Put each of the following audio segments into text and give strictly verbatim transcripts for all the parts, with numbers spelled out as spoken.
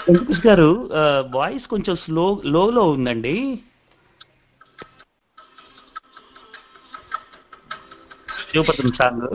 వెంకటేష్ గారు వాయిస్ కొంచెం స్లో లోలో ఉందండి. శివపదం సాంగ్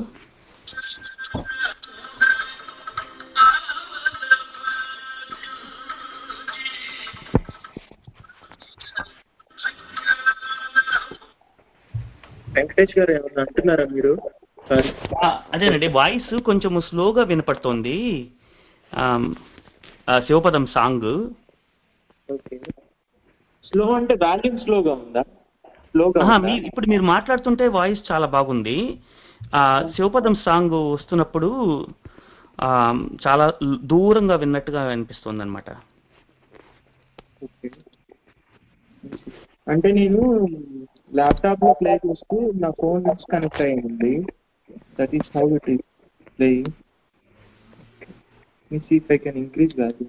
వెంకటేష్ గారు ఏమన్నా అంటున్నారా మీరు? ఆ, అదేనండి వాయిస్ కొంచెం స్లోగా వినపడుతోంది. ఆమ్, ఆ, శివపదం సాంగ్ ఓకే. స్లో అంటే వాల్యూమ్ స్లోగా ఉందా? స్లోగా ఆహా, ఉందా? మీ ఇప్పుడు మీరు మాట్లాడుతుంటే వాయిస్ చాలా బాగుంది. ఆ, శివపదం సాంగ్ వస్తున్నప్పుడు ఆ, చాలా దూరంగా విన్నట్టుగా అనిపిస్తుంది అనమాట. ఓకే. అంటే నేను ల్యాప్టాప్ లో ప్లే చేస్తూ నా ఫోన్ నుంచి కనెక్ట్ అయ్యింది. That is how it is playing. See if I can increase value.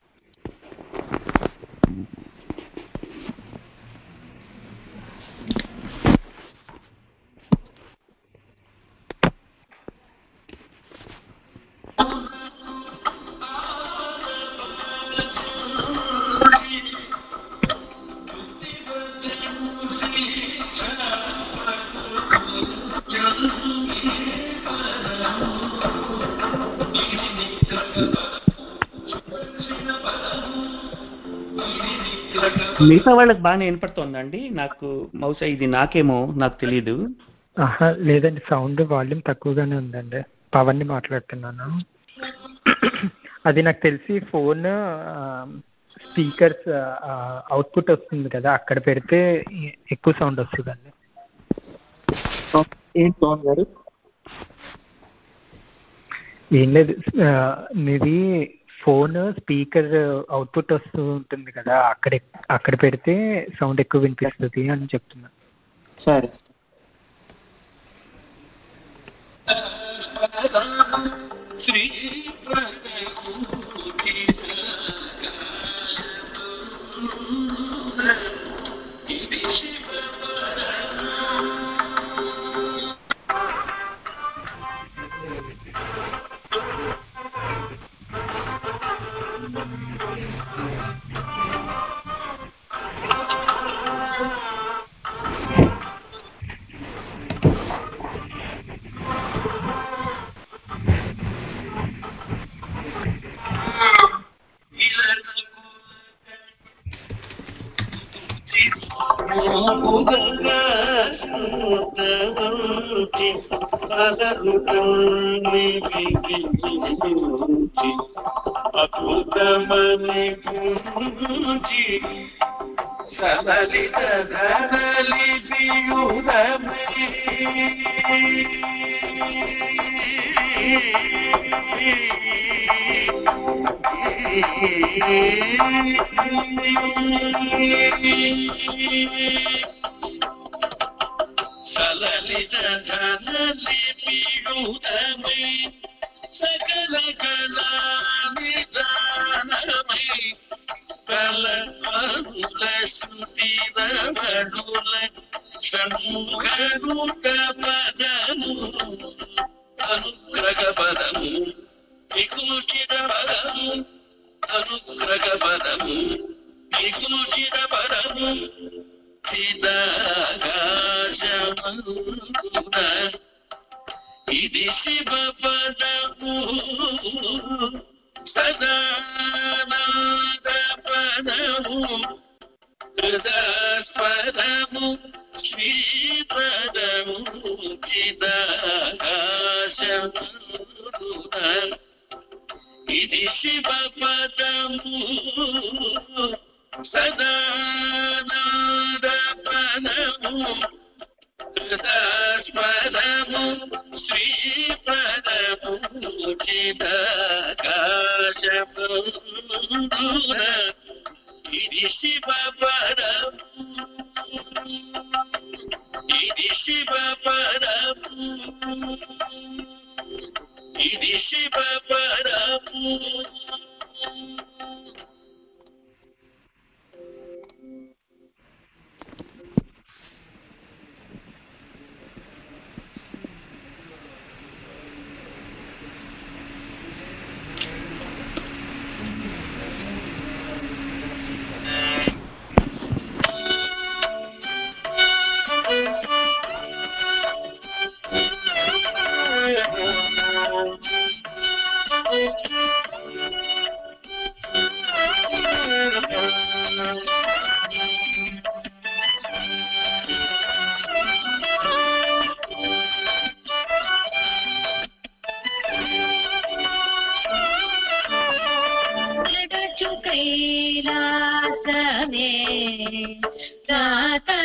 మిగతా వాళ్ళకి బాగానే వినపడుతోందండి. నాకు బహుశా ఇది నాకేమో నాకు తెలియదు. ఆహా లేదండి, సౌండ్ వాల్యూమ్ తక్కువగానే ఉందండి. పవన్ని మాట్లాడుతున్నాను. అది నాకు తెలిసి ఫోన్ స్పీకర్స్ అవుట్పుట్ వస్తుంది కదా, అక్కడ పెడితే ఎక్కువ సౌండ్ వస్తుందండి. ఏంటి పవన్ గారు? ఏం లేదు, మీది ఫోన్ స్పీకర్ అవుట్పుట్ వస్తూ ఉంటుంది కదా, అక్కడ అక్కడ పెడితే సౌండ్ ఎక్కువ వినిపిస్తుంది అని చెప్తున్నా. సరే.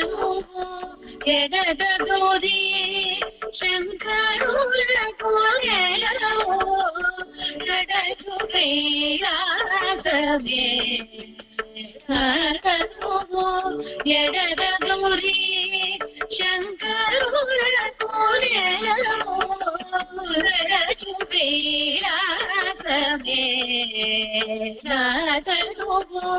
ఎడదోరి శంకరులకు నెలవు నడచు కైలాసమే ఎడదోరి శంకరులకు నెలవు నడచు కైలాసమే నాదను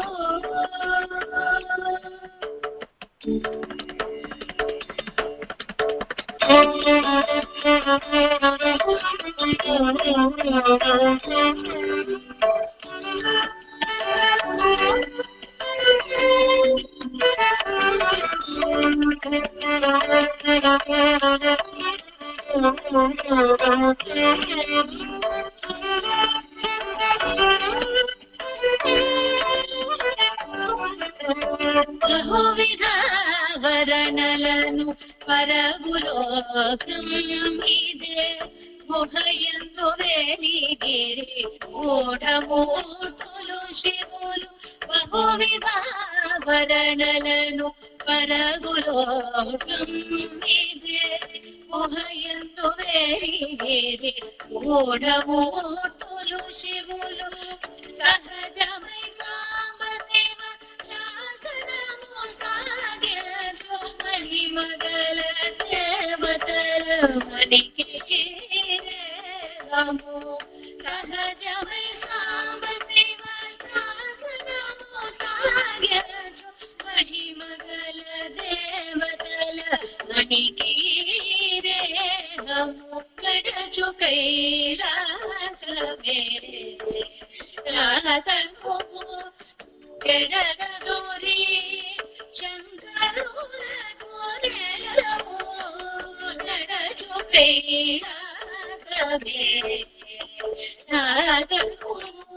బహువిధ వరణలను పరగులోకం ఇదే గుహయందు వెలిగిరి మూఢమూర్తులు శివులు బహువిధ వరణలను పరగులోకం ఇదే గుహయందు వెలిగిరి మూఢమూర్తులు శివులు సహజమై కామదేవ శాసనము సాగెను మహిమగల దేవతల మణికి రేగము సహజమై కామదేవ శాసనము సాగెను మహిమగల దేవతల మణికి రేగము గడచు కైలాసమే రాధను ఎడదోరి శంకరులకు నెలవు నడచు కైలాసమే రాధను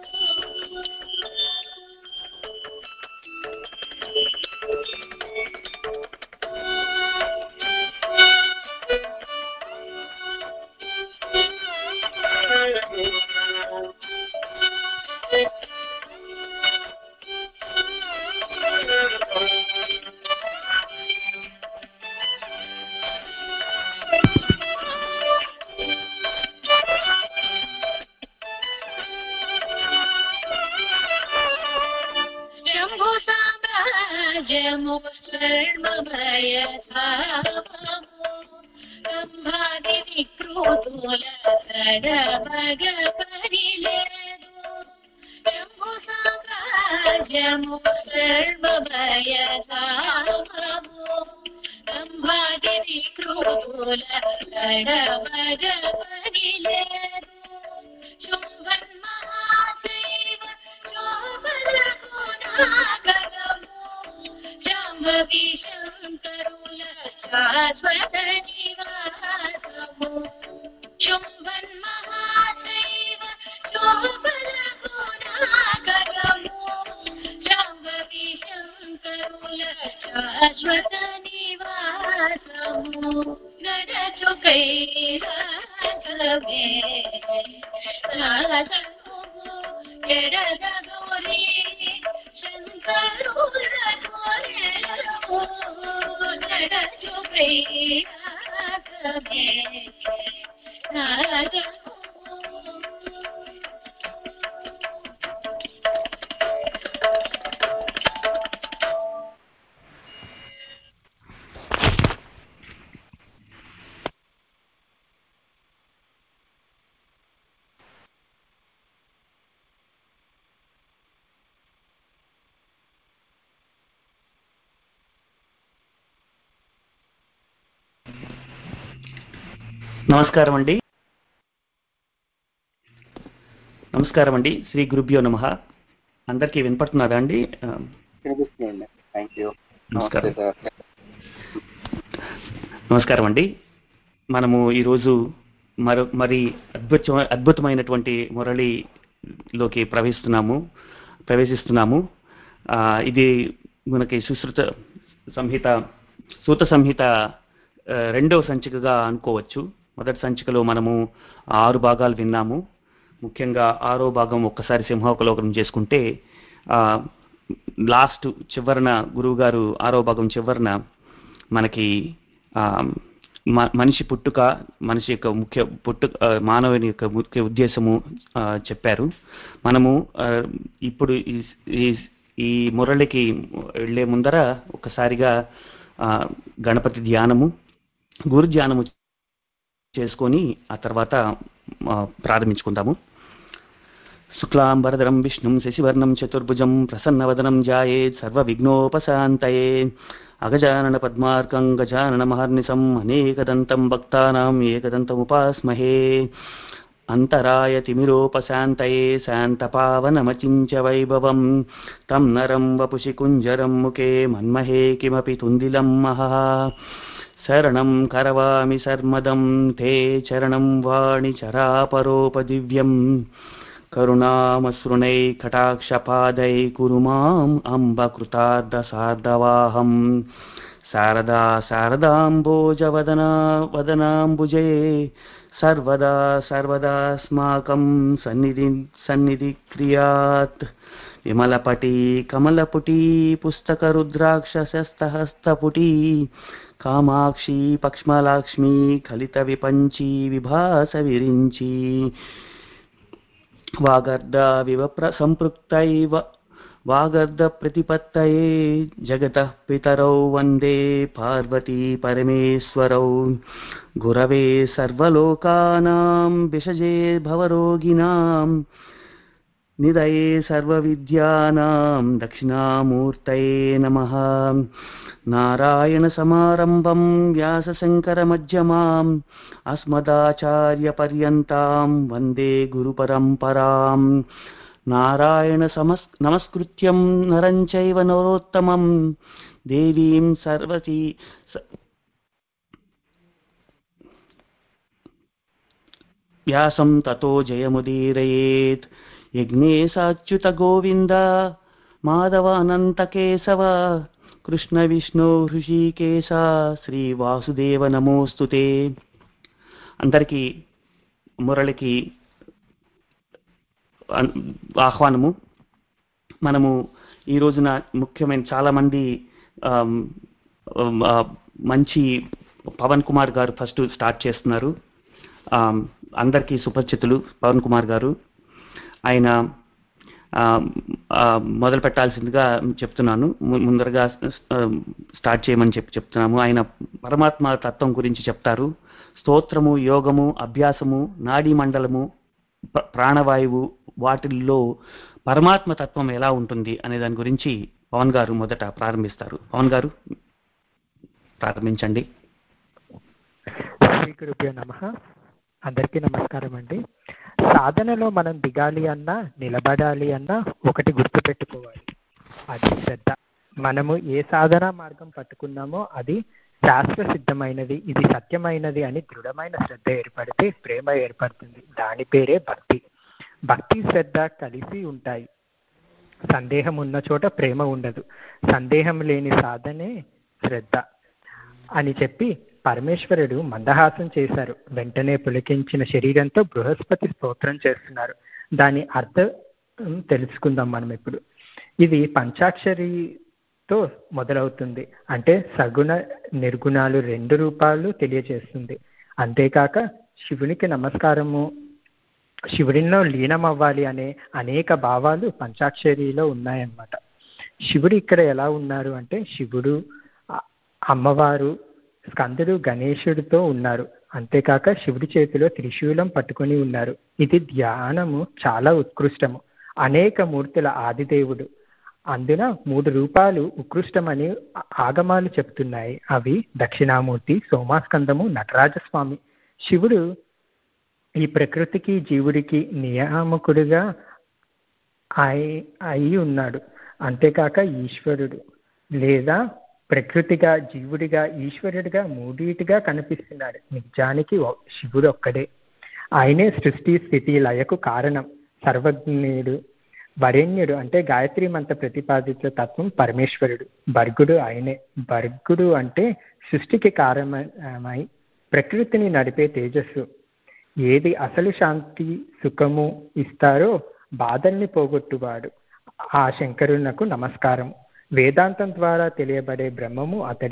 శంభు సామ్రాజ్యము స్వర్ణమయ ధామము సంభాగి వికృతుల కడమగ పరిలేదు శంభు సామ్రాజ్యము స్వర్ణమయ ధామము సంభాగి వికృతుల కడమగ పరిలేదు శుంభన్ మహాశైవ శోభలకు నాగరము శాంభవి శంకరుల శాశ్వత నివాసము శుంభన్ మహాశైవ శోభలకు నాగరము శాంభవి శంకరుల శాశ్వత నివాసము నడచు కైలాసమే రాధను ఎడదోరి శంకరులకు నెలవు నడచు కైలాసమే రాధను నమస్కారం అండి నమస్కారం అండి శ్రీ గురుభ్యో నమః. అందరికీ వినపడుతున్నదా అండి? నమస్కారం నమస్కారం అండి. మనము ఈరోజు మరో మరి అద్భుత అద్భుతమైనటువంటి మురళిలోకి ప్రవేశిస్తున్నాము ప్రవేశిస్తున్నాము ఇది మనకి సుశ్రుత సంహిత సూత సంహిత రెండవ సంచికగా అనుకోవచ్చు. మొదటి సంచికలో మనము ఆరు భాగాలు విన్నాము. ముఖ్యంగా ఆరో భాగం ఒక్కసారి సింహావలోకనం చేసుకుంటే లాస్ట్ చివరన గురువు గారు ఆరో భాగం చివరన మనకి మనిషి పుట్టుక, మనిషి యొక్క ముఖ్య పుట్టు మానవుని యొక్క ముఖ్య ఉద్దేశము చెప్పారు. మనము ఇప్పుడు ఈ ఈ మురళికి వెళ్ళే ముందర ఒకసారిగా గణపతి ధ్యానము, గురు ధ్యానము చేసుకొని ఆ తర్వాత ప్రారంభించుకుందాము. శుక్లాంబరధరం విష్ణుం శశివర్ణం చతుర్భుజం ప్రసన్నవదనం ధ్యాయేత్ సర్వవిఘ్నోపశాంతయే. అగజానన పద్మార్కం గజానన మహర్నిశం అనేకదంతం భక్తానాం ఏకదంతముపాస్మహే. అంతరాయ తిమిరోపశాంతయే శాంతపావనమచించ వైభవం తం నరం వపుషి కుంజరం ముఖే మన్మహే కిమపి తుందిలం మహః. శరణం కరవామి సర్మదం తే చరణం వాణి చరాపరోపదివ్యం. కరుణామసృణై కటాక్షపాదై కురు మాం అంబ కృతార్థ సార్ధవాహం. శారదా శారదాంబోజవదనా వదనాంబుజే సర్వదా సర్వదాస్మాకం సన్నిధి సన్నిధి క్రియాత్. విమలపటి కమలపుటి పుస్తక రుద్రాక్షస్తహస్తపుటి కామాక్షి పక్ష్మలాక్ష్మి కలిత విపంచి విభాస విరించి. వాగర్ధ వివప్ర సంపృక్తైవ వాగర్ధ ప్రతిపత్తయే జగతః పితరౌ వందే పార్వతీ పరమేశ్వరౌ. గురవే సర్వలోకానాం విషజే భవరోగిణాం నిదయే సర్వవిద్యానాం దక్షిణామూర్తయే నమః. నారాయణ సమారంభం వ్యాస శంకర మధ్యమాం అస్మదాచార్య పర్యంతాం వందే గురు పరంపరాం. నారాయణ సమస్ నమస్కృత్యం నరం చైవ నరోత్తమం దేవీం సర్వతి వ్యాసం తతో జయముదీరయేత్. యజ్ఞేశాచ్యుత గోవింద మాధవ అనంత కేశవ కృష్ణ విష్ణు హృషికేశ శ్రీ వాసుదేవ నమోస్తుతే. అందరికీ మురళికి ఆహ్వానము. మనము ఈ రోజున ముఖ్యమైన చాలామంది మంచి పవన్ కుమార్ గారు ఫస్ట్ స్టార్ట్ చేస్తున్నారు. అందరికీ సుపరిచితులు పవన్ కుమార్ గారు. ఆయన మొదలు పెట్టాల్సిందిగా చెప్తున్నాను, ముందరగా స్టార్ట్ చేయమని చెప్పి చెప్తున్నాము. ఆయన పరమాత్మ తత్వం గురించి చెప్తారు. స్తోత్రము, యోగము, అభ్యాసము, నాడీ మండలము, ప్రాణవాయువు, వాటిల్లో పరమాత్మ తత్వం ఎలా ఉంటుంది అనే దాని గురించి పవన్ గారు మొదట ప్రారంభిస్తారు. పవన్ గారు ప్రారంభించండి. శ్రీ గురుభ్యో నమః. అందరికీ నమస్కారం అండి. సాధనలో మనం దిగాలి అన్నా నిలబడాలి అన్నా ఒకటి గుర్తు పెట్టుకోవాలి, అది శ్రద్ధ. మనము ఏ సాధన మార్గం పట్టుకున్నామో అది శాస్త్ర సిద్ధమైనది, ఇది సత్యమైనది అని దృఢమైన శ్రద్ధ ఏర్పడితే ప్రేమ ఏర్పడుతుంది. దాని పేరే భక్తి. భక్తి శ్రద్ధ కలిసి ఉంటాయి. సందేహం ఉన్న చోట ప్రేమ ఉండదు. సందేహం లేని సాధనే శ్రద్ధ అని చెప్పి పరమేశ్వరుడు మందహాసం చేశారు. వెంటనే పులకించిన శరీరంతో బృహస్పతి స్తోత్రం చేస్తున్నారు. దాని అర్థం తెలుసుకుందాం మనం ఇప్పుడు. ఇది పంచాక్షరితో మొదలవుతుంది. అంటే సగుణ నిర్గుణాలు రెండు రూపాలు తెలియజేస్తుంది. అంతేకాక శివునికి నమస్కారము, శివుడిలో లీనమవ్వాలి అనే అనేక భావాలు పంచాక్షరిలో ఉన్నాయన్నమాట. శివుడు ఇక్కడ ఎలా ఉన్నారు అంటే శివుడు, అమ్మవారు, స్కందుడు గణేశుడితో ఉన్నారు. అంతేకాక శివుడి చేతిలో త్రిశూలం పట్టుకొని ఉన్నారు. ఇది ధ్యానము చాలా ఉత్కృష్టము. అనేక మూర్తుల ఆదిదేవుడు. అందున మూడు రూపాలు ఉత్కృష్టమని ఆగమాలు చెప్తున్నాయి. అవి దక్షిణామూర్తి, సోమాస్కందము, నటరాజస్వామి. శివుడు ఈ ప్రకృతికి జీవుడికి నియామకుడిగా అయి అయి ఉన్నాడు. అంతేకాక ఈశ్వరుడు లేదా ప్రకృతిగా, జీవుడిగా, ఈశ్వరుడిగా మూడిటిగా కనిపిస్తున్నాడు. నిజానికి శివుడు ఒక్కడే. ఆయనే సృష్టి స్థితి లయకు కారణం. సర్వజ్ఞుడు, వరేణ్యుడు అంటే గాయత్రి మంత్ర ప్రతిపాదిత తత్వం పరమేశ్వరుడు. భర్గుడు ఆయనే. భర్గుడు అంటే సృష్టికి కారణమై ప్రకృతిని నడిపే తేజస్సు. ఏది అసలు శాంతి సుఖము ఇస్తారో బాధల్ని పోగొట్టువాడు ఆ శంకరునకు నమస్కారం. వేదాంతం ద్వారా తెలియబడే బ్రహ్మము అతడే.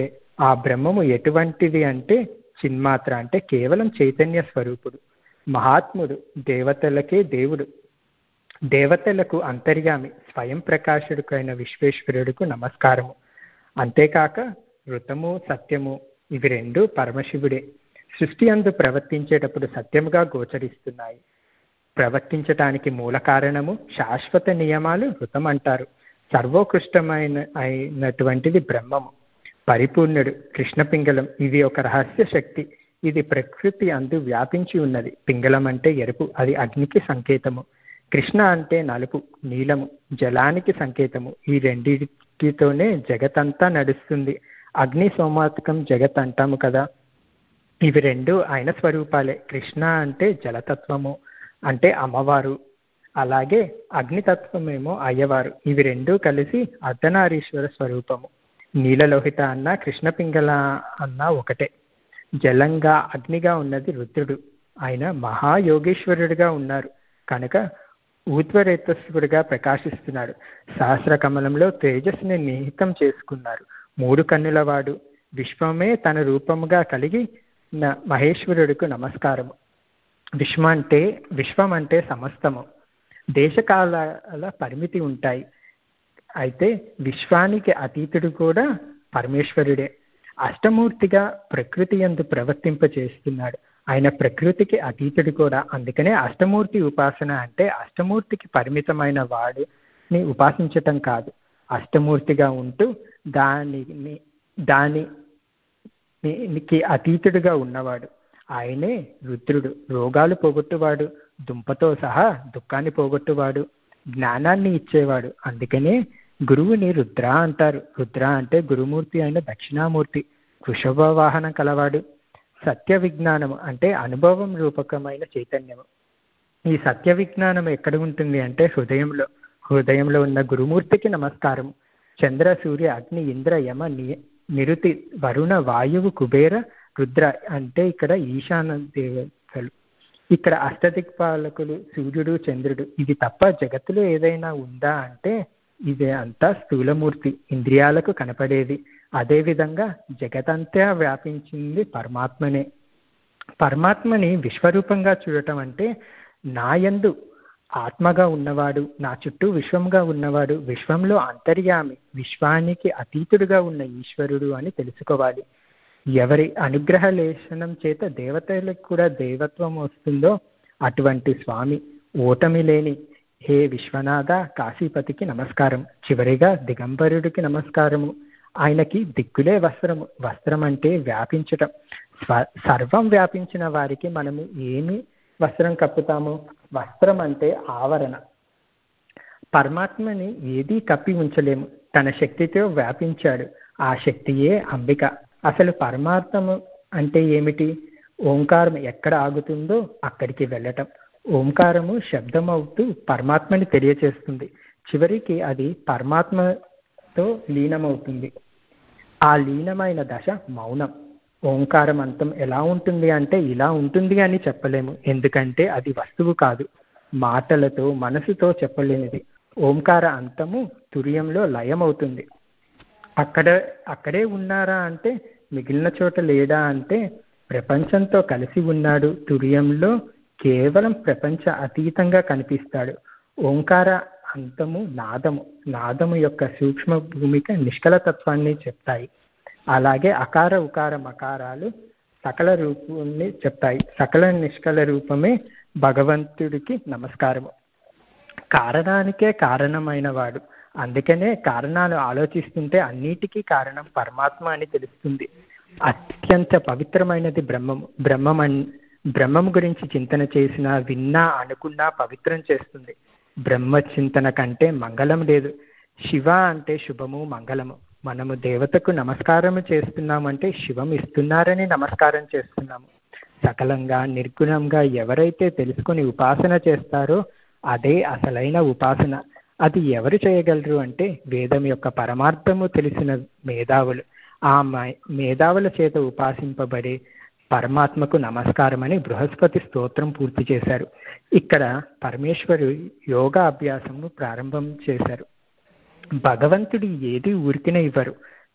ఆ బ్రహ్మము ఎటువంటిది అంటే చిన్మాత్ర అంటే కేవలం చైతన్య స్వరూపుడు, మహాత్ముడు, దేవతలకే దేవుడు, దేవతలకు అంతర్యామి, స్వయం ప్రకాశుడికైన విశ్వేశ్వరుడికి నమస్కారము. అంతేకాక ఋతము సత్యము ఇవి రెండు పరమశివుడే. సృష్టి అందు ప్రవర్తించేటప్పుడు సత్యముగా గోచరిస్తున్నాయి. ప్రవర్తించటానికి మూల కారణము శాశ్వత నియమాలు ఋతం అంటారు. సర్వోకృష్టమైన అయినటువంటిది బ్రహ్మము, పరిపూర్ణుడు, కృష్ణ పింగళం ఇవి ఒక రహస్య శక్తి. ఇది ప్రకృతి అందు వ్యాపించి ఉన్నది. పింగళం అంటే ఎరుపు, అది అగ్నికి సంకేతము. కృష్ణ అంటే నలుపు, నీలము, జలానికి సంకేతము. ఈ రెండింటితోనే జగతంతా నడుస్తుంది. అగ్ని సోమాత్మకం జగత్ అంటాము కదా, ఇవి రెండు ఆయన స్వరూపాలే. కృష్ణ అంటే జలతత్వము అంటే అమ్మవారు, అలాగే అగ్నితత్వమేమో అయ్యవారు. ఇవి రెండూ కలిసి అర్ధనారీశ్వర స్వరూపము. నీలలోహిత అన్న కృష్ణ పింగళ అన్న ఒకటే. జలంగా అగ్నిగా ఉన్నది రుద్రుడు, ఆయన మహాయోగేశ్వరుడిగా ఉన్నారు కనుక ఊర్ధ్వరేతస్సుడిగా ప్రకాశిస్తున్నాడు. సహస్ర కమలంలో తేజస్సుని నిహితం చేసుకున్నారు. మూడు కన్నులవాడు, విశ్వమే తన రూపముగా కలిగి మహేశ్వరుడికి నమస్కారము. విశ్వం అంటే విశ్వం అంటే సమస్తము. దేశకాల పరిమితి ఉంటాయి, అయితే విశ్వానికి అతీతుడు కూడా పరమేశ్వరుడే. అష్టమూర్తిగా ప్రకృతి యందు ప్రవర్తింప చేస్తున్నాడు. ఆయన ప్రకృతికి అతీతుడు కూడా. అందుకనే అష్టమూర్తి ఉపాసన అంటే అష్టమూర్తికి పరిమితమైన వాడిని ఉపాసించటం కాదు, అష్టమూర్తిగా ఉంటూ దానిని దానికి అతీతుడుగా ఉన్నవాడు. ఆయనే రుద్రుడు, రోగాలు పోగొట్టువాడు, దుంపతో సహా దుఃఖాన్ని పోగొట్టువాడు, జ్ఞానాన్ని ఇచ్చేవాడు. అందుకనే గురువుని రుద్ర అంటారు. రుద్ర అంటే గురుమూర్తి అయిన దక్షిణామూర్తి, వృషభ వాహనం కలవాడు. సత్య విజ్ఞానము అంటే అనుభవం రూపకమైన చైతన్యము. ఈ సత్య విజ్ఞానం ఎక్కడ ఉంటుంది అంటే హృదయంలో. హృదయంలో ఉన్న గురుమూర్తికి నమస్కారం. చంద్ర సూర్య అగ్ని ఇంద్ర యమ నిరుతి వరుణ వాయువు కుబేర రుద్ర అంటే ఇక్కడ ఈశాన దేవతలు. ఇక్కడ అష్టదిక్పాలకులు సూర్యుడు చంద్రుడు. ఇది తప్ప జగత్తులో ఏదైనా ఉందా అంటే ఇది అంతా స్థూలమూర్తి, ఇంద్రియాలకు కనపడేది. అదేవిధంగా జగతంతా వ్యాపించింది పరమాత్మనే. పరమాత్మని విశ్వరూపంగా చూడటం అంటే నాయందు ఆత్మగా ఉన్నవాడు, నా చుట్టూ విశ్వంగా ఉన్నవాడు, విశ్వంలో అంతర్యామి, విశ్వానికి అతీతుడుగా ఉన్న ఈశ్వరుడు అని తెలుసుకోవాలి. ఎవరి అనుగ్రహ లేశనం చేత దేవతలకు కూడా దేవత్వం వస్తుందో అటువంటి స్వామి. ఓటమి లేని హే విశ్వనాథ కాశీపతికి నమస్కారం. చివరిగా దిగంబరుడికి నమస్కారము. ఆయనకి దిక్కులే వస్త్రము. వస్త్రం అంటే వ్యాపించటం. స్వ సర్వం వ్యాపించిన వారికి మనము ఏమి వస్త్రం కప్పుతాము? వస్త్రం అంటే ఆవరణ. పరమాత్మని ఏదీ కప్పి ఉంచలేము, తన శక్తితో వ్యాపించాడు. ఆ శక్తియే అంబిక. అసలు పరమార్థము అంటే ఏమిటి? ఓంకారం ఎక్కడ ఆగుతుందో అక్కడికి వెళ్ళటం. ఓంకారము శబ్దమవుతూ పరమాత్మని తెలియచేస్తుంది. చివరికి అది పరమాత్మతో లీనమవుతుంది. ఆ లీనమైన దశ మౌనం. ఓంకారం అంతం ఎలా ఉంటుంది అంటే ఇలా ఉంటుంది అని చెప్పలేము, ఎందుకంటే అది వస్తువు కాదు, మాటలతో మనసుతో చెప్పలేనిది. ఓంకార అంతము తుర్యంలో లయమవుతుంది. అక్కడ అక్కడే ఉన్నారా అంటే మిగిలిన చోట లేడా అంటే ప్రపంచంతో కలిసి ఉన్నాడు. తుర్యంలో కేవలం ప్రపంచ అతీతంగా కనిపిస్తాడు. ఓంకార అంతము నాదము. నాదము యొక్క సూక్ష్మ భూమిక నిష్కలతత్వాన్ని చెప్తాయి. అలాగే అకార ఉకార మకారాలు సకల రూపాన్ని చెప్తాయి. సకల నిష్కల రూపమే భగవంతుడికి నమస్కారము. కారణానికే కారణమైన వాడు. అందుకనే కారణాలు ఆలోచిస్తుంటే అన్నిటికీ కారణం పరమాత్మ అని తెలుస్తుంది. అత్యంత పవిత్రమైనది బ్రహ్మము. బ్రహ్మం బ్రహ్మం గురించి చింతన చేసినా విన్నా అనుకున్నా పవిత్రం చేస్తుంది. బ్రహ్మ చింతన కంటే మంగళం లేదు. శివ అంటే శుభము మంగళము. మనము దేవతకు నమస్కారం చేస్తున్నామంటే శివం ఇస్తున్నారని నమస్కారం చేస్తున్నాము. సకలంగా నిర్గుణంగా ఎవరైతే తెలుసుకొని ఉపాసన చేస్తారో అదే అసలైన ఉపాసన. అది ఎవరు చేయగలరు అంటే వేదం యొక్క పరమార్థము తెలిసిన మేధావులు. ఆ మేధావుల చేత ఉపాసింపబడే పరమాత్మకు నమస్కారం అని బృహస్పతి స్తోత్రం పూర్తి చేశారు. ఇక్కడ పరమేశ్వరు యోగా అభ్యాసము ప్రారంభం చేశారు. భగవంతుడు ఏది ఊరికినే ఇవ్వరు,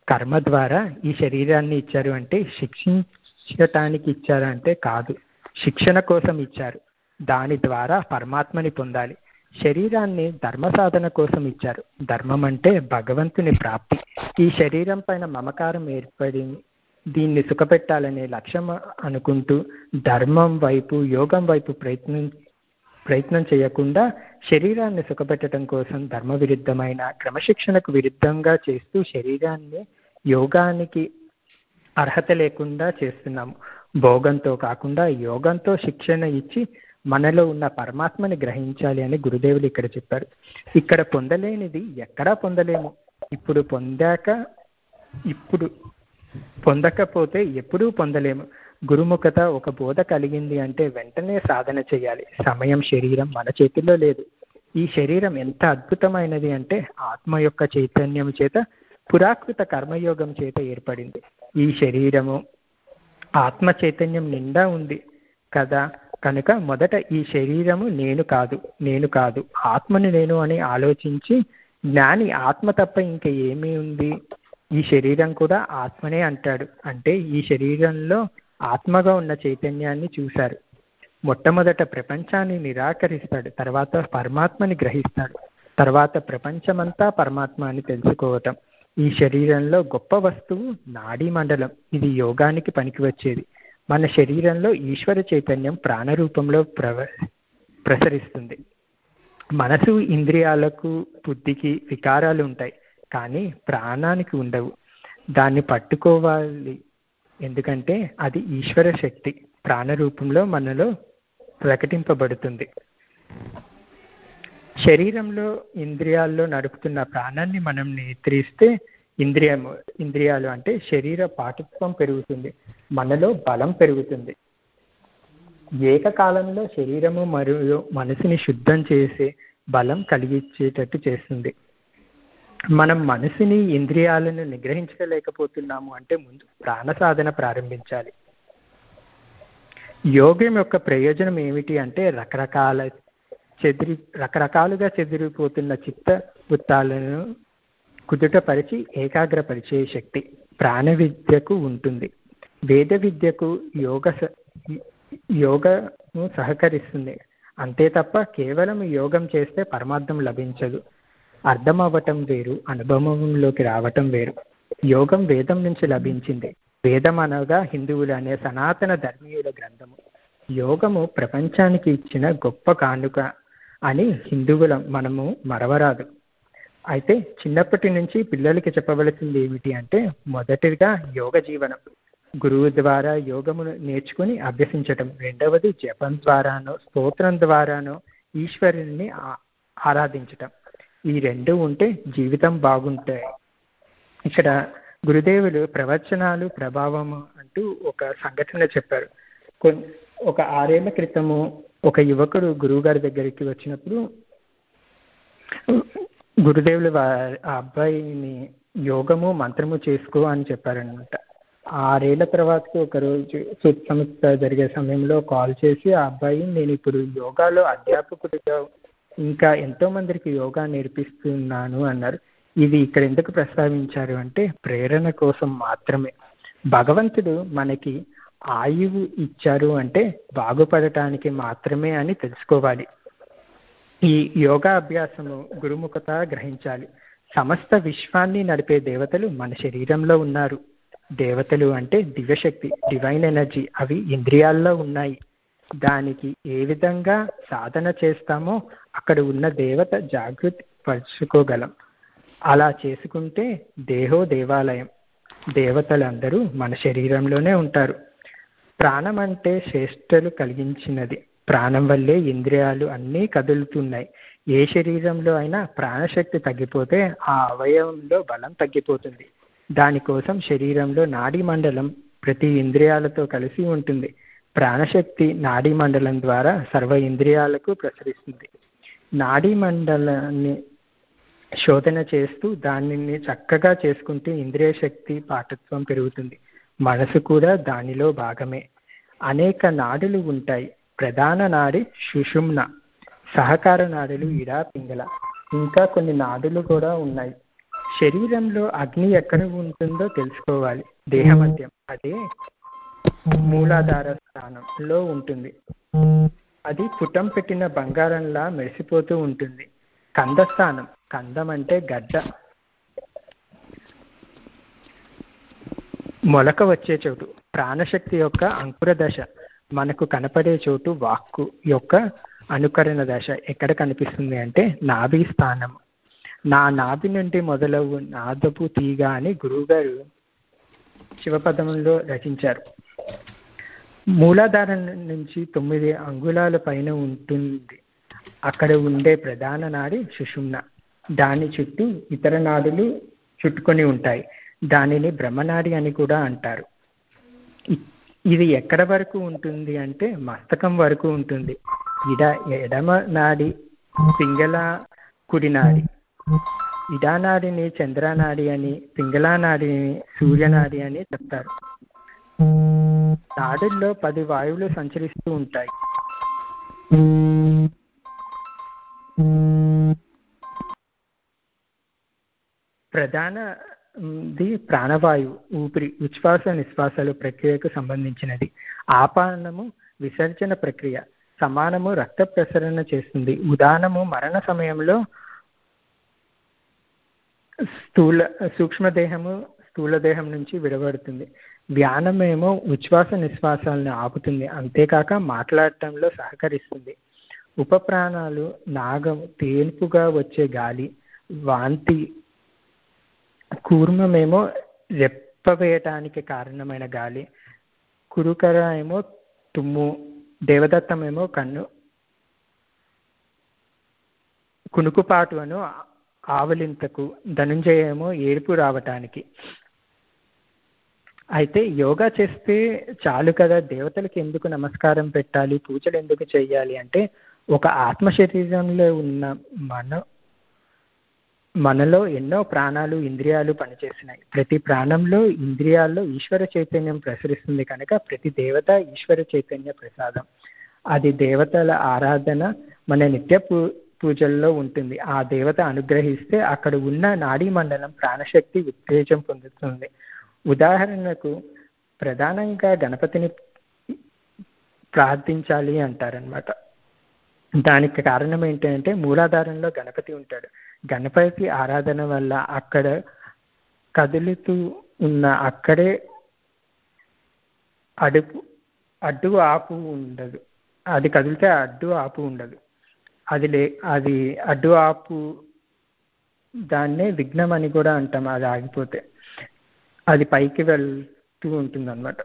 కర్మ ద్వారా ఈ శరీరాన్ని ఇచ్చారు అంటే శిక్షించటానికి ఇచ్చారు అంటే కాదు, శిక్షణ కోసం ఇచ్చారు. దాని ద్వారా పరమాత్మని పొందాలి. శరీరాన్ని ధర్మ సాధన కోసం ఇచ్చారు. ధర్మం అంటే భగవంతుని ప్రాప్తి. ఈ శరీరం పైన మమకారం ఏర్పడి దీన్ని సుఖపెట్టాలనే లక్ష్యం అనుకుంటూ ధర్మం వైపు యోగం వైపు ప్రయత్నం ప్రయత్నం చేయకుండా శరీరాన్ని సుఖపెట్టడం కోసం ధర్మ విరుద్ధమైన క్రమశిక్షణకు విరుద్ధంగా చేస్తూ శరీరాన్ని యోగానికి అర్హత లేకుండా చేస్తున్నాము. భోగంతో కాకుండా యోగంతో శిక్షణ ఇచ్చి మనలో ఉన్న పరమాత్మని గ్రహించాలి అని గురుదేవులు ఇక్కడ చెప్పారు. ఇక్కడ పొందలేనిది ఎక్కడా పొందలేము. ఇప్పుడు పొందాక ఇప్పుడు పొందకపోతే ఎప్పుడూ పొందలేము. గురుముఖత ఒక బోధ కలిగింది అంటే వెంటనే సాధన చేయాలి. సమయం, శరీరం మన చేతిలో లేదు. ఈ శరీరం ఎంత అద్భుతమైనది అంటే ఆత్మ యొక్క చైతన్యం చేత పురాకృత కర్మయోగం చేత ఏర్పడింది. ఈ శరీరము ఆత్మ చైతన్యం నిండా ఉంది కదా, కనుక మొదట ఈ శరీరము నేను కాదు నేను కాదు ఆత్మని నేను అని ఆలోచించి జ్ఞాని ఆత్మ తప్ప ఇంకా ఏమీ ఉంది, ఈ శరీరం కూడా ఆత్మనే అంటాడు. అంటే ఈ శరీరంలో ఆత్మగా ఉన్న చైతన్యాన్ని చూశారు. మొట్టమొదట ప్రపంచాన్ని నిరాకరిస్తాడు, తర్వాత పరమాత్మని గ్రహిస్తాడు, తర్వాత ప్రపంచమంతా పరమాత్మ అని తెలుసుకోవటం. ఈ శరీరంలో గొప్ప వస్తువు నాడీ మండలం. ఇది యోగానికి పనికి వచ్చేది. మన శరీరంలో ఈశ్వర చైతన్యం ప్రాణరూపంలో ప్రవ ప్రసరిస్తుంది. మనసు, ఇంద్రియాలకు, బుద్ధికి వికారాలు ఉంటాయి, కానీ ప్రాణానికి ఉండవు. దాన్ని పట్టుకోవాలి, ఎందుకంటే అది ఈశ్వర శక్తి ప్రాణరూపంలో మనలో ప్రకటింపబడుతుంది. శరీరంలో ఇంద్రియాల్లో నడుపుతున్న ప్రాణాన్ని మనం నియంత్రిస్తే ఇంద్రియము ఇంద్రియాలు అంటే శరీర పాటుత్వం పెరుగుతుంది, మనలో బలం పెరుగుతుంది. ఏకకాలంలో శరీరము మరియు మనసుని శుద్ధం చేసే బలం కలిగించేటట్టు చేస్తుంది. మనం మనసుని ఇంద్రియాలను నిగ్రహించలేకపోతున్నాము అంటే ముందు ప్రాణ సాధన ప్రారంభించాలి. యోగం యొక్క ప్రయోజనం ఏమిటి అంటే రకరకాల చెదిరి రకరకాలుగా చెదిరిపోతున్న చిత్త వృత్తాలను కుదుటపరిచి ఏకాగ్రపరిచే శక్తి ప్రాణ విద్యకు ఉంటుంది. వేద విద్యకు యోగ యోగము సహకరిస్తుంది. అంతే తప్ప కేవలం యోగం చేస్తే పరమార్థం లభించదు. అర్థం అవ్వటం వేరు, అనుభవంలోకి రావటం వేరు. యోగం వేదం నుంచి లభించింది. వేదం అనగా హిందువులు అనే సనాతన ధర్మీయుల గ్రంథము. యోగము ప్రపంచానికి ఇచ్చిన గొప్ప కానుక అని హిందువులం మనము మరవరాదు. అయితే చిన్నప్పటి నుంచి పిల్లలకి చెప్పవలసింది ఏమిటి అంటే మొదటిగా యోగ జీవనం, గురువు ద్వారా యోగమును నేర్చుకుని అభ్యసించటం. రెండవది జపం ద్వారానో స్తోత్రం ద్వారానో ఈశ్వరుని ఆరాధించటం. ఈ రెండు ఉంటే జీవితం బాగుంటాయి. ఇక్కడ గురుదేవులు ప్రవచనాలు ప్రభావము అంటూ ఒక సంఘటన చెప్పారు. కొన్ ఒక ఆరేళ్ల క్రితము ఒక యువకుడు గురువు గారి దగ్గరికి వచ్చినప్పుడు గురుదేవులు ఆ అబ్బాయిని యోగము మంత్రము చేసుకో అని చెప్పారనమాట. ఆరేళ్ల తర్వాత ఒక రోజు సంస్థ జరిగే సమయంలో కాల్ చేసి ఆ అబ్బాయి నేను ఇప్పుడు యోగాలో అధ్యాపకుడిగా ఇంకా ఎంతో మందికి యోగా నేర్పిస్తున్నాను అన్నారు. ఇది ఇక్కడ ఎందుకు ప్రస్తావించారు అంటే ప్రేరణ కోసం మాత్రమే. భగవంతుడు మనకి ఆయువు ఇచ్చారు అంటే బాగుపడటానికి మాత్రమే అని తెలుసుకోవాలి. ఈ యోగా అభ్యాసము గురుముఖత గ్రహించాలి. సమస్త విశ్వాన్ని నడిపే దేవతలు మన శరీరంలో ఉన్నారు. దేవతలు అంటే దివ్యశక్తి, డివైన్ ఎనర్జీ. అవి ఇంద్రియాల్లో ఉన్నాయి. దానికి ఏ విధంగా సాధన చేస్తామో అక్కడ ఉన్న దేవత జాగృతి పరుచుకోగలం. అలా చేసుకుంటే దేహో దేవాలయం. దేవతలందరూ మన శరీరంలోనే ఉంటారు. ప్రాణం అంటే శ్రేష్టలు కలిగించినది. ప్రాణం వల్లే ఇంద్రియాలు అన్నీ కదులుతున్నాయి. ఏ శరీరంలో అయినా ప్రాణశక్తి తగ్గిపోతే ఆ అవయవంలో బలం తగ్గిపోతుంది. దానికోసం శరీరంలో నాడీ మండలం ప్రతి ఇంద్రియాలతో కలిసి ఉంటుంది. ప్రాణశక్తి నాడీ మండలం ద్వారా సర్వ ఇంద్రియాలకు ప్రసరిస్తుంది. నాడీ మండలాన్ని శోధన చేస్తూ దానిని చక్కగా చేసుకుంటే ఇంద్రియ శక్తి పాటత్వం పెరుగుతుంది. మనసు కూడా దానిలో భాగమే. అనేక నాడులు ఉంటాయి. ప్రధాన నాడి సుషుమ్న, సహకార నాడులు ఇడా, పింగళ, ఇంకా కొన్ని నాడులు కూడా ఉన్నాయి. శరీరంలో అగ్ని ఎక్కడ ఉంటుందో తెలుసుకోవాలి. దేహ మధ్యం, అదే మూలాధార స్థానంలో ఉంటుంది. అది పుటం పెట్టిన బంగారంలా మెరిసిపోతూ ఉంటుంది. కందస్థానం, కందం అంటే గడ్డ, మొలక వచ్చే చోటు. ప్రాణశక్తి యొక్క అంకుర దశ మనకు కనపడే చోటు. వాక్కు యొక్క అనుకరణ దశ ఎక్కడ కనిపిస్తుంది అంటే నాభి స్థానం. నా నాభి నుండి మొదలవు నాదపు తీగ అని గురువుగారు శివపదములో రచించారు. మూలాధారం నుంచి తొమ్మిది అంగుళాల పైన ఉంటుంది. అక్కడ ఉండే ప్రధాన నాడి సుషుమ్న. దాని చుట్టూ ఇతర నాడులు చుట్టుకొని ఉంటాయి. దానిని బ్రహ్మనాడి అని కూడా అంటారు. ఇది ఎక్కడ వరకు ఉంటుంది అంటే మస్తకం వరకు ఉంటుంది. ఇడ ఎడమ నాడి పింగళ కుడి నాడి. ఇడానాడిని చంద్రనాడి అని, పింగళానాడిని సూర్యనాడి అని చెప్తారు. నాడుల్లో పది వాయువులు సంచరిస్తూ ఉంటాయి. ప్రధానది ప్రాణవాయువు, ఊపిరి, ఉచ్ఛ్వాస నిశ్వాసాలు ప్రక్రియకు సంబంధించినది. ఆపానము విసర్జన ప్రక్రియ, సమానము రక్త ప్రసరణ చేస్తుంది. ఉదానము మరణ సమయంలో స్థూల సూక్ష్మదేహము స్థూలదేహం నుంచి విడబడుతుంది. వ్యానమేమో ఉచ్ఛ్వాస నిశ్వాసాలను ఆపుతుంది, అంతేకాక మాట్లాడటంలో సహకరిస్తుంది. ఉపప్రాణాలు నాగం తేన్పుగా వచ్చే గాలి, వాంతి, కూర్మమేమో రెప్పవేయటానికి కారణమైన గాలి, కురుకర ఏమో తుమ్ము, దేవదత్తమేమో కన్ను కునుకుపాటు అను ఆవలింతకు, ధనుంజయ ఏమో ఏడుపు రావటానికి. అయితే యోగా చేస్తే చాలు కదా, దేవతలకు ఎందుకు నమస్కారం పెట్టాలి, పూజలు ఎందుకు చేయాలి అంటే ఒక ఆత్మ శరీరంలో ఉన్న మన మనలో ఎన్నో ప్రాణాలు ఇంద్రియాలు పనిచేస్తున్నాయి. ప్రతి ప్రాణంలో ఇంద్రియాల్లో ఈశ్వర చైతన్యం ప్రసరిస్తుంది కనుక ప్రతి దేవత ఈశ్వర చైతన్య ప్రసాదం. అది దేవతల ఆరాధన మన నిత్య పూ పూజల్లో ఉంటుంది. ఆ దేవత అనుగ్రహిస్తే అక్కడ ఉన్న నాడీ మండలం ప్రాణశక్తి ఉత్తేజం పొందుతుంది. ఉదాహరణకు ప్రధానంగా గణపతిని ప్రార్థించాలి అంటారనమాట. దానికి కారణం ఏంటంటే మూలాధారంలో గణపతి ఉంటాడు. గణపతి ఆరాధన వల్ల అక్కడ కదులుతూ ఉన్న అక్కడే అడుపు అడ్డు ఆపు ఉండదు. అది కదిలితే అడ్డు ఆపు ఉండదు. అది లే అది అడ్డు ఆపు దాన్నే విఘ్నం అని కూడా అంటాం. అది ఆగిపోతే అది పైకి వెళ్తూ ఉంటుంది అన్నమాట.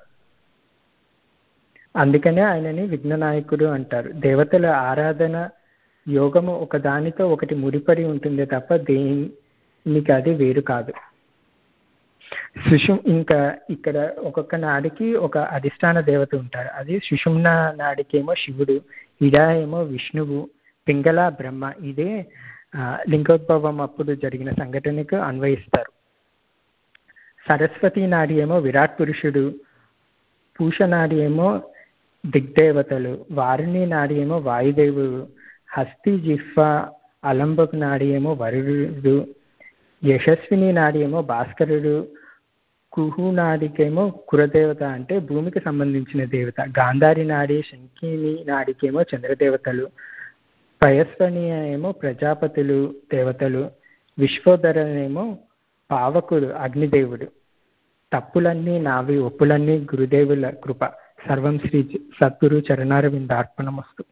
అందుకనే ఆయనని విఘ్ననాయకుడు అంటారు. దేవతల ఆరాధన యోగము ఒక దానితో ఒకటి ముడిపడి ఉంటుంది తప్ప దేనికి అది వేరు కాదు. సుషుమ్ ఇంకా ఇక్కడ ఒక్కొక్క నాడికి ఒక అధిష్టాన దేవత ఉంటారు. అది సుషుమ్న నాడికేమో శివుడు, ఇడా ఏమో విష్ణువు, పింగళ బ్రహ్మ. ఇదే లింగోద్భవం అప్పుడు జరిగిన సంఘటనకు అన్వయిస్తారు. సరస్వతి నాడి ఏమో విరాట్ పురుషుడు, పూష నాడి ఏమో దిగ్దేవతలు, వారిణి నాడి ఏమో వాయుదేవుడు, హస్తి జిహ్వ అలంబకు నాడి ఏమో వరుడు, యశస్విని నాడి ఏమో భాస్కరుడు, కుహు నాడికేమో కురదేవత అంటే భూమికి సంబంధించిన దేవత, గాంధారి నాడి శంకిని నాడికేమో చంద్రదేవతలు, పయస్వని ఏమో ప్రజాపతులు దేవతలు, విశ్వోధరనేమో పావకుడు అగ్నిదేవుడు. తప్పులన్నీ నావి, ఒప్పులన్నీ గురుదేవుల కృప. సర్వం శ్రీ సద్గురు చరణారవిందార్పణమస్తు.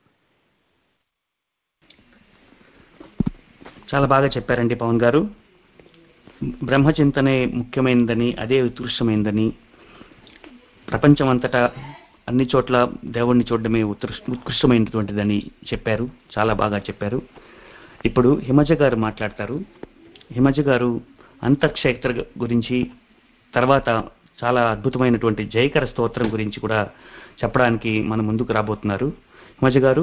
చాలా బాగా చెప్పారండి పవన్ గారు. బ్రహ్మచింతనే ముఖ్యమైనదని, అదే ఉత్కృష్టమైనదని, ప్రపంచమంతటా అన్ని చోట్ల దేవుణ్ణి చూడడమే ఉత్కృష్టమైనటువంటిదని చెప్పారు. చాలా బాగా చెప్పారు. ఇప్పుడు హిమజ గారు మాట్లాడతారు. హిమజ గారు అంతఃక్షేత్ర గురించి, తర్వాత చాలా అద్భుతమైనటువంటి జయకర స్తోత్రం గురించి కూడా చెప్పడానికి మన ముందుకు రాబోతున్నారు. హిమజ గారు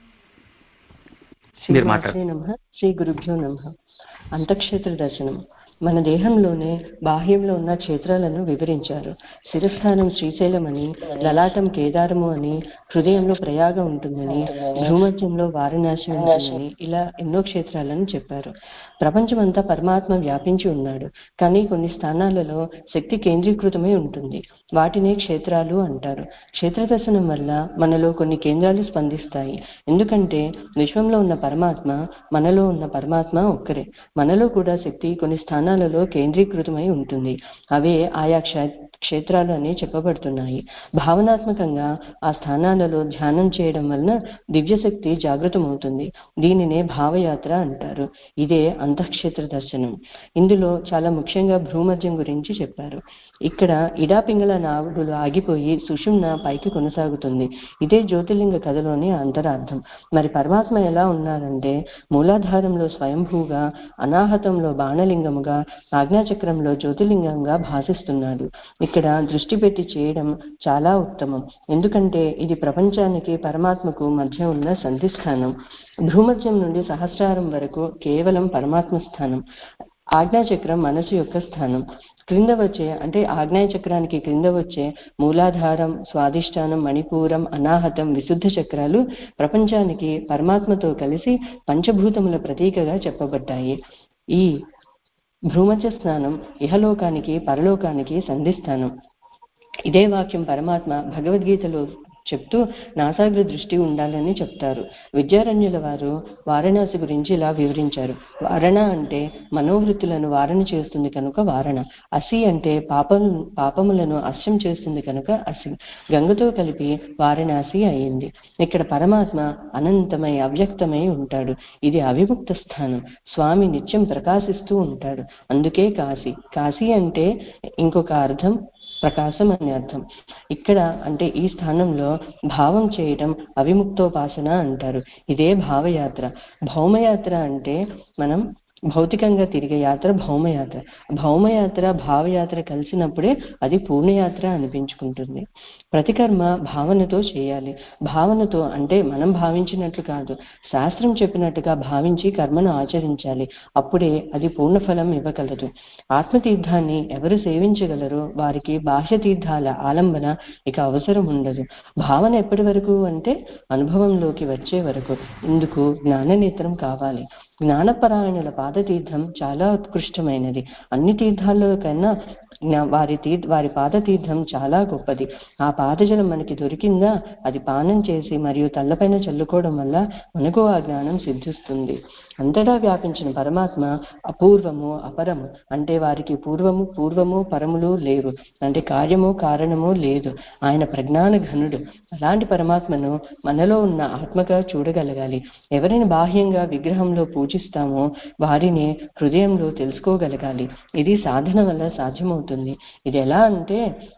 శ్రీ గురుభ్యో నమః. అంతఃక్షేత్ర దర్శనం మన దేహంలోనే బాహ్యంలో ఉన్న క్షేత్రాలను వివరించారు. శిరస్థానం శ్రీశైలం అని, లలాటం కేదారము అని, హృదయంలో ప్రయాగ ఉంటుందని, భూమధ్యంలో వారణాసి ఉంటుందని, ఇలా ఎన్నో క్షేత్రాలను చెప్పారు. ప్రపంచమంతా పరమాత్మ వ్యాపించి ఉన్నాడు. కానీ కొన్ని స్థానాలలో శక్తి కేంద్రీకృతమై ఉంటుంది. వాటినే క్షేత్రాలు అంటారు. క్షేత్ర దర్శనం వల్ల మనలో కొన్ని కేంద్రాలు స్పందిస్తాయి. ఎందుకంటే విశ్వంలో ఉన్న పరమాత్మ, మనలో ఉన్న పరమాత్మ ఒక్కరే. మనలో కూడా శక్తి కొన్ని స్థానాలలో కేంద్రీకృతమై ఉంటుంది. అవే ఆయా క్షే క్షేత్రాలు అని చెప్పబడుతున్నాయి. భావనాత్మకంగా ఆ స్థానాలలో ధ్యానం చేయడం వలన దివ్యశక్తి జాగృతమవుతుంది. దీనినే భావయాత్ర అంటారు. ఇదే అంతఃక్షేత్ర దర్శనం. ఇందులో చాలా ముఖ్యంగా భ్రూమధ్యం గురించి చెప్పారు. ఇక్కడ ఇడాపింగళ నాడులు ఆగిపోయి సుషుమ్న పైకి కొనసాగుతుంది. ఇదే జ్యోతిర్లింగ కథలోని అంతరార్థం. మరి పరమాత్మ ఎలా ఉన్నారంటే మూలాధారంలో స్వయంభూగా, అనాహతంలో బాణలింగముగా, ఆజ్ఞాచక్రంలో జ్యోతిర్లింగంగా భాసిస్తున్నాడు. ఇక్కడ దృష్టి పెట్టి చేయడం చాలా ఉత్తమం. ఎందుకంటే ఇది ప్రపంచానికి పరమాత్మకు మధ్య ఉన్న సంధిస్థానం. భూమధ్యం నుండి సహస్రారం వరకు కేవలం పరమాత్మ స్థానం. ఆజ్ఞాచక్రం మనసు యొక్క స్థానం. క్రింద వచ్చే అంటే ఆగ్నేయ చక్రానికి క్రింద వచ్చే మూలాధారం, స్వాధిష్టానం, మణిపూరం, అనాహతం, విశుద్ధ చక్రాలు ప్రపంచానికి పరమాత్మతో కలిసి పంచభూతముల ప్రతీకగా చెప్పబడ్డాయి. ఈ భ్రూమధ్య స్నానం ఇహలోకానికి పరలోకానికి సంధిస్థానం. ఇదే వాక్యం పరమాత్మ భగవద్గీతలో చెప్తూ నాసాగ్ర దృష్టి ఉండాలని చెప్తారు. విద్యారణ్యుల వారు వారణాసి గురించి ఇలా వివరించారు. వారణ అంటే మనోవృత్తులను వారణ చేస్తుంది కనుక వారణ. అసి అంటే పాపం పాపములను అస్యం చేస్తుంది కనుక అసి. గంగతో కలిపి వారణాసి అయింది. ఇక్కడ పరమాత్మ అనంతమై అవ్యక్తమై ఉంటాడు. ఇది అవిముక్త స్థానం. స్వామి నిత్యం ప్రకాశిస్తూ ఉంటాడు. అందుకే కాశీ. కాశీ అంటే ఇంకొక అర్థం ప్రకాశం అనే అర్థం. ఇక్కడ అంటే ఈ స్థానంలో భావం చేయటం అవిముక్తోపాసన అంటారు. ఇదే భావయాత్ర. భౌమయాత్ర అంటే మనం భౌతికంగా తిరిగే యాత్ర భౌమయాత్ర. భౌమయాత్ర భావయాత్ర కలిసినప్పుడే అది పూర్ణయాత్ర అనిపించుకుంటుంది. ప్రతి కర్మ భావనతో చేయాలి. భావనతో అంటే మనం భావించినట్లు కాదు, శాస్త్రం చెప్పినట్టుగా భావించి కర్మను ఆచరించాలి. అప్పుడే అది పూర్ణఫలం ఇవ్వగలదు. ఆత్మతీర్థాన్ని ఎవరు సేవించగలరో వారికి బాహ్య తీర్థాల ఆలంబన ఇక అవసరం ఉండదు. భావన ఎప్పటి వరకు అంటే అనుభవంలోకి వచ్చే వరకు. ఇందుకు జ్ఞాననేత్రం కావాలి. జ్ఞానపరాయణుల పాదతీర్థం చాలా ఉత్కృష్టమైనది. అన్ని తీర్థాల్లో కన్నా వారి తీర్థ వారి పాదతీర్థం చాలా గొప్పది. ఆ పాదజలం మనకి దొరికిందా, అది పానం చేసి మరియు తల్లపైన చల్లుకోవడం వల్ల మనకు ఆ జ్ఞానం సిద్ధిస్తుంది. అంతటా వ్యాపించిన పరమాత్మ అపూర్వము అపరము అంటే వారికి పూర్వము పూర్వము పరములు లేవు. అంటే కార్యము కారణము లేదు. ఆయన ప్రజ్ఞాన ఘనుడు. అలాంటి పరమాత్మను మనలో ఉన్న ఆత్మగా చూడగలగాలి. ఎవరిని బాహ్యంగా విగ్రహంలో పూజిస్తామో వారిని హృదయంలో తెలుసుకోగలగాలి. ఇది సాధన వల్ల సాధ్యమవుతుంది. ఇది ఎలా అంటే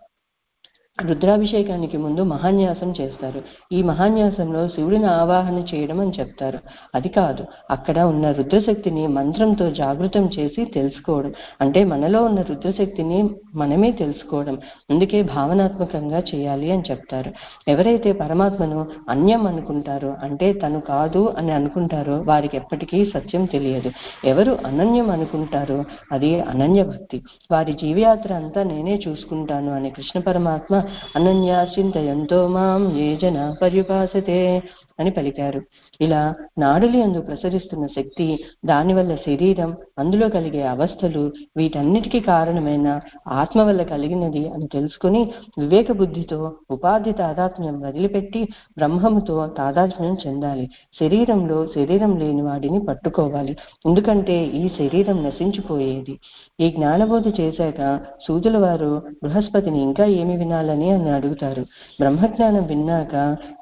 రుద్రాభిషేకానికి ముందు మహాన్యాసం చేస్తారు. ఈ మహాన్యాసంలో శివుడిని ఆవాహన చేయడం అని చెప్తారు. అది కాదు, అక్కడ ఉన్న రుద్రశక్తిని మంత్రంతో జాగృతం చేసి తెలుసుకోవడం. అంటే మనలో ఉన్న రుద్రశక్తిని మనమే తెలుసుకోవడం. అందుకే భావనాత్మకంగా చేయాలి అని చెప్తారు. ఎవరైతే పరమాత్మను అన్యం అనుకుంటారో అంటే తను కాదు అని అనుకుంటారో వారికి ఎప్పటికీ సత్యం తెలియదు. ఎవరు అనన్యం అనుకుంటారో అది అనన్య భక్తి. వారి జీవయాత్ర అంతా నేనే చూసుకుంటాను అని కృష్ణ పరమాత్మ అనన్యా చింతయంతో మాం ఏ జన పర్యుపాసతే అని పలికారు. ఇలా నాడులి యందు ప్రసరిస్తున్న శక్తి, దానివల్ల శరీరం, అందులో కలిగే అవస్థలు, వీటన్నిటికీ కారణమైన ఆత్మ వల్ల కలిగినది అని తెలుసుకుని వివేక బుద్ధితో ఉపాధి తాదాత్మ్యం వదిలిపెట్టి బ్రహ్మముతో తాదాత్మ్యం చెందాలి. శరీరంలో శరీరం లేని వాడిని పట్టుకోవాలి. ఎందుకంటే ఈ శరీరం నశించిపోయేది. ఈ జ్ఞానబోధ చేశాక సూదుల వారు బృహస్పతిని ఇంకా ఏమి వినాలని అని అడుగుతారు. బ్రహ్మజ్ఞానం విన్నాక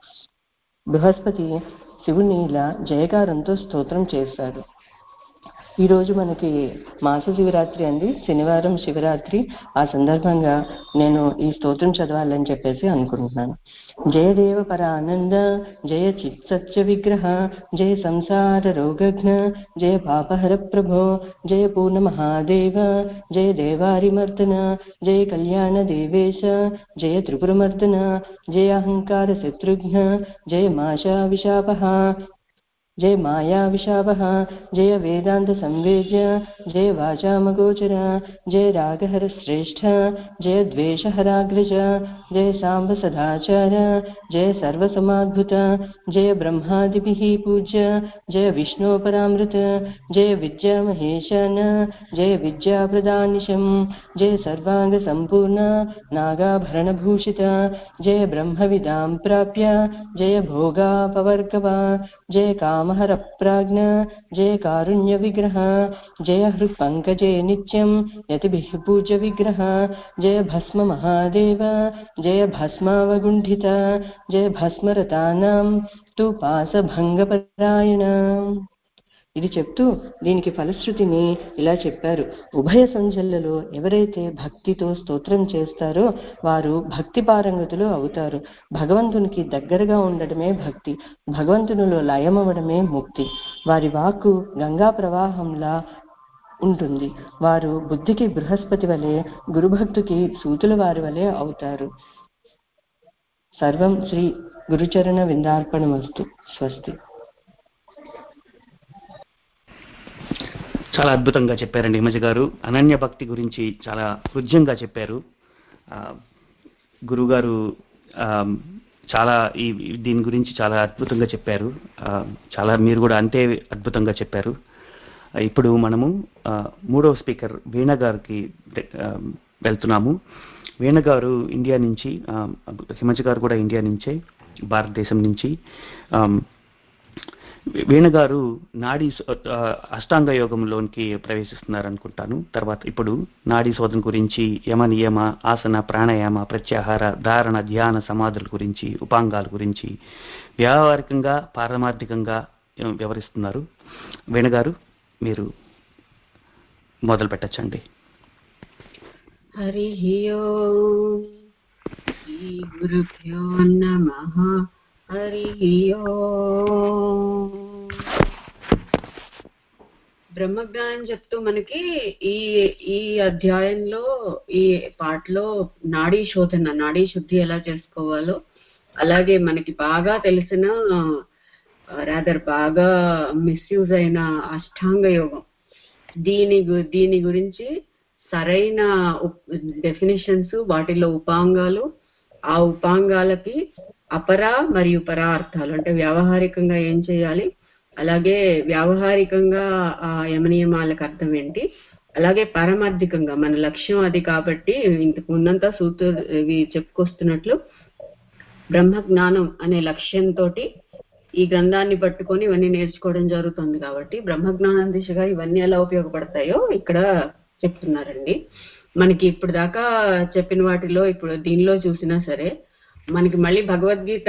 బృహస్పతి శివుని ఇలా జయకారంతో స్తోత్రం చేశాడు. ఈరోజు మనకి మాస శివరాత్రి అండి, శనివారం శివరాత్రి. ఆ సందర్భంగా నేను ఈ స్తోత్రం చదవాలని చెప్పేసి అనుకుంటున్నాను. జయదేవ పరానంద, జయ చిత్ సత్య విగ్రహ, జయ సంసార రోగఘ్న, జయ పాపహర ప్రభో, జయ పూర్ణ మహాదేవ, జయ దేవారిమర్దన, జయ కళ్యాణ దేవేశ, జయ త్రిపురమర్దన, జయ అహంకార శత్రుఘ్న, జయ మాషా విశాపహ, जय माया विशावः जय वेदांत संवेद्य जय वाचामगोचर जय रागहर श्रेष्ठ जय द्वेषहराग्रज जय सांब सदाचार जय सर्वसमाद्भुत जय ब्रह्मादिभिः पूज्य जय विष्णोपरामृत जय विद्या महेशन जय विद्याप्रदानिशं जय सर्वांग संपूर्ण नागाभरणभूषित जय ब्रह्मविदां प्राप्य जय भोगापवर्गवा जय कामहर प्राज्ञ जय कारुण्य विग्रह जय हृत्पङ्कजे नित्यं यतिभिः पूज्य विग्रह जय भस्म महादेव जय भस्मावगुण्ठित जय भस्मरतानां तु पासभङ्गपरायण. ఇది చెప్తూ దీనికి ఫలశ్రుతిని ఇలా చెప్పారు. ఉభయ సంధ్యలలో ఎవరైతే భక్తితో స్తోత్రం చేస్తారో వారు భక్తి పారంగతులు అవుతారు. భగవంతునికి దగ్గరగా ఉండడమే భక్తి, భగవంతునిలో లయమవడమే ముక్తి. వారి వాక్కు గంగా ప్రవాహంలా ఉంటుంది. వారు బుద్ధికి బృహస్పతి వలె, గురుభక్తికి సూతుల వారి వలె అవుతారు. సర్వం శ్రీ గురుచరణ విందార్పణమస్తు. స్వస్తి. చాలా అద్భుతంగా చెప్పారండి హిమజ గారు. అనన్య భక్తి గురించి చాలా హృద్యంగా చెప్పారు. గురుగారు చాలా ఈ దీని గురించి చాలా అద్భుతంగా చెప్పారు. చాలా మీరు కూడా అంతే అద్భుతంగా చెప్పారు. ఇప్పుడు మనము మూడవ స్పీకర్ వీణ గారికి వెళ్తున్నాము. వీణ గారు ఇండియా నుంచి, హిమజ గారు కూడా ఇండియా నుంచే, భారతదేశం నుంచి. వీణ గారు నాడీ అష్టాంగ యోగంలోనికి ప్రవేశిస్తున్నారు అనుకుంటాను. తర్వాత ఇప్పుడు నాడీ శోధన గురించి, యమ నియమ, ఆసన, ప్రాణాయామ, ప్రత్యాహార, ధారణ, ధ్యాన, సమాధుల గురించి, ఉపాంగాల గురించి వ్యావహారికంగా పారమార్థికంగా వివరిస్తున్నారు. వీణ గారు మీరు మొదలు పెట్టచ్చండి. హరి ఓం శ్రీ గురుభ్యో నమః. హరి ఓం. బ్రహ్మజ్ఞానం చెప్తూ మనకి ఈ ఈ అధ్యాయంలో ఈ పాటలో నాడీ శోధన, నాడీ శుద్ధి ఎలా చేసుకోవాలో, అలాగే మనకి బాగా తెలిసిన రాదర్ బాగా మిస్యూజ్ అయిన అష్టాంగ యోగం, దీని దీని గురించి సరైన డెఫినేషన్స్, వాటిలో ఉపాంగాలు, ఆ ఉపాంగాలకి అపర మరియు పరా అర్థాలు, అంటే వ్యావహారికంగా ఏం చేయాలి, అలాగే వ్యావహారికంగా ఆ యమనియమాలకు అర్థం ఏంటి, అలాగే పారమార్థికంగా మన లక్ష్యం అది కాబట్టి ఇంతకు ముందంతా సూత్ర ఇవి చెప్పుకొస్తున్నట్లు బ్రహ్మజ్ఞానం అనే లక్ష్యంతో ఈ గ్రంథాన్ని పట్టుకొని ఇవన్నీ నేర్చుకోవడం జరుగుతుంది. కాబట్టి బ్రహ్మజ్ఞానం దిశగా ఇవన్నీ ఎలా ఉపయోగపడతాయో ఇక్కడ చెప్తున్నారండి. మనకి ఇప్పుడు దాకా చెప్పిన వాటిలో ఇప్పుడు దీనిలో చూసినా సరే మనకి మళ్ళీ భగవద్గీత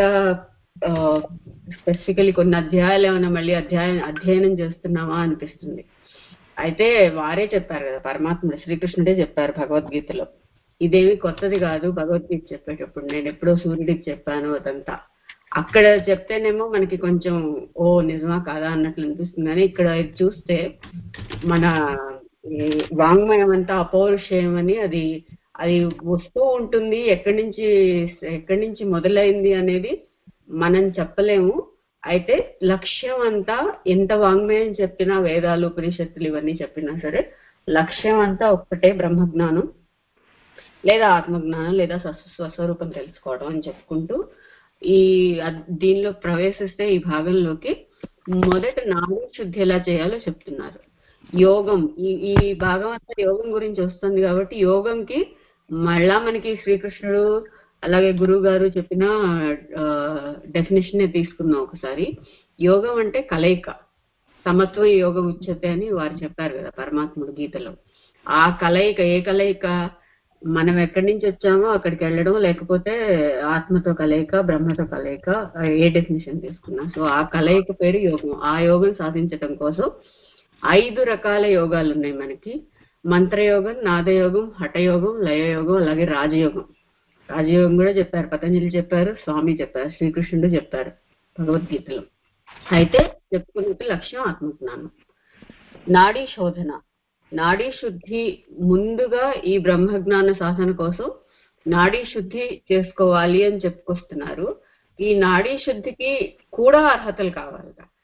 స్పెసిఫికలీ కొన్ని అధ్యాయాలు ఏమైనా మళ్ళీ అధ్యాయం అధ్యయనం చేస్తున్నామా అనిపిస్తుంది. అయితే వారే చెప్పారు కదా, పరమాత్ముడు శ్రీకృష్ణుడే చెప్పారు భగవద్గీతలో, ఇదేమి కొత్తది కాదు. భగవద్గీత చెప్పేటప్పుడు నేను ఎప్పుడో సూర్యుడికి చెప్పాను అదంతా, అక్కడ చెప్తేనేమో మనకి కొంచెం ఓ నిజమా కాదా అన్నట్లు అనిపిస్తుంది. కానీ ఇక్కడ చూస్తే మన వాంగ్మయం అంతా అపౌరుషేయం అని అది అది వస్తూ ఉంటుంది. ఎక్కడి నుంచి ఎక్కడి నుంచి మొదలైంది అనేది మనం చెప్పలేము. అయితే లక్ష్యం అంతా ఎంత వాంగ్మయం చెప్పినా, వేదాలు, ఉపనిషత్తులు ఇవన్నీ చెప్పినా సరే లక్ష్యం అంతా ఒక్కటే, బ్రహ్మజ్ఞానం లేదా ఆత్మజ్ఞానం లేదా స్వస్వరూపం తెలుసుకోవడం అని చెప్పుకుంటూ ఈ దీనిలో ప్రవేశిస్తే ఈ భాగంలోకి మొదట నాడీ శుద్ధి ఎలా చేయాలో చెప్తున్నారు. యోగం, ఈ ఈ భాగం అంతా యోగం గురించి వస్తుంది కాబట్టి యోగంకి మళ్ళా మనకి శ్రీకృష్ణుడు అలాగే గురువు గారు చెప్పిన డెఫినేషన్ తీసుకుందాం ఒకసారి. యోగం అంటే కలయిక, సమత్వ యోగం ఉచ్యతే అని వారు చెప్పారు కదా పరమాత్ముడు గీతలో. ఆ కలయిక, ఏ కలయిక, మనం ఎక్కడి నుంచి వచ్చామో అక్కడికి వెళ్ళడం, లేకపోతే ఆత్మతో కలయిక, బ్రహ్మతో కలయిక, ఏ డెఫినేషన్ తీసుకున్నా. సో ఆ కలయిక పేరు యోగం. ఆ యోగం సాధించడం కోసం ఐదు రకాల యోగాలు ఉన్నాయి మనకి. మంత్రయోగం, నాదయోగం, హఠయోగం, లయయోగం, అలాగే రాజయోగం. రాజయోగం కూడా చెప్పారు, పతంజలి చెప్పారు, స్వామి చెప్పారు, శ్రీకృష్ణుడు చెప్పారు భగవద్గీతలో. అయితే చెప్పుకున్నట్టు లక్ష్యం ఆత్మజ్ఞానం. నాడీ శోధన, నాడీ శుద్ధి ముందుగా ఈ బ్రహ్మజ్ఞాన సాధన కోసం నాడీ శుద్ధి చేసుకోవాలి అని చెప్పుకొస్తున్నారు. ఈ నాడీ శుద్ధికి కూడా అర్హతలు కావాలి.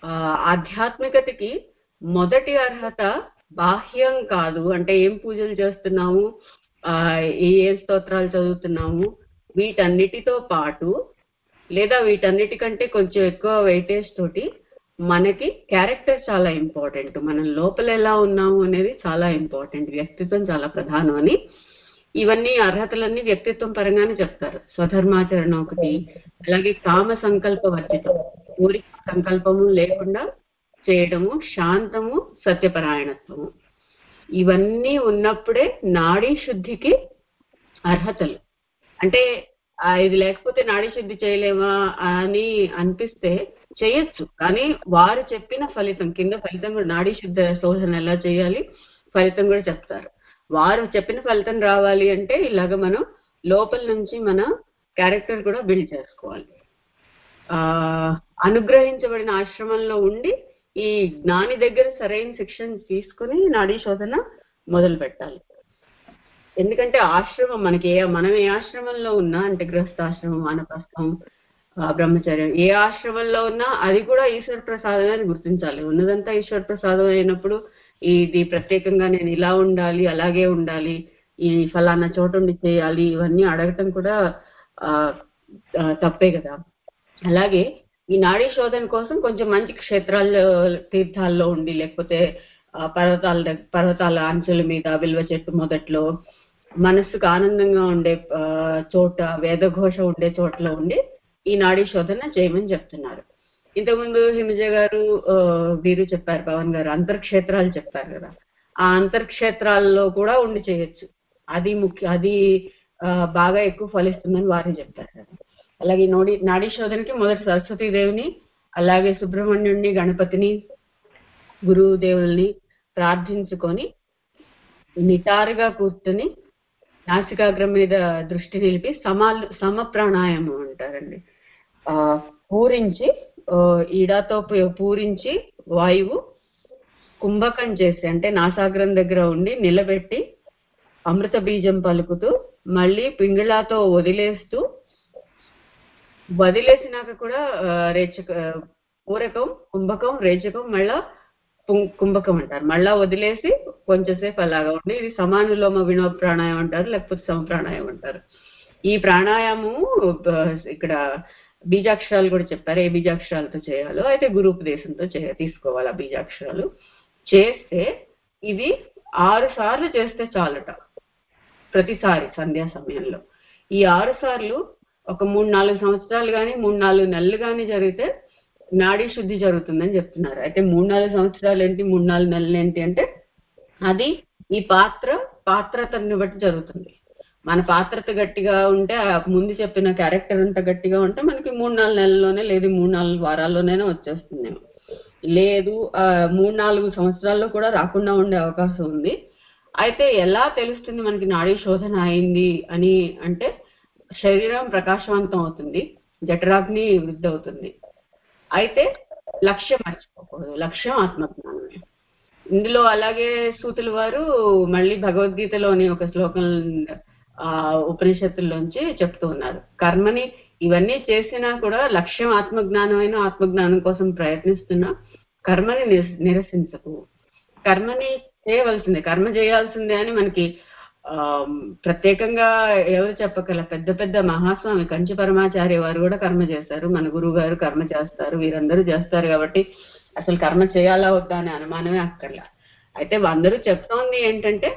ఆ ఆధ్యాత్మికతకి మొదటి అర్హత బాహ్యం కాదు. అంటే ఏం పూజలు చేస్తున్నాము, ఆ ఏ ఏ స్తోత్రాలు చదువుతున్నాము, వీటన్నిటితో పాటు లేదా వీటన్నిటికంటే కొంచెం ఎక్కువ వెయిటేజ్ తోటి మనకి క్యారెక్టర్ చాలా ఇంపార్టెంట్. మనం లోపల ఎలా ఉన్నాము అనేది చాలా ఇంపార్టెంట్. వ్యక్తిత్వం చాలా ప్రధానం అని ఇవన్నీ అర్హతలన్నీ వ్యక్తిత్వం పరంగానే చెప్తారు. స్వధర్మాచరణ ఒకటి, అలాగే కామ సంకల్ప వర్జితం, కోరిక సంకల్పము లేకుండా చేయడము, శాంతము, సత్యపరాయణత్వము, ఇవన్నీ ఉన్నప్పుడే నాడీ శుద్ధికి అర్హతలు. అంటే ఇది లేకపోతే నాడీ శుద్ధి చేయలేమా అని అనిపిస్తే చేయొచ్చు, కానీ వారు చెప్పిన ఫలితం కింద ఫలితం కూడా నాడీ శుద్ధ శోధన ఎలా చేయాలి ఫలితం కూడా చెప్తారు. వారు చెప్పిన ఫలితం రావాలి అంటే ఇలాగ మనం లోపల నుంచి మన క్యారెక్టర్ కూడా బిల్డ్ చేసుకోవాలి. ఆ అనుగ్రహించబడిన ఆశ్రమంలో ఉండి ఈ జ్ఞాని దగ్గర సరైన శిక్షణ తీసుకుని నాడీ శోధన మొదలు పెట్టాలి. ఎందుకంటే ఆశ్రమం మనకి ఏ మనం ఏ ఆశ్రమంలో ఉన్నా, అంటే గృహస్థాశ్రమం, వానప్రస్థం, బ్రహ్మచర్యం, ఏ ఆశ్రమంలో ఉన్నా అది కూడా ఈశ్వర ప్రసాదం అని గుర్తించాలి. ఉన్నదంతా ఈశ్వర ప్రసాదం అయినప్పుడు ఇది ప్రత్యేకంగా నేను ఇలా ఉండాలి, అలాగే ఉండాలి, ఈ ఫలానా చోటు ఉండి చేయాలి, ఇవన్నీ అడగటం కూడా ఆ తప్పే కదా. అలాగే ఈ నాడీ శోధన కోసం కొంచెం మంచి క్షేత్రాల్లో, తీర్థాల్లో ఉండి, లేకపోతే పర్వతాల పర్వతాల అంచుల మీద బిల్వ చెట్టు మొదట్లో మనస్సుకు ఆనందంగా ఉండే చోట, వేదఘోష ఉండే చోట్ల ఉండి ఈ నాడీ శోధన చేయమని చెప్తున్నారు. ఇంతకుముందు హిమజ గారు వీరు చెప్పారు, పవన్ గారు అంతర్క్షేత్రాలు చెప్పారు కదా. ఆ అంతర్క్షేత్రాల్లో కూడా ఉండి చేయొచ్చు, అది ముఖ్య అది బాగా ఎక్కువ ఫలిస్తుందని వారే చెప్పారు కదా. అలాగే నోడి నాడీ శోధనకి మొదటి సరస్వతీదేవిని, అలాగే సుబ్రహ్మణ్యుడిని, గణపతిని, గురుదేవుల్ని ప్రార్థించుకొని నిటారుగా కూర్చొని నాసికాగ్రం మీద దృష్టి నిలిపి సమాలు సమ ప్రాణాయామం అంటారండి. ఆ పూరించి ఈడాతో పూరించి వాయువు కుంభకం చేసి, అంటే నాసాగ్రం దగ్గర ఉండి నిలబెట్టి అమృత బీజం పలుకుతూ మళ్ళీ పింగళాతో వదిలేస్తూ, వదిలేసినాక కూడా రేచక పూరకం, కుంభకం, రేచకం, మళ్ళా కుంభకం అంటారు. మళ్ళా వదిలేసి కొంచెంసేపు అలాగా ఉండి ఇది సమానులోమ వినో ప్రాణాయామం అంటారు, లేకపోతే సమ ప్రాణాయామం అంటారు. ఈ ప్రాణాయామము ఇక్కడ బీజాక్షరాలు కూడా చెప్పారు, ఏ బీజాక్షరాలతో చేయాలో. అయితే గురూపదేశంతో చే తీసుకోవాలి ఆ బీజాక్షరాలు. చేస్తే ఇది ఆరు సార్లు చేస్తే చాలట ప్రతిసారి సంధ్యా సమయంలో. ఈ ఆరు సార్లు ఒక మూడు నాలుగు సంవత్సరాలు కానీ మూడు నాలుగు నెలలు కానీ జరిగితే నాడీ శుద్ధి జరుగుతుందని చెప్తున్నారు. అయితే మూడు నాలుగు సంవత్సరాలు ఏంటి, మూడు నాలుగు నెలలు ఏంటి అంటే అది ఈ పాత్ర పాత్రతను బట్టి జరుగుతుంది. మన పాత్రత గట్టిగా ఉంటే, ముందు చెప్పిన క్యారెక్టర్ అంతా గట్టిగా ఉంటే మనకి మూడు నాలుగు నెలల్లోనే, లేదు మూడు నాలుగు వారాల్లోనైనా వచ్చేస్తుంది. లేదు ఆ మూడు నాలుగు సంవత్సరాల్లో కూడా రాకుండా ఉండే అవకాశం ఉంది. అయితే ఎలా తెలుస్తుంది మనకి నాడీ శోధన అయింది అని అంటే, శరీరం ప్రకాశవంతం అవుతుంది, జఠరాగ్ని వృద్ధి అవుతుంది. అయితే లక్ష్యం మర్చిపోకూడదు, లక్ష్యం ఆత్మజ్ఞానమే. ఇందులో అలాగే సూతుల వారు మళ్ళీ భగవద్గీతలోని ఒక శ్లోకం ఆ ఉపనిషత్తుల్లోంచి చెప్తూ ఉన్నారు, కర్మని ఇవన్నీ చేసినా కూడా లక్ష్యం ఆత్మజ్ఞానమైన ఆత్మజ్ఞానం కోసం ప్రయత్నిస్తున్నా కర్మని నిరసించకు. కర్మని చేయవలసిందే, కర్మ చేయాల్సిందే అని మనకి ఆ ప్రత్యేకంగా ఎవరు చెప్పగల, పెద్ద పెద్ద మహాస్వామి కంచి పరమాచార్య వారు కూడా కర్మ చేస్తారు, మన గురువు గారు కర్మ చేస్తారు, వీరందరూ చేస్తారు. కాబట్టి అసలు కర్మ చేయాలా వద్దా అనే అనుమానమే అక్కర్లా. అయితే అందరూ చెప్తోంది ఏంటంటే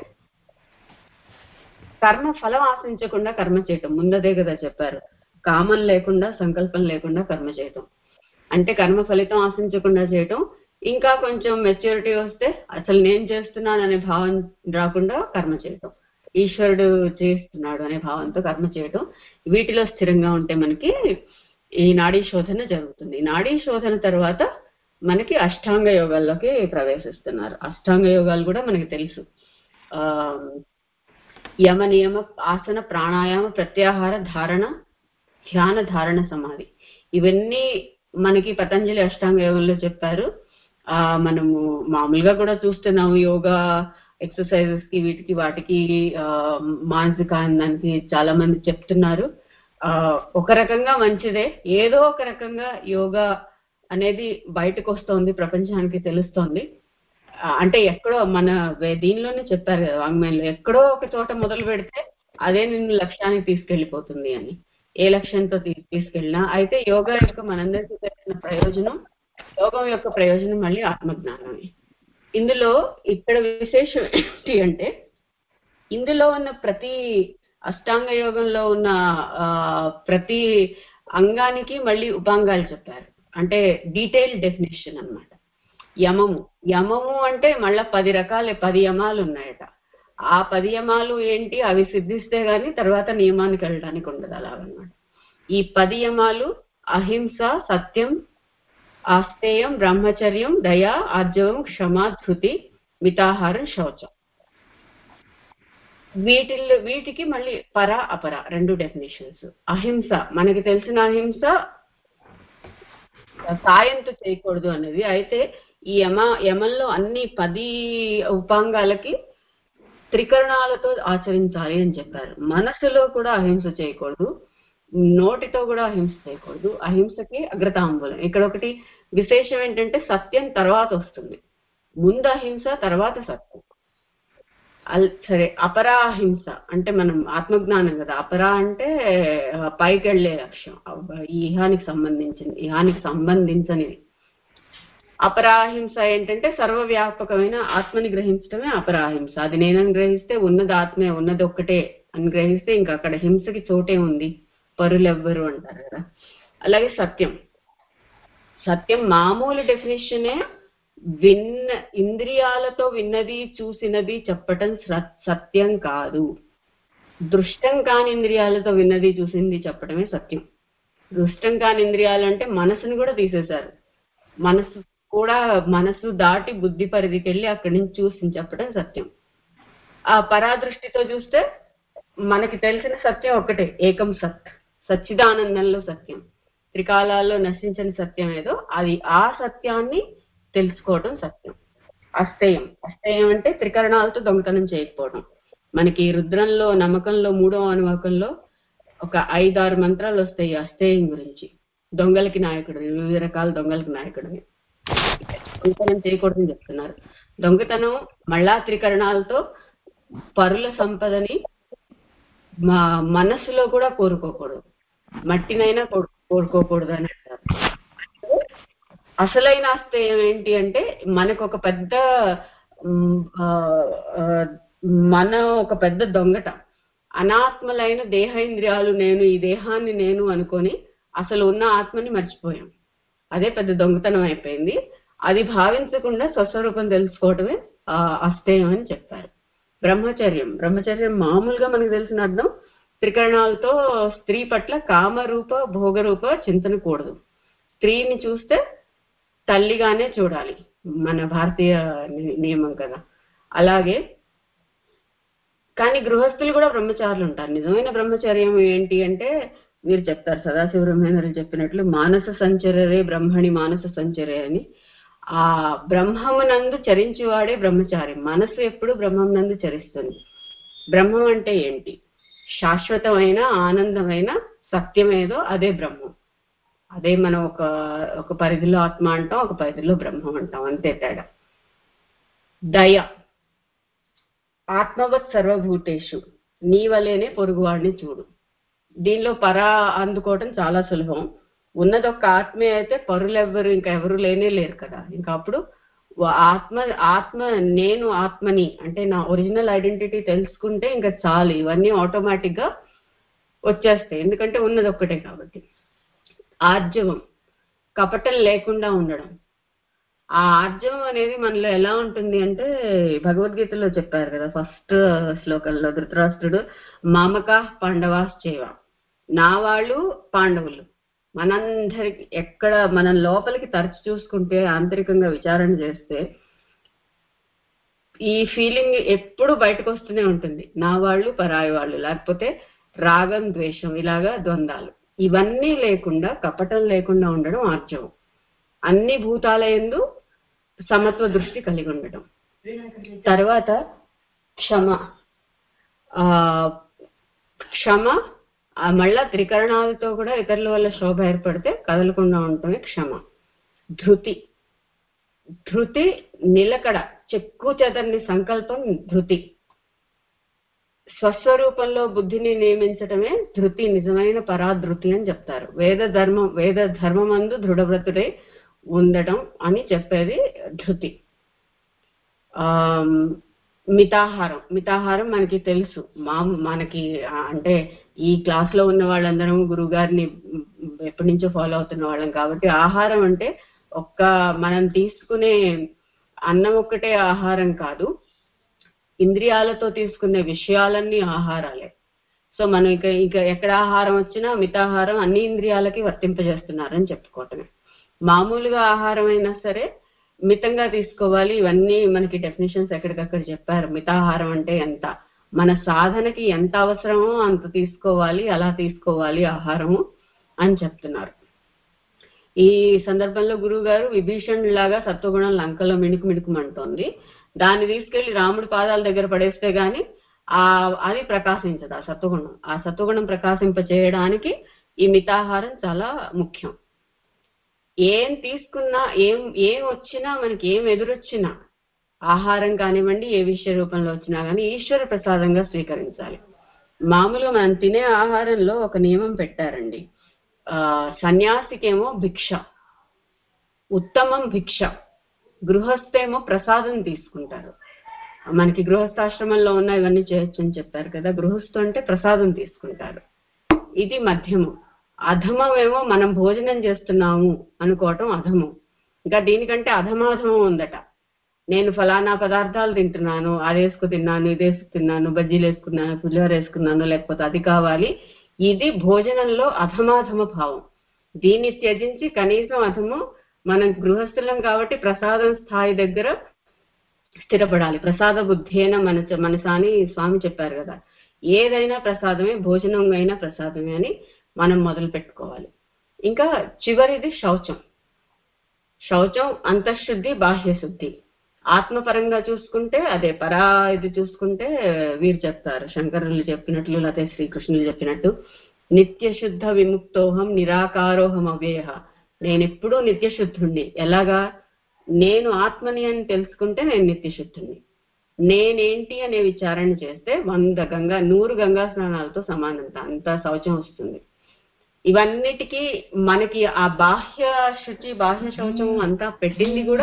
కర్మ ఫలం ఆశించకుండా కర్మ చేయటం. ముందదే కదా చెప్పారు, కామం లేకుండా, సంకల్పం లేకుండా కర్మ చేయటం అంటే కర్మ ఫలితం ఆశించకుండా చేయటం. ఇంకా కొంచెం మెచ్యూరిటీ వస్తే అసలు నేను చేస్తున్నాను అనే భావం రాకుండా కర్మ చేయటం, ఈశ్వరుడు చేస్తున్నాడు అనే భావంతో కర్మ చేయటం. వీటిలో స్థిరంగా ఉంటే మనకి ఈ నాడీ శోధన జరుగుతుంది. నాడీ శోధన తర్వాత మనకి అష్టాంగ యోగాల్లోకి ప్రవేశిస్తున్నారు. అష్టాంగ యోగాలు కూడా మనకి తెలుసు, ఆ యమ, నియమ, ఆసన, ప్రాణాయామ, ప్రత్యాహార, ధారణ, ధ్యాన, ధారణ, సమాధి, ఇవన్నీ మనకి పతంజలి అష్టాంగ యోగంలో చెప్పారు. ఆ మనము మామూలుగా కూడా చూస్తున్నాము, యోగా ఎక్సర్సైజెస్ కి వీటికి వాటికి ఆ మానసిక ఆనందానికి చాలా మంది చెప్తున్నారు. ఆ ఒక రకంగా మంచిదే, ఏదో ఒక రకంగా యోగా అనేది బయటకు వస్తోంది, ప్రపంచానికి తెలుస్తోంది. అంటే ఎక్కడో మన దీనిలోనే చెప్పారు కదా వాంగ్మయంలో, ఎక్కడో ఒక చోట మొదలు పెడితే అదే నిన్ను లక్ష్యానికి తీసుకెళ్లిపోతుంది అని. ఏ లక్ష్యంతో తీసుకెళ్ళినా అయితే యోగా యొక్క మనందరికీ తెలిసిన ప్రయోజనం, యోగం యొక్క ప్రయోజనం మళ్ళీ ఆత్మజ్ఞానమే. ఇందులో ఇక్కడ విశేషం ఏంటి అంటే, ఇందులో ఉన్న ప్రతి అష్టాంగ యోగంలో ఉన్న ప్రతి అంగానికి మళ్ళీ ఉపాంగాలు చెప్పారు. అంటే డీటెయిల్ డెఫినేషన్ అన్నమాట. యమము యమము అంటే మళ్ళా పది రకాల పది యమాలు ఉన్నాయట. ఆ పది యమాలు ఏంటి, అవి సిద్ధిస్తే గానీ తర్వాత నియమానికి వెళ్ళడానికి ఉండదు అలాగన్నమాట. ఈ పది యమాలు అహింస, సత్యం, ఆస్తేయం, బ్రహ్మచర్యం, దయ, ఆర్జవం, క్షమ, ధృతి, మితాహారం, శౌచం. వీటిల్లో వీటికి మళ్ళీ పర అపర రెండు డెఫినేషన్స్. అహింస మనకి తెలిసిన అహింస సాయంతో చేయకూడదు అన్నది. అయితే ఈ యమ యమంలో అన్ని పది ఉపాంగాలకి త్రికరణాలతో ఆచరించాలి అని చెప్పారు. మనసులో కూడా అహింస చేయకూడదు, నోటితో కూడా అహింస చేయకూడదు. అహింసకి అగ్రతాంబూలం. ఇక్కడ ఒకటి విశేషం ఏంటంటే సత్యం తర్వాత వస్తుంది, ముందు అహింస తర్వాత సత్యం. సరే, అపరాహింస అంటే మనం ఆత్మజ్ఞానం కదా. అపరా అంటే పైకి వెళ్లే లక్ష్యం, ఈ ఇహానికి సంబంధించింది, ఇహానికి సంబంధించనిది. అపరాహింస ఏంటంటే సర్వవ్యాపకమైన ఆత్మని గ్రహించడమే అపరాహింస. అది నేనని గ్రహిస్తే ఉన్నది ఆత్మే, ఉన్నది ఒక్కటే అని గ్రహిస్తే ఇంకా అక్కడ హింసకి చోటే ఉంది, పరులెవ్వరు అంటారు కదా. అలాగే సత్యం సత్యం మామూలు డెఫినేషనే విన్న ఇంద్రియాలతో విన్నది చూసినది చెప్పటం సత్యం కాదు. దృష్టం కాని ఇంద్రియాలతో విన్నది చూసింది చెప్పటమే సత్యం. దృష్టం కాని ఇంద్రియాలు అంటే మనసుని కూడా తీసేశారు. మనసు కూడా మనసు దాటి బుద్ధి పరిధికి వెళ్ళి అక్కడి నుంచి చూసి చెప్పడం సత్యం. ఆ పరాదృష్టితో చూస్తే మనకి తెలిసిన సత్యం ఒక్కటే, ఏకం సత్, సచ్చిదానందంలో సత్యం, త్రికాలాల్లో నశించని సత్యం ఏదో అది, ఆ సత్యాన్ని తెలుసుకోవడం సత్యం. అస్థేయం అస్థేయం అంటే త్రికరణాలతో దొంగతనం చేయకపోవడం. మనకి రుద్రంలో నమ్మకంలో మూడో అనువాకంలో ఒక ఐదారు మంత్రాలు వస్తాయి అస్థేయం గురించి. దొంగలకి నాయకుడు, వివిధ రకాల దొంగలకి నాయకుడిని, దొంగతనం చేయకూడదని చెప్తున్నారు. దొంగతనం మళ్ళా త్రికరణాలతో పరుల సంపదని మా మనస్సులో కూడా కోరుకోకూడదు, మట్టినైనా కోరుకోకూడదు అని అంటారు. అసలైన అస్థేయం ఏంటి అంటే మనకు ఒక పెద్ద మన ఒక పెద్ద దొంగట, అనాత్మలైన దేహేంద్రియాలు నేను, ఈ దేహాన్ని నేను అనుకొని అసలు ఉన్న ఆత్మని మర్చిపోయాం. అదే పెద్ద దొంగతనం అయిపోయింది. అది భావించకుండా స్వస్వరూపం తెలుసుకోవటమే అస్థేయం అని చెప్పారు. బ్రహ్మచర్యం బ్రహ్మచర్యం మామూలుగా మనకు తెలిసిన అర్థం త్రికరణాలతో స్త్రీ పట్ల కామరూప భోగరూప చింతన కూడదు. స్త్రీని చూస్తే తల్లిగానే చూడాలి, మన భారతీయ నియమం కదా. అలాగే కానీ గృహస్థులు కూడా బ్రహ్మచారులు ఉంటారు. నిజమైన బ్రహ్మచర్యం ఏంటి అంటే మీరు చెప్తారు, సదాశివ బ్రహ్మేంద్రులు చెప్పినట్లు మానస సంచరరే బ్రహ్మణి మానస సంచరే అని. ఆ బ్రహ్మమునందు చరించువాడే బ్రహ్మచారి. మనసు ఎప్పుడు బ్రహ్మమునందు చరిస్తుంది. బ్రహ్మం అంటే ఏంటి? శాశ్వతమైన ఆనందమైన సత్యమేదో అదే బ్రహ్మం. అదే మనం ఒక ఒక పరిధిలో ఆత్మ అంటాం, ఒక పరిధిలో బ్రహ్మం అంటాం, అంతే తేడా. దయ ఆత్మవత్ సర్వభూతేషు, నీ వలేనే పొరుగువాడిని చూడు. దీనిలో పరా అందుకోవటం చాలా సులభం. ఉన్నదొక్క ఆత్మే అయితే పరులెవ్వరు ఇంకా ఎవరు లేనే లేరు కదా. ఇంకా అప్పుడు ఆత్మ ఆత్మ నేను ఆత్మని అంటే నా ఒరిజినల్ ఐడెంటిటీ తెలుసుకుంటే ఇంకా చాలు, ఇవన్నీ ఆటోమేటిక్ గా వచ్చేస్తాయి, ఎందుకంటే ఉన్నది ఒక్కటే కాబట్టి. ఆర్జవం కపటం లేకుండా ఉండడం. ఆ ఆర్జవం అనేది మనలో ఎలా ఉంటుంది అంటే భగవద్గీతలో చెప్పారు కదా, ఫస్ట్ శ్లోకంలో ధృతరాష్ట్రుడు మామక పాండవాశ్చైవ, నా వాళ్ళు పాండవులు. మనందరికి ఎక్కడ మనం లోపలికి తరచి చూసుకుంటే ఆంతరికంగా విచారణ చేస్తే ఈ ఫీలింగ్ ఎప్పుడు బయటకు వస్తూనే ఉంటుంది, నా వాళ్ళు పరాయి వాళ్ళు, లేకపోతే రాగం ద్వేషం, ఇలాగా ద్వంద్వాలు. ఇవన్నీ లేకుండా కపటం లేకుండా ఉండడం ఆర్జవం. అన్ని భూతాలయందు సమత్వ దృష్టి కలిగి ఉండటం. తర్వాత క్షమ ఆ క్షమ మళ్ళా త్రికరణాలతో కూడా ఇతరుల వల్ల శోభ ఏర్పడితే కదలకుండా ఉండటమే క్షమ. ధృతి. ధృతి నిలకడ, చెక్కు చెదర్ని సంకల్పం ధృతి. స్వస్వరూపంలో బుద్ధిని నియమించటమే ధృతి, నిజమైన పరాధృతి అని చెప్తారు. వేద ధర్మం వేద ధర్మమందు దృఢవ్రతుడే ఉండటం అని చెప్పేది ధృతి. ఆ మితాహారం మితాహారం మనకి తెలుసు. మా మనకి అంటే ఈ క్లాస్ లో ఉన్న వాళ్ళందరం గురువు గారిని ఎప్పటి నుంచో ఫాలో అవుతున్న వాళ్ళం కాబట్టి ఆహారం అంటే ఒక్క మనం తీసుకునే అన్నం ఒక్కటే ఆహారం కాదు, ఇంద్రియాలతో తీసుకునే విషయాలన్నీ ఆహారాలే. సో మనం ఇక ఇక ఎక్కడ ఆహారం వచ్చినా మితాహారం అన్ని ఇంద్రియాలకి వర్తింపజేస్తున్నారని చెప్పుకోవటమే. మామూలుగా ఆహారం అయినా సరే మితంగా తీసుకోవాలి. ఇవన్నీ మనకి డెఫినేషన్స్ ఎక్కడికక్కడ చెప్పారు. మితాహారం అంటే ఎంత, మన సాధనకి ఎంత అవసరమో అంత తీసుకోవాలి, అలా తీసుకోవాలి ఆహారము అని చెప్తున్నారు. ఈ సందర్భంలో గురువు గారు విభీషణుడి లాగా సత్వగుణం లంకలో మిణుకు మిణుకుమంటోంది, దాన్ని తీసుకెళ్లి రాముడి పాదాల దగ్గర పడేస్తే గాని ఆ అది ప్రకాశించదు. ఆ సత్వగుణం ఆ సత్వగుణం ప్రకాశింప చేయడానికి ఈ మితాహారం చాలా ముఖ్యం. ఏం తీసుకున్నా, ఏం ఏం వచ్చినా, మనకి ఏం ఎదురొచ్చినా, ఆహారం కానివ్వండి ఏ విషయ రూపంలో వచ్చినా కానీ ఈశ్వర ప్రసాదంగా స్వీకరించాలి. మామూలుగా మనం తినే ఆహారంలో ఒక నియమం పెట్టారండి. ఆ సన్యాసికేమో భిక్ష, ఉత్తమం భిక్ష, గృహస్థేమో ప్రసాదం తీసుకుంటారు. మనకి గృహస్థాశ్రమంలో ఉన్న ఇవన్నీ చేయొచ్చు అని చెప్పారు కదా, గృహస్థు అంటే ప్రసాదం తీసుకుంటారు. ఇది మధ్యమం. అధమమేమో మనం భోజనం చేస్తున్నాము అనుకోవటం అధమం. ఇంకా దీనికంటే అధమాధమం ఉందట. నేను ఫలానా పదార్థాలు తింటున్నాను, అది వేసుకు తిన్నాను, ఇది వేసుకు తిన్నాను, బజ్జీలు వేసుకున్నాను, పులిహోర వేసుకున్నాను, లేకపోతే అది కావాలి. ఇది భోజనంలో అధమాధమ భావం. దీన్ని త్యజించి కనీసం అధము మనం గృహస్థులం కాబట్టి ప్రసాదం స్థాయి దగ్గర స్థిరపడాలి. ప్రసాద బుద్ధేన మన మనసాని స్వామి చెప్పారు కదా, ఏదైనా ప్రసాదమే, భోజనం అయినా ప్రసాదమే అని మనం మొదలు పెట్టుకోవాలి. ఇంకా చివరిది శౌచం. శౌచం అంతఃశుద్ధి బాహ్య శుద్ధి. ఆత్మపరంగా చూసుకుంటే అదే, పరా ఇది చూసుకుంటే వీరు చెప్తారు, శంకరులు చెప్పినట్లు లేకపోతే శ్రీకృష్ణులు చెప్పినట్టు, నిత్యశుద్ధ విముక్తోహం నిరాకారోహం అవ్యయ. నేనెప్పుడూ నిత్యశుద్ధుణ్ణి. ఎలాగా? నేను ఆత్మని అని తెలుసుకుంటే నేను నిత్యశుద్ధుణ్ణి. నేనేంటి అనే విచారణ చేస్తే వంద గంగా నూరు గంగా స్నానాలతో సమానంత అంత శౌచం వస్తుంది. ఇవన్నిటికీ మనకి ఆ బాహ్య శుచి, బాహ్య శౌచం అంతా పెట్టింది కూడా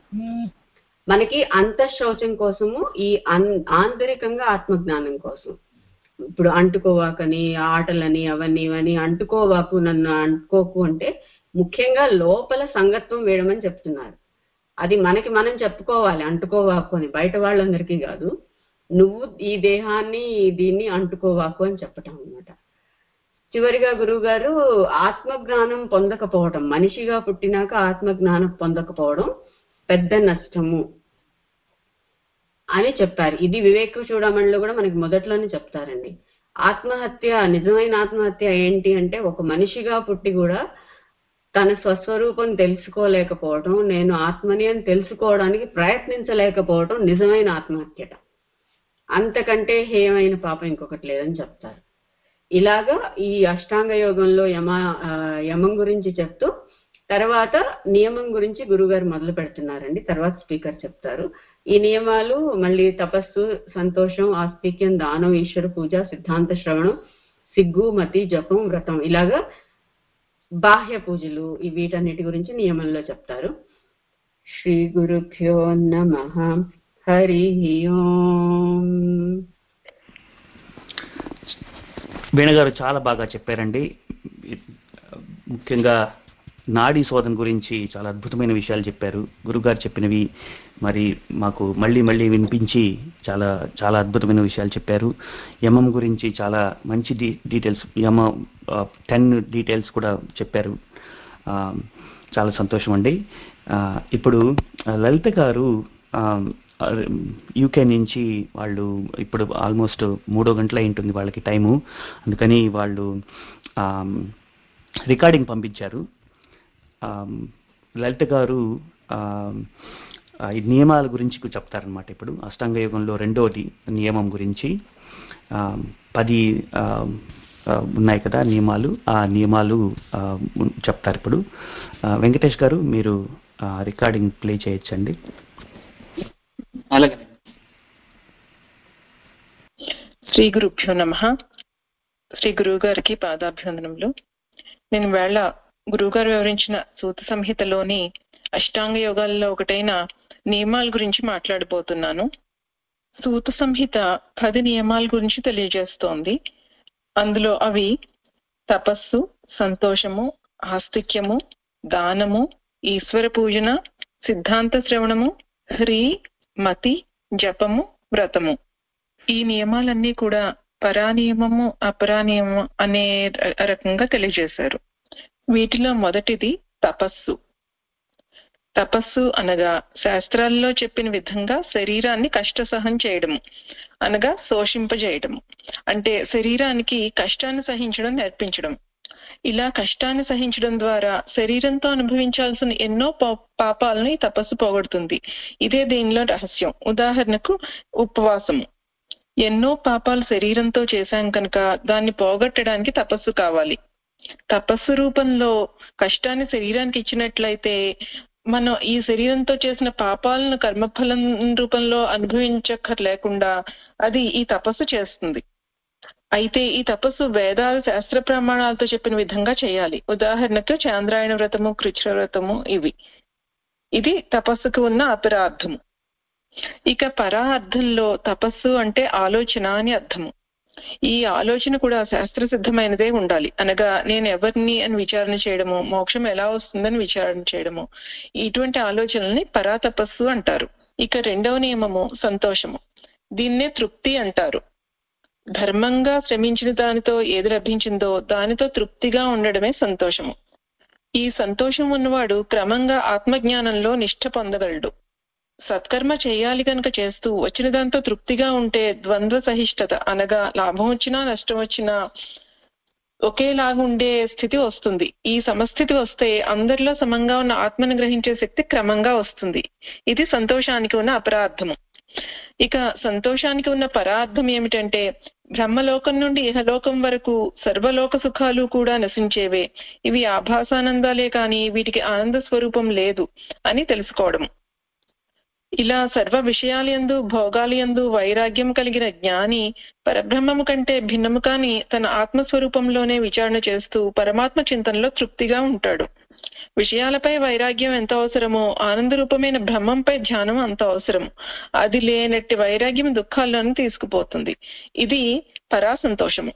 మనకి అంతఃశౌచం కోసము, ఈ ఆంతరికంగా ఆత్మజ్ఞానం కోసం. ఇప్పుడు అంటుకోవాకని, ఆటలని, అవన్నీ ఇవన్నీ అంటుకోవాకు, నన్ను అంటుకోకు అంటే ముఖ్యంగా లోపల సంగత్వం వేయమని చెప్తున్నారు. అది మనకి మనం చెప్పుకోవాలి, అంటుకోవాకు అని, బయట వాళ్ళందరికీ కాదు. నువ్వు ఈ దేహాన్ని దీన్ని అంటుకోవాకు అని చెప్పటం అన్నమాట. చివరిగా గురువు గారు ఆత్మజ్ఞానం పొందకపోవడం, మనిషిగా పుట్టినాక ఆత్మజ్ఞానం పొందకపోవడం పెద్ద నష్టము అని చెప్పారు. ఇది వివేక చూడమణిలో కూడా మనకి మొదట్లోనే చెప్తారండి. ఆత్మహత్య, నిజమైన ఆత్మహత్య ఏంటి అంటే ఒక మనిషిగా పుట్టి కూడా తన స్వస్వరూపం తెలుసుకోలేకపోవడం, నేను ఆత్మని అని తెలుసుకోవడానికి ప్రయత్నించలేకపోవడం నిజమైన ఆత్మహత్యట. అంతకంటే హేయమైన పాపం ఇంకొకటి లేదని చెప్తారు. ఇలాగా ఈ అష్టాంగ యోగంలో యమ యమం గురించి చెప్తూ తర్వాత నియమం గురించి గురుగారు మొదలు పెడుతున్నారండి. తర్వాత స్పీకర్ చెప్తారు. ఈ నియమాలు మళ్ళీ తపస్సు, సంతోషం, ఆస్తిక్యం, దానం, ఈశ్వర పూజ, సిద్ధాంత శ్రవణం, సిగ్గు, మతి, జపం, వ్రతం, ఇలాగా బాహ్య పూజలు, ఈ వీటన్నిటి గురించి నియమంలో చెప్తారు. శ్రీ గురుభ్యో నమః. హరి ఓం. వీణగారు చాలా బాగా చెప్పారండి. ముఖ్యంగా నాడీ శోధన గురించి చాలా అద్భుతమైన విషయాలు చెప్పారు. గురుగారు చెప్పినవి మరి మాకు మళ్ళీ మళ్ళీ వినిపించి చాలా చాలా అద్భుతమైన విషయాలు చెప్పారు. యమం గురించి చాలా మంచి డీ డీటెయిల్స్ యమ టెన్ డీటెయిల్స్ కూడా చెప్పారు. చాలా సంతోషం అండి. ఇప్పుడు లలిత గారు యూకే నుంచి వాళ్ళు ఇప్పుడు ఆల్మోస్ట్ మూడో గంటలు అయి ఉంటుంది వాళ్ళకి టైము. అందుకని వాళ్ళు రికార్డింగ్ పంపించారు. లలిత గారు ఈ నియమాల గురించి చెప్తారనమాట. ఇప్పుడు అష్టాంగ యోగంలో రెండోది నియమం గురించి పది ఉన్నాయి కదా నియమాలు, ఆ నియమాలు చెప్తారు ఇప్పుడు. వెంకటేష్ గారు మీరు రికార్డింగ్ ప్లే చేయొచ్చండి. అలాగే. శ్రీ గురుభ్యో నమః. శ్రీ గురువు గారికి పాదాభివందనములు. నేను వేళ గురువుగారు వివరించిన సూత సంహితలోని అష్టాంగ యోగాల్లో ఒకటైన నియమాల గురించి మాట్లాడబోతున్నాను. సూత సంహిత పది నియమాల గురించి తెలియజేస్తోంది. అందులో అవి తపస్సు, సంతోషము, ఆస్తిక్యము, దానము, ఈశ్వర పూజన, సిద్ధాంత శ్రవణము, హ్రీ, మతి, జపము, వ్రతము. ఈ నియమాలన్నీ కూడా పరానియమము, అపరానియమము అనే రకంగా తెలియజేశారు. వీటిలో మొదటిది తపస్సు. తపస్సు అనగా శాస్త్రాల్లో చెప్పిన విధంగా శరీరాన్ని కష్టసహం చేయడము, అనగా శోషింపజేయడము. అంటే శరీరానికి కష్టాన్ని సహించడం నేర్పించడం. ఇలా కష్టాన్ని సహించడం ద్వారా శరీరంతో అనుభవించాల్సిన ఎన్నో పాపాలను ఈ తపస్సు పోగొడుతుంది. ఇదే దీనిలో రహస్యం. ఉదాహరణకు ఉపవాసము. ఎన్నో పాపాలు శరీరంతో చేశాం కనుక దాన్ని పోగొట్టడానికి తపస్సు కావాలి. తపస్సు రూపంలో కష్టాన్ని శరీరానికి ఇచ్చినట్లయితే మనం ఈ శరీరంతో చేసిన పాపాలను కర్మఫలం రూపంలో అనుభవించక్కర్లేకుండా అది ఈ తపస్సు చేస్తుంది. అయితే ఈ తపస్సు వేదాలు, శాస్త్ర ప్రమాణాలతో చెప్పిన విధంగా చేయాలి. ఉదాహరణకు చాంద్రాయణ వ్రతము, కృచ్ఛ వ్రతము ఇవి. ఇది తపస్సుకు ఉన్న అపరార్థము. ఇక పరా అర్థంలో తపస్సు అంటే ఆలోచన అని అర్థము. ఈ ఆలోచన కూడా శాస్త్ర సిద్ధమైనదే ఉండాలి. అనగా నేను ఎవరిని అని విచారణ చేయడము, మోక్షం ఎలా వస్తుందని విచారణ చేయడము, ఇటువంటి ఆలోచనల్ని పరా తపస్సు అంటారు. ఇక రెండవ నియమము సంతోషము. దీన్నే తృప్తి అంటారు. ధర్మంగా శ్రమించిన దానితో ఏది లభించిందో దానితో తృప్తిగా ఉండడమే సంతోషము. ఈ సంతోషం ఉన్నవాడు క్రమంగా ఆత్మజ్ఞానంలో నిష్ఠ పొందగలడు. సత్కర్మ చేయాలి కనుక చేస్తూ వచ్చిన దాంతో తృప్తిగా ఉంటే ద్వంద్వ సహిష్ఠత, అనగా లాభం వచ్చినా నష్టం వచ్చినా ఒకేలాగా ఉండే స్థితి వస్తుంది. ఈ సమస్థితి వస్తే అందరిలో సమంగా ఉన్న ఆత్మను గ్రహించే శక్తి క్రమంగా వస్తుంది. ఇది సంతోషానికి ఉన్న అపరార్థము. ఇక సంతోషానికి ఉన్న పరార్థం ఏమిటంటే బ్రహ్మలోకం నుండి ఇహలోకం వరకు సర్వలోక సుఖాలు కూడా నశించేవే. ఇవి ఆభాసానందాలే కానీ వీటికి ఆనంద స్వరూపం లేదు అని తెలుసుకోవడం. ఇలా సర్వ విషయాలయందు భోగాలయందు వైరాగ్యం కలిగిన జ్ఞాని పరబ్రహ్మము కంటే భిన్నము కాని తన ఆత్మస్వరూపంలోనే విచారణ చేస్తూ పరమాత్మ చింతనలో తృప్తిగా ఉంటాడు. విషయాలపై వైరాగ్యం ఎంత అవసరమో ఆనంద రూపమైన బ్రహ్మంపై ధ్యానం అంత అవసరము. అది లేనట్టి వైరాగ్యం దుఃఖాలను తీసుకుపోతుంది. ఇది పరా సంతోషము.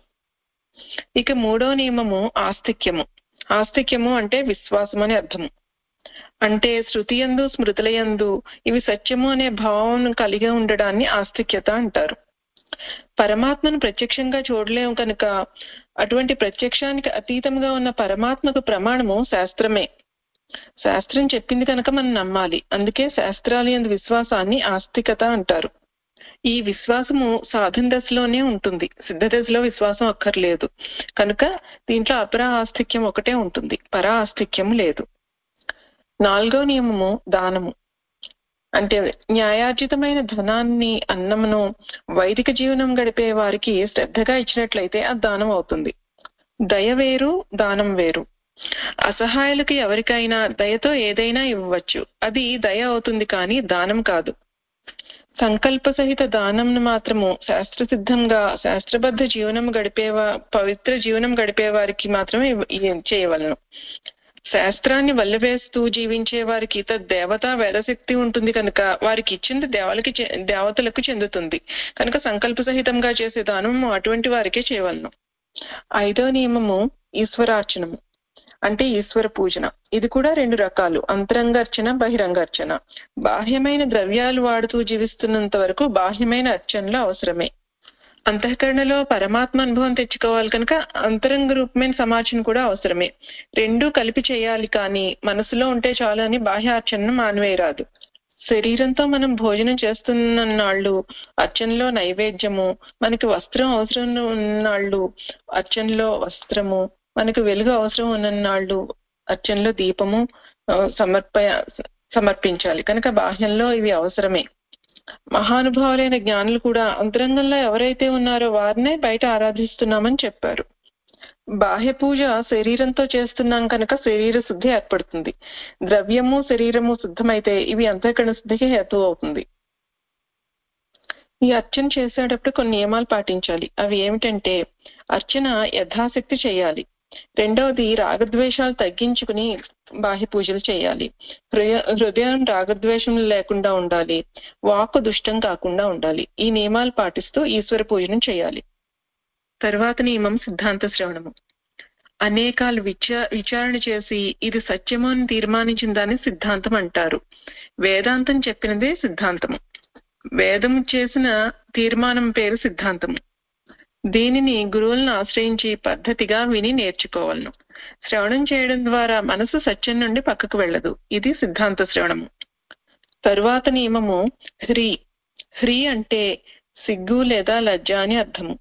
ఇక మూడో నియమము ఆస్తిక్యము. ఆస్తిక్యము అంటే విశ్వాసం అని అర్థము. అంటే శృతియందు స్మృతులయందు ఇవి సత్యము అనే భావం కలిగి ఉండడాన్ని ఆస్తిక్యత అంటారు. పరమాత్మను ప్రత్యక్షంగా చూడలేము కనుక అటువంటి ప్రత్యక్షానికి అతీతంగా ఉన్న పరమాత్మకు ప్రమాణము శాస్త్రమే. శాస్త్రం చెప్పింది కనుక మనం నమ్మాలి. అందుకే శాస్త్రాలయందు విశ్వాసాన్ని ఆస్తికత అంటారు. ఈ విశ్వాసము సాధన దశలోనే ఉంటుంది. సిద్ధ దశలో విశ్వాసం అక్కర్లేదు కనుక దీంట్లో అపరా ఆస్తిక్యం ఒకటే ఉంటుంది, పరా ఆస్తిక్యం లేదు. నాలుగో నియమము దానము. అంటే న్యాయార్జితమైన ధనాన్ని, అన్నమును వైదిక జీవనం గడిపే వారికి శ్రద్ధగా ఇచ్చినట్లయితే అది దానం అవుతుంది. దయ వేరు, దానం వేరు. అసహాయులకి ఎవరికైనా దయతో ఏదైనా ఇవ్వచ్చు, అది దయ అవుతుంది కానీ దానం కాదు. సంకల్ప సహిత దానంను మాత్రము శాస్త్ర సిద్ధంగా శాస్త్రబద్ధ జీవనం గడిపేవా పవిత్ర జీవనం గడిపే వారికి మాత్రమే చేయవలను. శాస్త్రాన్ని వల్లవేస్తూ జీవించే వారికి దేవత వేదశక్తి ఉంటుంది కనుక వారికి ఇచ్చింది దేవలకి దేవతలకు చెందుతుంది కనుక సంకల్ప సహితంగా చేసే దానము అటువంటి వారికే చేయవలను. ఐదో నియమము ఈశ్వరార్చనము. అంటే ఈశ్వర పూజన. ఇది కూడా రెండు రకాలు, అంతరంగార్చన, బహిరంగార్చన. బాహ్యమైన ద్రవ్యాలు వాడుతూ జీవిస్తున్నంత వరకు బాహ్యమైన అర్చనలు అవసరమే. అంతఃకరణలో పరమాత్మ అనుభవం తెచ్చుకోవాలి కనుక అంతరంగ రూపమైన సమాచరణ కూడా అవసరమే. రెండూ కలిపి చేయాలి కానీ మనసులో ఉంటే చాలు అని బాహ్య అర్చనను మానివేయరాదు. శరీరంతో మనం భోజనం చేస్తున్నన్నాళ్ళు అర్చనలో నైవేద్యము, మనకి వస్త్రం అవసరం ఉన్నాళ్ళు అర్చనలో వస్త్రము, మనకు వెలుగు అవసరం ఉన్నన్నాళ్ళు అర్చనలో దీపము సమర్ప సమర్పించాలి కనుక బాహ్యంలో ఇవి అవసరమే. మహానుభావులైన జ్ఞానులు కూడా అంతరంగంలో ఎవరైతే ఉన్నారో వారినే బయట ఆరాధిస్తున్నామని చెప్పారు. బాహ్య పూజ శరీరంతో చేస్తున్నాం కనుక శరీర శుద్ధి ఏర్పడుతుంది. ద్రవ్యము శరీరము శుద్ధమైతే ఇవి అంతఃకరణ శుద్ధికి హేతు అవుతుంది. ఈ అర్చన చేసేటప్పుడు కొన్ని నియమాలు పాటించాలి. అవి ఏమిటంటే అర్చన యథాశక్తి చేయాలి. రెండవది రాగద్వేషాలు తగ్గించుకుని బాహ్య పూజలు చేయాలి. హృదయ హృదయం రాగద్వేషం లేకుండా ఉండాలి. వాక్కు దుష్టం కాకుండా ఉండాలి. ఈ నియమాలు పాటిస్తూ ఈశ్వర పూజను చేయాలి. తరువాత నియమం సిద్ధాంత శ్రవణము. అనేకాలు విచా విచారణ చేసి ఇది సత్యము అని తీర్మానించిన దాన్ని సిద్ధాంతం అంటారు. వేదాంతం చెప్పినదే సిద్ధాంతము. వేదము చేసిన తీర్మానం పేరు సిద్ధాంతము. దీనిని గురువులను ఆశ్రయించి పద్ధతిగా విని నేర్చుకోవాలను. శ్రవణం చేయడం ద్వారా మనసు సత్యం నుండి పక్కకు వెళ్ళదు. ఇది సిద్ధాంత శ్రవణము. తరువాత నియమము హ్రీ. హ్రీ అంటే సిగ్గు లేదా లజ్జ అని అర్థము.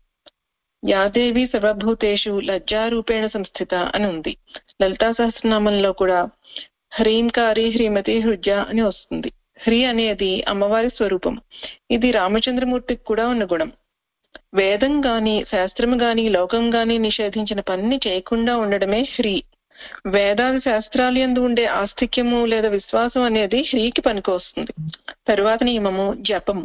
యాదేవి సర్వభూతేషు లజ్జారూపేణ సంస్థిత అని ఉంది. లలితా సహస్రనామంలో కూడా హ్రీంకారి హ్రీమతి హృజ అని వస్తుంది. హ్రీ అనేది అమ్మవారి స్వరూపం. ఇది రామచంద్రమూర్తికి కూడా ఉన్న గుణం. వేదం గాని శాస్త్రం గాని లోకం గాని నిషేధించిన పని చేయకుండా ఉండడమే హ్రీ. వేదాది శాస్త్రాలు యందు ఉండే ఆస్తిక్యము లేదా విశ్వాసం అనేది హ్రీకి పనికొస్తుంది. తరువాత నియమము జపము.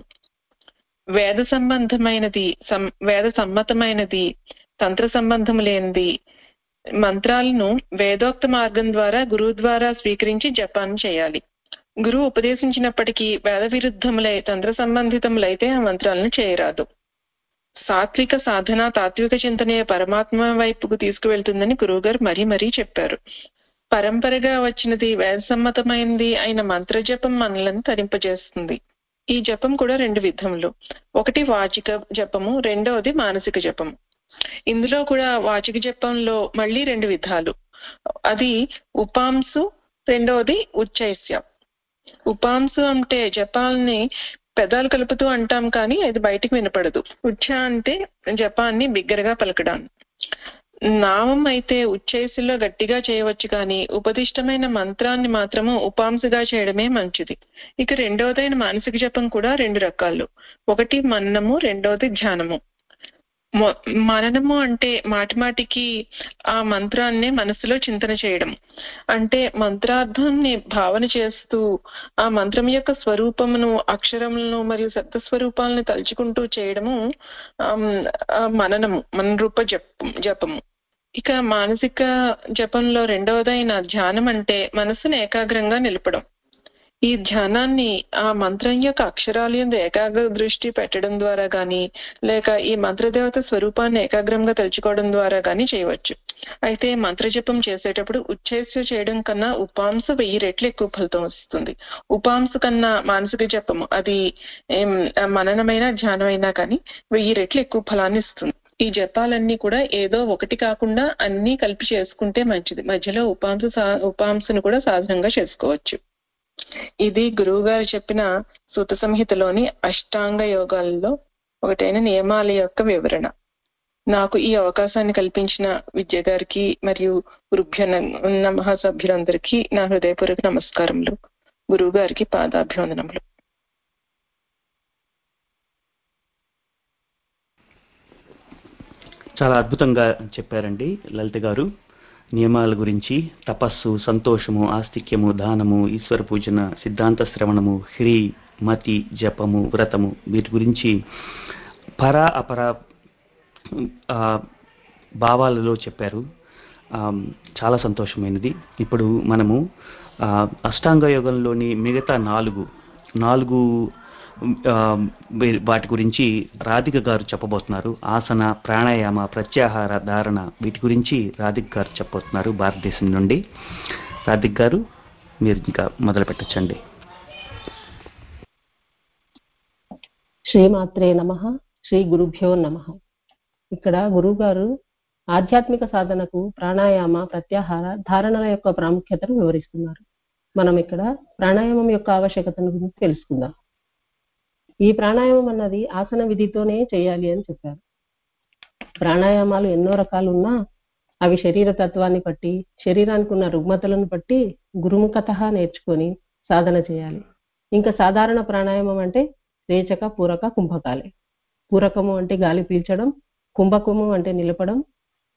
వేద సంబంధమైనది వేద సమ్మతమైనది తంత్ర సంబంధం లేనిది మంత్రాలను వేదోక్త మార్గం ద్వారా గురువు ద్వారా స్వీకరించి జపాన్ని చేయాలి. గురువు ఉపదేశించినప్పటికీ వేద విరుద్ధములై తంత్ర సంబంధితములైతే ఆ మంత్రాలను చేయరాదు. సాత్విక సాధన తాత్విక చింతనే పరమాత్మ వైపుకు తీసుకువెళ్తుందని గురువు గారు మరీ మరీ చెప్పారు. పరంపరగా వచ్చినది వేద సమ్మతమైనది అయిన మంత్ర జపం మనలను తరింపజేస్తుంది. ఈ జపం కూడా రెండు విధములు. ఒకటి వాచిక జపము, రెండవది మానసిక జపము. ఇందులో కూడా వాచిక జపంలో మళ్ళీ రెండు విధాలు. అది ఉపాంసు, రెండవది ఉచ్చైస్య. ఉపాంసు అంటే జపాల్ని పెదాలు కలుపుతూ అంటాం కానీ అది బయటికి వినపడదు. ఉచ్చ అంటే జపాన్ని బిగ్గరగా పలకడం. నామం అయితే ఉచ్చైసులో గట్టిగా చేయవచ్చు కానీ ఉపదిష్టమైన మంత్రాన్ని మాత్రము ఉపాంసగా చేయడమే మంచిది. ఇక రెండవదైన మానసిక జపం కూడా రెండు రకాలు. ఒకటి మననము, రెండవది ధ్యానము. మననము అంటే మాటిమాటికి ఆ మంత్రాన్ని మనసులో చింతన చేయడం. అంటే మంత్రార్థాన్ని భావన చేస్తూ ఆ మంత్రం యొక్క స్వరూపమును, అక్షరములను మరియు శబ్ద స్వరూపాలను తలుచుకుంటూ చేయడము మననము, మనరూప జపం జపము. ఇక మానసిక జపంలో రెండవదైన ధ్యానం అంటే మనసును ఏకాగ్రంగా నిలపడం. ఈ ధ్యానాన్ని ఆ మంత్రం యొక్క అక్షరాల యందు ఏకాగ్ర దృష్టి పెట్టడం ద్వారా గాని లేక ఈ మంత్రదేవత స్వరూపాన్ని ఏకాగ్రంగా తలుచుకోవడం ద్వారా గాని చేయవచ్చు. అయితే మంత్రజపం చేసేటప్పుడు ఉచ్ఛేస్య చేయడం కన్నా ఉపాంస వెయ్యి రెట్లు ఎక్కువ ఫలితం వస్తుంది. ఉపాంస కన్నా మానసిక జపము అది మననమైన ధ్యానమైనా కానీ వెయ్యి రెట్లు ఎక్కువ ఫలాన్ని ఇస్తుంది. ఈ జపాలన్నీ కూడా ఏదో ఒకటి కాకుండా అన్ని కలిపి చేసుకుంటే మంచిది. మధ్యలో ఉపాంస ఉపాంసను కూడా సాధనంగా చేసుకోవచ్చు. ఇది గురువు గారు చెప్పిన సూత సంహితలోని అష్టాంగ యోగాలలో ఒకటైన నియమాల యొక్క వివరణ. నాకు ఈ అవకాశాన్ని కల్పించిన విద్య గారికి మరియు గురుభ్య నమః సభ్యులందరికీ నా హృదయపూర్వక నమస్కారములు. గురువు గారికి పాదాభివందనములు. చాలా అద్భుతంగా చెప్పారండి లలిత గారు. నియమాల గురించి, తపస్సు, సంతోషము, ఆస్తిక్యము, దానము, ఈశ్వర పూజన, సిద్ధాంత శ్రవణము, హ్రీ, మతి, జపము, వ్రతము, వీటి గురించి పర అపర భావాలలో చెప్పారు. చాలా సంతోషమైనది. ఇప్పుడు మనము అష్టాంగ యోగంలోని మిగతా నాలుగు నాలుగు వాటి గురించి రాధిక గారు చెప్పబోతున్నారు. ఆసన, ప్రాణాయామ, ప్రత్యాహార, ధారణ, వీటి గురించి రాధిక గారు చెప్పబోతున్నారు భారతదేశం నుండి. రాధిక గారు మీరు ఇంకా మొదలు పెట్టచ్చండి. శ్రీమాత్రే నమః. శ్రీ గురుభ్యో నమః. ఇక్కడ గురువు గారు ఆధ్యాత్మిక సాధనకు ప్రాణాయామ, ప్రత్యాహార, ధారణల యొక్క ప్రాముఖ్యతను వివరిస్తున్నారు. మనం ఇక్కడ ప్రాణాయామం యొక్క ఆవశ్యకతను గురించి తెలుసుకుందాం. ఈ ప్రాణాయామం అన్నది ఆసన విధితోనే చేయాలి అని చెప్పారు. ప్రాణాయామాలు ఎన్నో రకాలు ఉన్నా అవి శరీర తత్వాన్ని బట్టి, శరీరానికి ఉన్న రుగ్మతలను బట్టి గురుముఖత నేర్చుకొని సాధన చేయాలి. ఇంకా సాధారణ ప్రాణాయామం అంటే రేచక, పూరక, కుంభకాలే. పూరకము అంటే గాలి పీల్చడం, కుంభకము అంటే నిలపడం,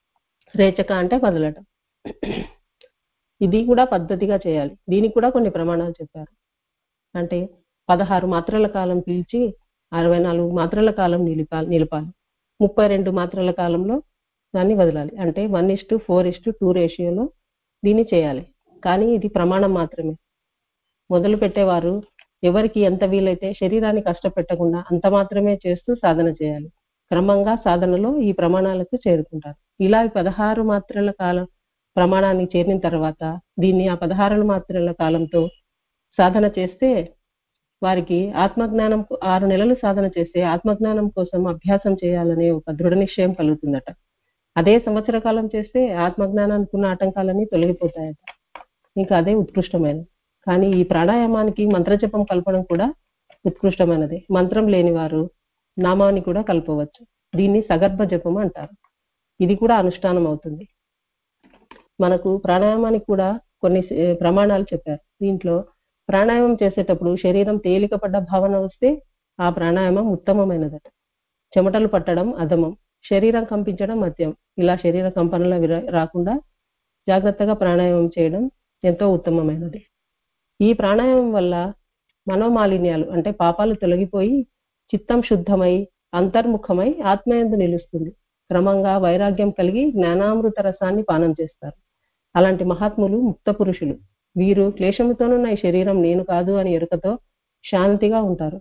రేచక అంటే వదలటం. ఇది కూడా పద్ధతిగా చేయాలి. దీనికి కూడా కొన్ని ప్రమాణాలు చెప్పారు. అంటే పదహారు మాత్రల కాలం పీల్చి అరవై నాలుగు మాత్రల కాలం నిలిపాలి నిలపాలి ముప్పై రెండు మాత్రల కాలంలో దాన్ని వదలాలి. అంటే one is to four is to two రేషియోలో దీన్ని చేయాలి. కానీ ఇది ప్రమాణం మాత్రమే. మొదలు పెట్టేవారు ఎవరికి ఎంత వీలైతే శరీరాన్ని కష్టపెట్టకుండా అంత మాత్రమే చేస్తూ సాధన చేయాలి. క్రమంగా సాధనలో ఈ ప్రమాణాలకు చేరుకుంటారు. ఇలా పదహారు మాత్రల కాలం ప్రమాణాన్ని చేరిన తర్వాత దీన్ని ఆ పదహారు మాత్రల కాలంతో సాధన చేస్తే వారికి ఆత్మజ్ఞానం ఆరు నెలలు సాధన చేస్తే ఆత్మజ్ఞానం కోసం అభ్యాసం చేయాలనే ఒక దృఢ నిశ్చయం కలుగుతుందట. అదే సంవత్సర కాలం చేస్తే ఆత్మజ్ఞానానికి ఉన్న ఆటంకాలన్నీ తొలగిపోతాయట. ఇంకా అదే ఉత్కృష్టమైనది. కానీ ఈ ప్రాణాయామానికి మంత్రజపం కలపడం కూడా ఉత్కృష్టమైనది. మంత్రం లేని వారు నామాన్ని కూడా కలపవచ్చు. దీన్ని సగర్భ జపం అంటారు. ఇది కూడా అనుష్ఠానం అవుతుంది. మనకు ప్రాణాయామానికి కూడా కొన్ని ప్రమాణాలు చెప్పారు. దీంట్లో ప్రాణాయామం చేసేటప్పుడు శరీరం తేలికపడ్డ భావన వస్తే ఆ ప్రాణాయామం ఉత్తమమైనదట. చెమటలు పట్టడం అధమం, శరీరం కంపించడం మధ్యం. ఇలా శరీర కంపనలు రాకుండా జాగ్రత్తగా ప్రాణాయామం చేయడం ఎంతో ఉత్తమమైనది. ఈ ప్రాణాయామం వల్ల మనోమాలిన్యాలు అంటే పాపాలు తొలగిపోయి చిత్తం శుద్ధమై అంతర్ముఖమై ఆత్మయందు నిలుస్తుంది. క్రమంగా వైరాగ్యం కలిగి జ్ఞానామృత రసాన్ని పానం చేస్తారు. అలాంటి మహాత్ములు ముక్త పురుషులు. వీరు క్లేశముతోనున్న ఈ శరీరం నేను కాదు అని ఎరుకతో శాంతిగా ఉంటారు.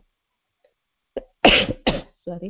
సారీ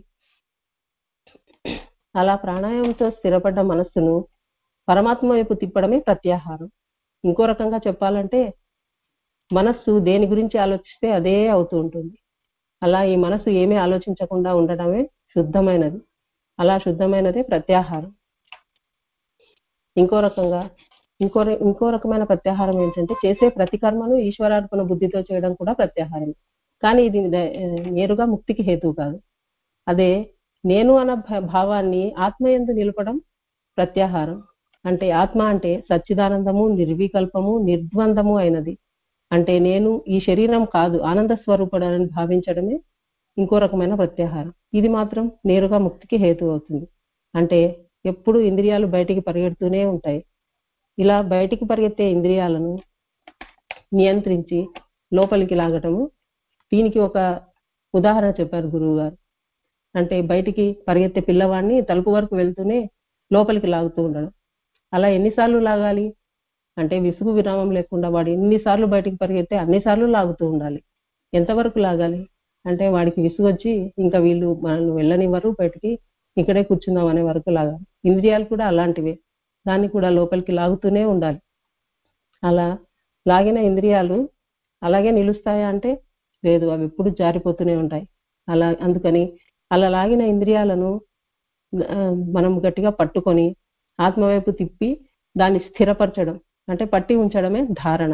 అలా ప్రాణాయామంతో స్థిరపడ్డ మనస్సును పరమాత్మ వైపు తిప్పడమే ప్రత్యాహారం. ఇంకో రకంగా చెప్పాలంటే మనస్సు దేని గురించి ఆలోచిస్తే అదే అవుతూ ఉంటుంది. అలా ఈ మనస్సు ఏమీ ఆలోచించకుండా ఉండడమే శుద్ధమైనది. అలా శుద్ధమైనదే ప్రత్యాహారం. ఇంకో రకంగా ఇంకో ఇంకో రకమైన ప్రత్యాహారం ఏంటంటే చేసే ప్రతి కర్మను ఈశ్వరార్పణ బుద్ధితో చేయడం కూడా ప్రత్యాహారం. కానీ ఇది నేరుగా ముక్తికి హేతువు కాదు. అదే నేను అన్న భావాన్ని ఆత్మయందు నిలపడం ప్రత్యాహారం. అంటే ఆత్మ అంటే సచ్చిదానందము, నిర్వికల్పము, నిర్ద్వందము అయినది. అంటే నేను ఈ శరీరం కాదు, ఆనంద స్వరూపుడని భావించడమే ఇంకో రకమైన ప్రత్యాహారం. ఇది మాత్రం నేరుగా ముక్తికి హేతు అవుతుంది. అంటే ఎప్పుడు ఇంద్రియాలు బయటికి పరిగెడుతూనే ఉంటాయి. ఇలా బయటికి పరిగెత్తే ఇంద్రియాలను నియంత్రించి లోపలికి లాగటము. దీనికి ఒక ఉదాహరణ చెప్పారు గురువు గారు. అంటే బయటికి పరిగెత్తే పిల్లవాడిని తలుపు వరకు వెళ్తూనే లోపలికి లాగుతూ ఉండడం. అలా ఎన్నిసార్లు లాగాలి అంటే విసుగు విరామం లేకుండా వాడు ఎన్నిసార్లు బయటికి పరిగెత్తే అన్నిసార్లు లాగుతూ ఉండాలి. ఎంతవరకు లాగాలి అంటే వాడికి విసుగు వచ్చి ఇంకా వీళ్ళు మనల్ని వెళ్ళనివ్వరు, బయటికి ఇక్కడే కూర్చుందాం అనే వరకు లాగాలి. ఇంద్రియాలు కూడా అలాంటివే, దాన్ని కూడా లోపలికి లాగుతూనే ఉండాలి. అలా లాగిన ఇంద్రియాలు అలాగే నిలుస్తాయా అంటే లేదు, అవి ఎప్పుడు జారిపోతూనే ఉంటాయి. అలా అందుకని అలా లాగిన ఇంద్రియాలను మనం గట్టిగా పట్టుకొని ఆత్మవైపు తిప్పి దాన్ని స్థిరపరచడం అంటే పట్టి ఉంచడమే ధారణ.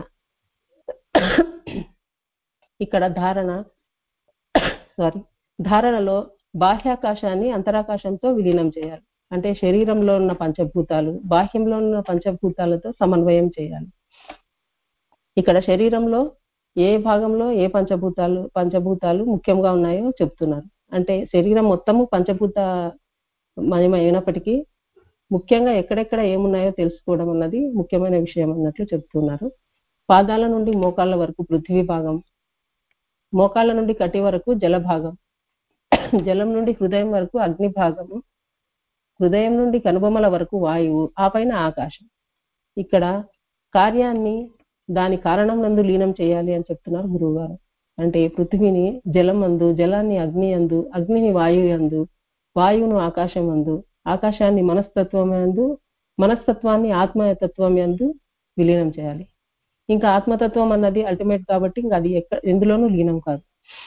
ఇక్కడ ధారణ సారీ ధారణలో బాహ్యాకాశాన్ని అంతరాకాశంతో విలీనం చేయాలి. అంటే శరీరంలో ఉన్న పంచభూతాలు బాహ్యంలో ఉన్న పంచభూతాలతో సమన్వయం చేయాలి. ఇక్కడ శరీరంలో ఏ భాగంలో ఏ పంచభూతాలు పంచభూతాలు ముఖ్యంగా ఉన్నాయో చెప్తున్నారు. అంటే శరీరం మొత్తము పంచభూత మయమైనప్పటికీ ముఖ్యంగా ఎక్కడెక్కడ ఏమున్నాయో తెలుసుకోవడం అన్నది ముఖ్యమైన విషయం అన్నట్లు చెప్తున్నారు. పాదాల నుండి మోకాళ్ళ వరకు పృథ్వీ భాగం, మోకాళ్ళ నుండి కటి వరకు జల భాగం, జలం నుండి హృదయం వరకు అగ్ని భాగము, హృదయం నుండి కనుబొమ్మల వరకు వాయువు, ఆ పైన ఆకాశం. ఇక్కడ కార్యాన్ని దాని కారణం నందు లీనం చేయాలి అని చెప్తున్నారు గురువు గారు. అంటే పృథ్వీని జలం అందు, జలాన్ని అగ్ని అందు, అగ్నిని వాయువు అందు, వాయువును ఆకాశం అందు, ఆకాశాన్ని మనస్తత్వం అందు, మనస్తత్వాన్ని ఆత్మతత్వం అందు విలీనం చేయాలి. ఇంకా ఆత్మతత్వం అన్నది అల్టిమేట్ కాబట్టి ఇంకా అది ఎక్కడ ఎందులోనూ లీనం కాదు.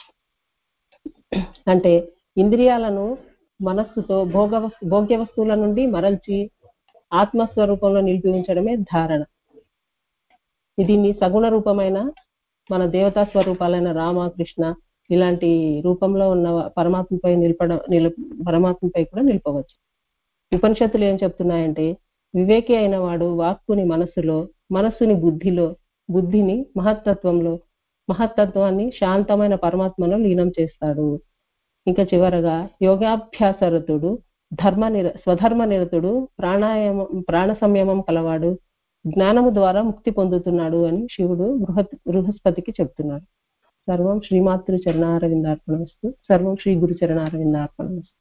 అంటే ఇంద్రియాలను మనస్సుతో భోగ భోగ్య వస్తువుల నుండి మరల్చి ఆత్మస్వరూపంలో నిలిపి ఉంచడమే ధారణ. దీన్ని సగుణ రూపమైన మన దేవతా స్వరూపాలైన రామ, కృష్ణ ఇలాంటి రూపంలో ఉన్న పరమాత్మపై నిలపడం నిల పరమాత్మపై కూడా నిలపవచ్చు. ఉపనిషత్తులు ఏం చెప్తున్నాయంటే వివేకి అయిన వాడు వాక్కుని మనస్సులో, మనస్సుని బుద్ధిలో, బుద్ధిని మహత్తత్వంలో, మహత్తత్వాన్ని శాంతమైన పరమాత్మలో లీనం చేస్తాడు. ఇంకా చివరగా యోగాభ్యాసరతుడు ధర్మ నిర స్వధర్మ నిరతుడు, ప్రాణాయామం ప్రాణ సంయమం కలవాడు, జ్ఞానము ద్వారా ముక్తి పొందుతున్నాడు అని శివుడు బృహత్ బృహస్పతికి చెప్తున్నాడు. సర్వం శ్రీమాతృ చరణారవిందార్పణమస్తు. సర్వం శ్రీ గురు చరణారవిందార్పణమస్తు.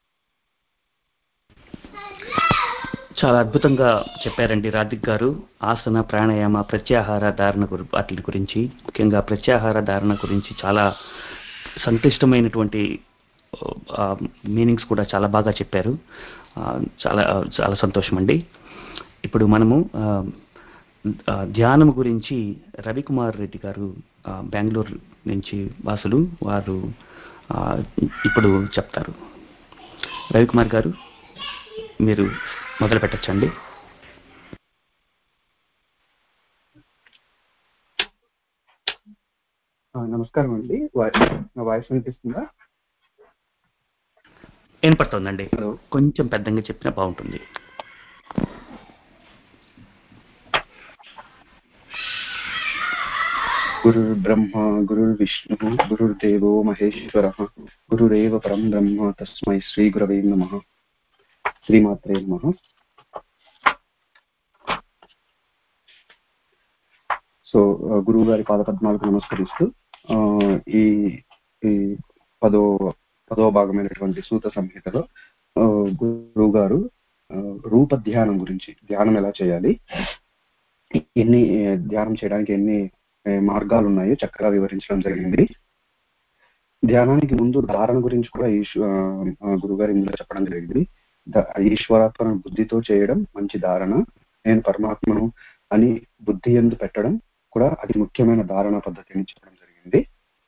చాలా అద్భుతంగా చెప్పారండి రాధిక్ గారు. ఆసన, ప్రాణాయామ, ప్రత్యాహార ధారణ వాటి గురించి, ముఖ్యంగా ప్రత్యాహార ధారణ గురించి చాలా సంక్లిష్టమైనటువంటి మీనింగ్స్ కూడా చాలా బాగా చెప్పారు. చాలా చాలా సంతోషం అండి. ఇప్పుడు మనము ధ్యానం గురించి రవికుమార్ రెడ్డి గారు బెంగళూరు నుంచి వాసులు, వారు ఇప్పుడు చెప్తారు. రవికుమార్ గారు మీరు మొదలు పెట్టచ్చండి. నమస్కారం అండి. నా వాయిస్ వినిపిస్తుందా? వినపడుతుందండి. కొంచెం పెద్దగా చెప్పినా బాగుంటుంది. గురుర్ బ్రహ్మ గురుర్ విష్ణు గురుర్దేవో మహేశ్వర గురురేవ పరం బ్రహ్మ తస్మై శ్రీ గురవే నమః. శ్రీమాత్రే నమః. సో గురువు గారి పాదపద్మాలకు నమస్కరిస్తూ ఈ ఈ పదో పదో భాగమైనటువంటి సూత సంహితలో గురువు గారు రూప ధ్యానం గురించి, ధ్యానం ఎలా చేయాలి, ఎన్ని ధ్యానం చేయడానికి ఎన్ని మార్గాలు ఉన్నాయో చక్కగా వివరించడం జరిగింది. ధ్యానానికి ముందు ధారణ గురించి కూడా గురుగారు ఇందులో చెప్పడం జరిగింది. ఈశ్వరాత్మ బుద్ధితో చేయడం మంచి ధారణ, నేను పరమాత్మను అని బుద్ధి యందు పెట్టడం కూడా అది ముఖ్యమైన ధారణ పద్ధతి అని చెప్పడం జరిగింది.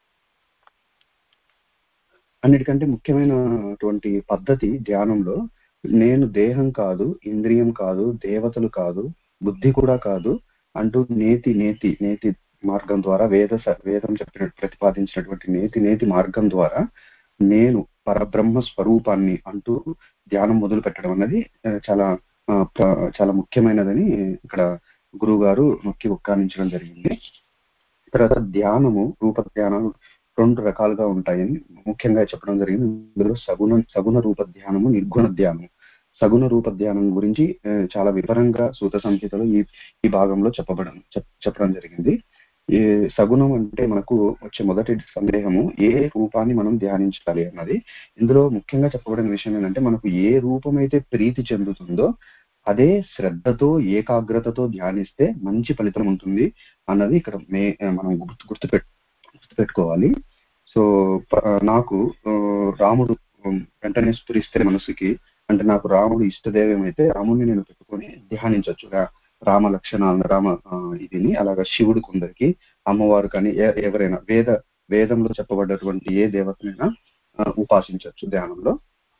అన్నిటికంటే ముఖ్యమైనటువంటి పద్ధతి ధ్యానంలో నేను దేహం కాదు, ఇంద్రియం కాదు, దేవతలు కాదు, బుద్ధి కూడా కాదు అంటూ నేతి నేతి నేతి మార్గం ద్వారా వేద వేదం చెప్పిన ప్రతిపాదించినటువంటి నేతి నేతి మార్గం ద్వారా నేను పరబ్రహ్మ స్వరూపాన్ని అంటూ ధ్యానం మొదలు పెట్టడం అన్నది చాలా చాలా ముఖ్యమైనదని ఇక్కడ గురువు గారు నొక్కి ఉక్కానించడం జరిగింది. తర్వాత ధ్యానము, రూప ధ్యానం రెండు రకాలుగా ఉంటాయని ముఖ్యంగా చెప్పడం జరిగింది. ఇందులో సగుణ సగుణ రూప ధ్యానము, నిర్గుణ ధ్యానము. సగుణ రూప ధ్యానం గురించి చాలా వివరంగా సూత సంహితలో ఈ ఈ భాగంలో చెప్పబడం చెప్పడం జరిగింది. ఈ సగుణం అంటే మనకు వచ్చే మొదటి సందేహము ఏ రూపాన్ని మనం ధ్యానించాలి అన్నది. ఇందులో ముఖ్యంగా చెప్పబడిన విషయం ఏంటంటే మనకు ఏ రూపమైతే ప్రీతి చెందుతుందో అదే శ్రద్ధతో ఏకాగ్రతతో ధ్యానిస్తే మంచి ఫలితం ఉంటుంది అన్నది ఇక్కడ మే మనం గుర్తు గుర్తుపెట్ గుర్తుపెట్టుకోవాలి. సో నాకు రాముడు వెంటనే స్ఫురిస్తే మనసుకి, అంటే నాకు రాముడు ఇష్టదైవం అయితే రాముడిని నేను పెట్టుకొని ధ్యానించవచ్చు. రామ లక్షణాలను రామ ఇదిని అలాగా శివుడు కొందరికి, అమ్మవారు కానీ ఎవరైనా వేద వేదంలో చెప్పబడ్డటువంటి ఏ దేవతనైనా ఉపాసించవచ్చు ధ్యానంలో.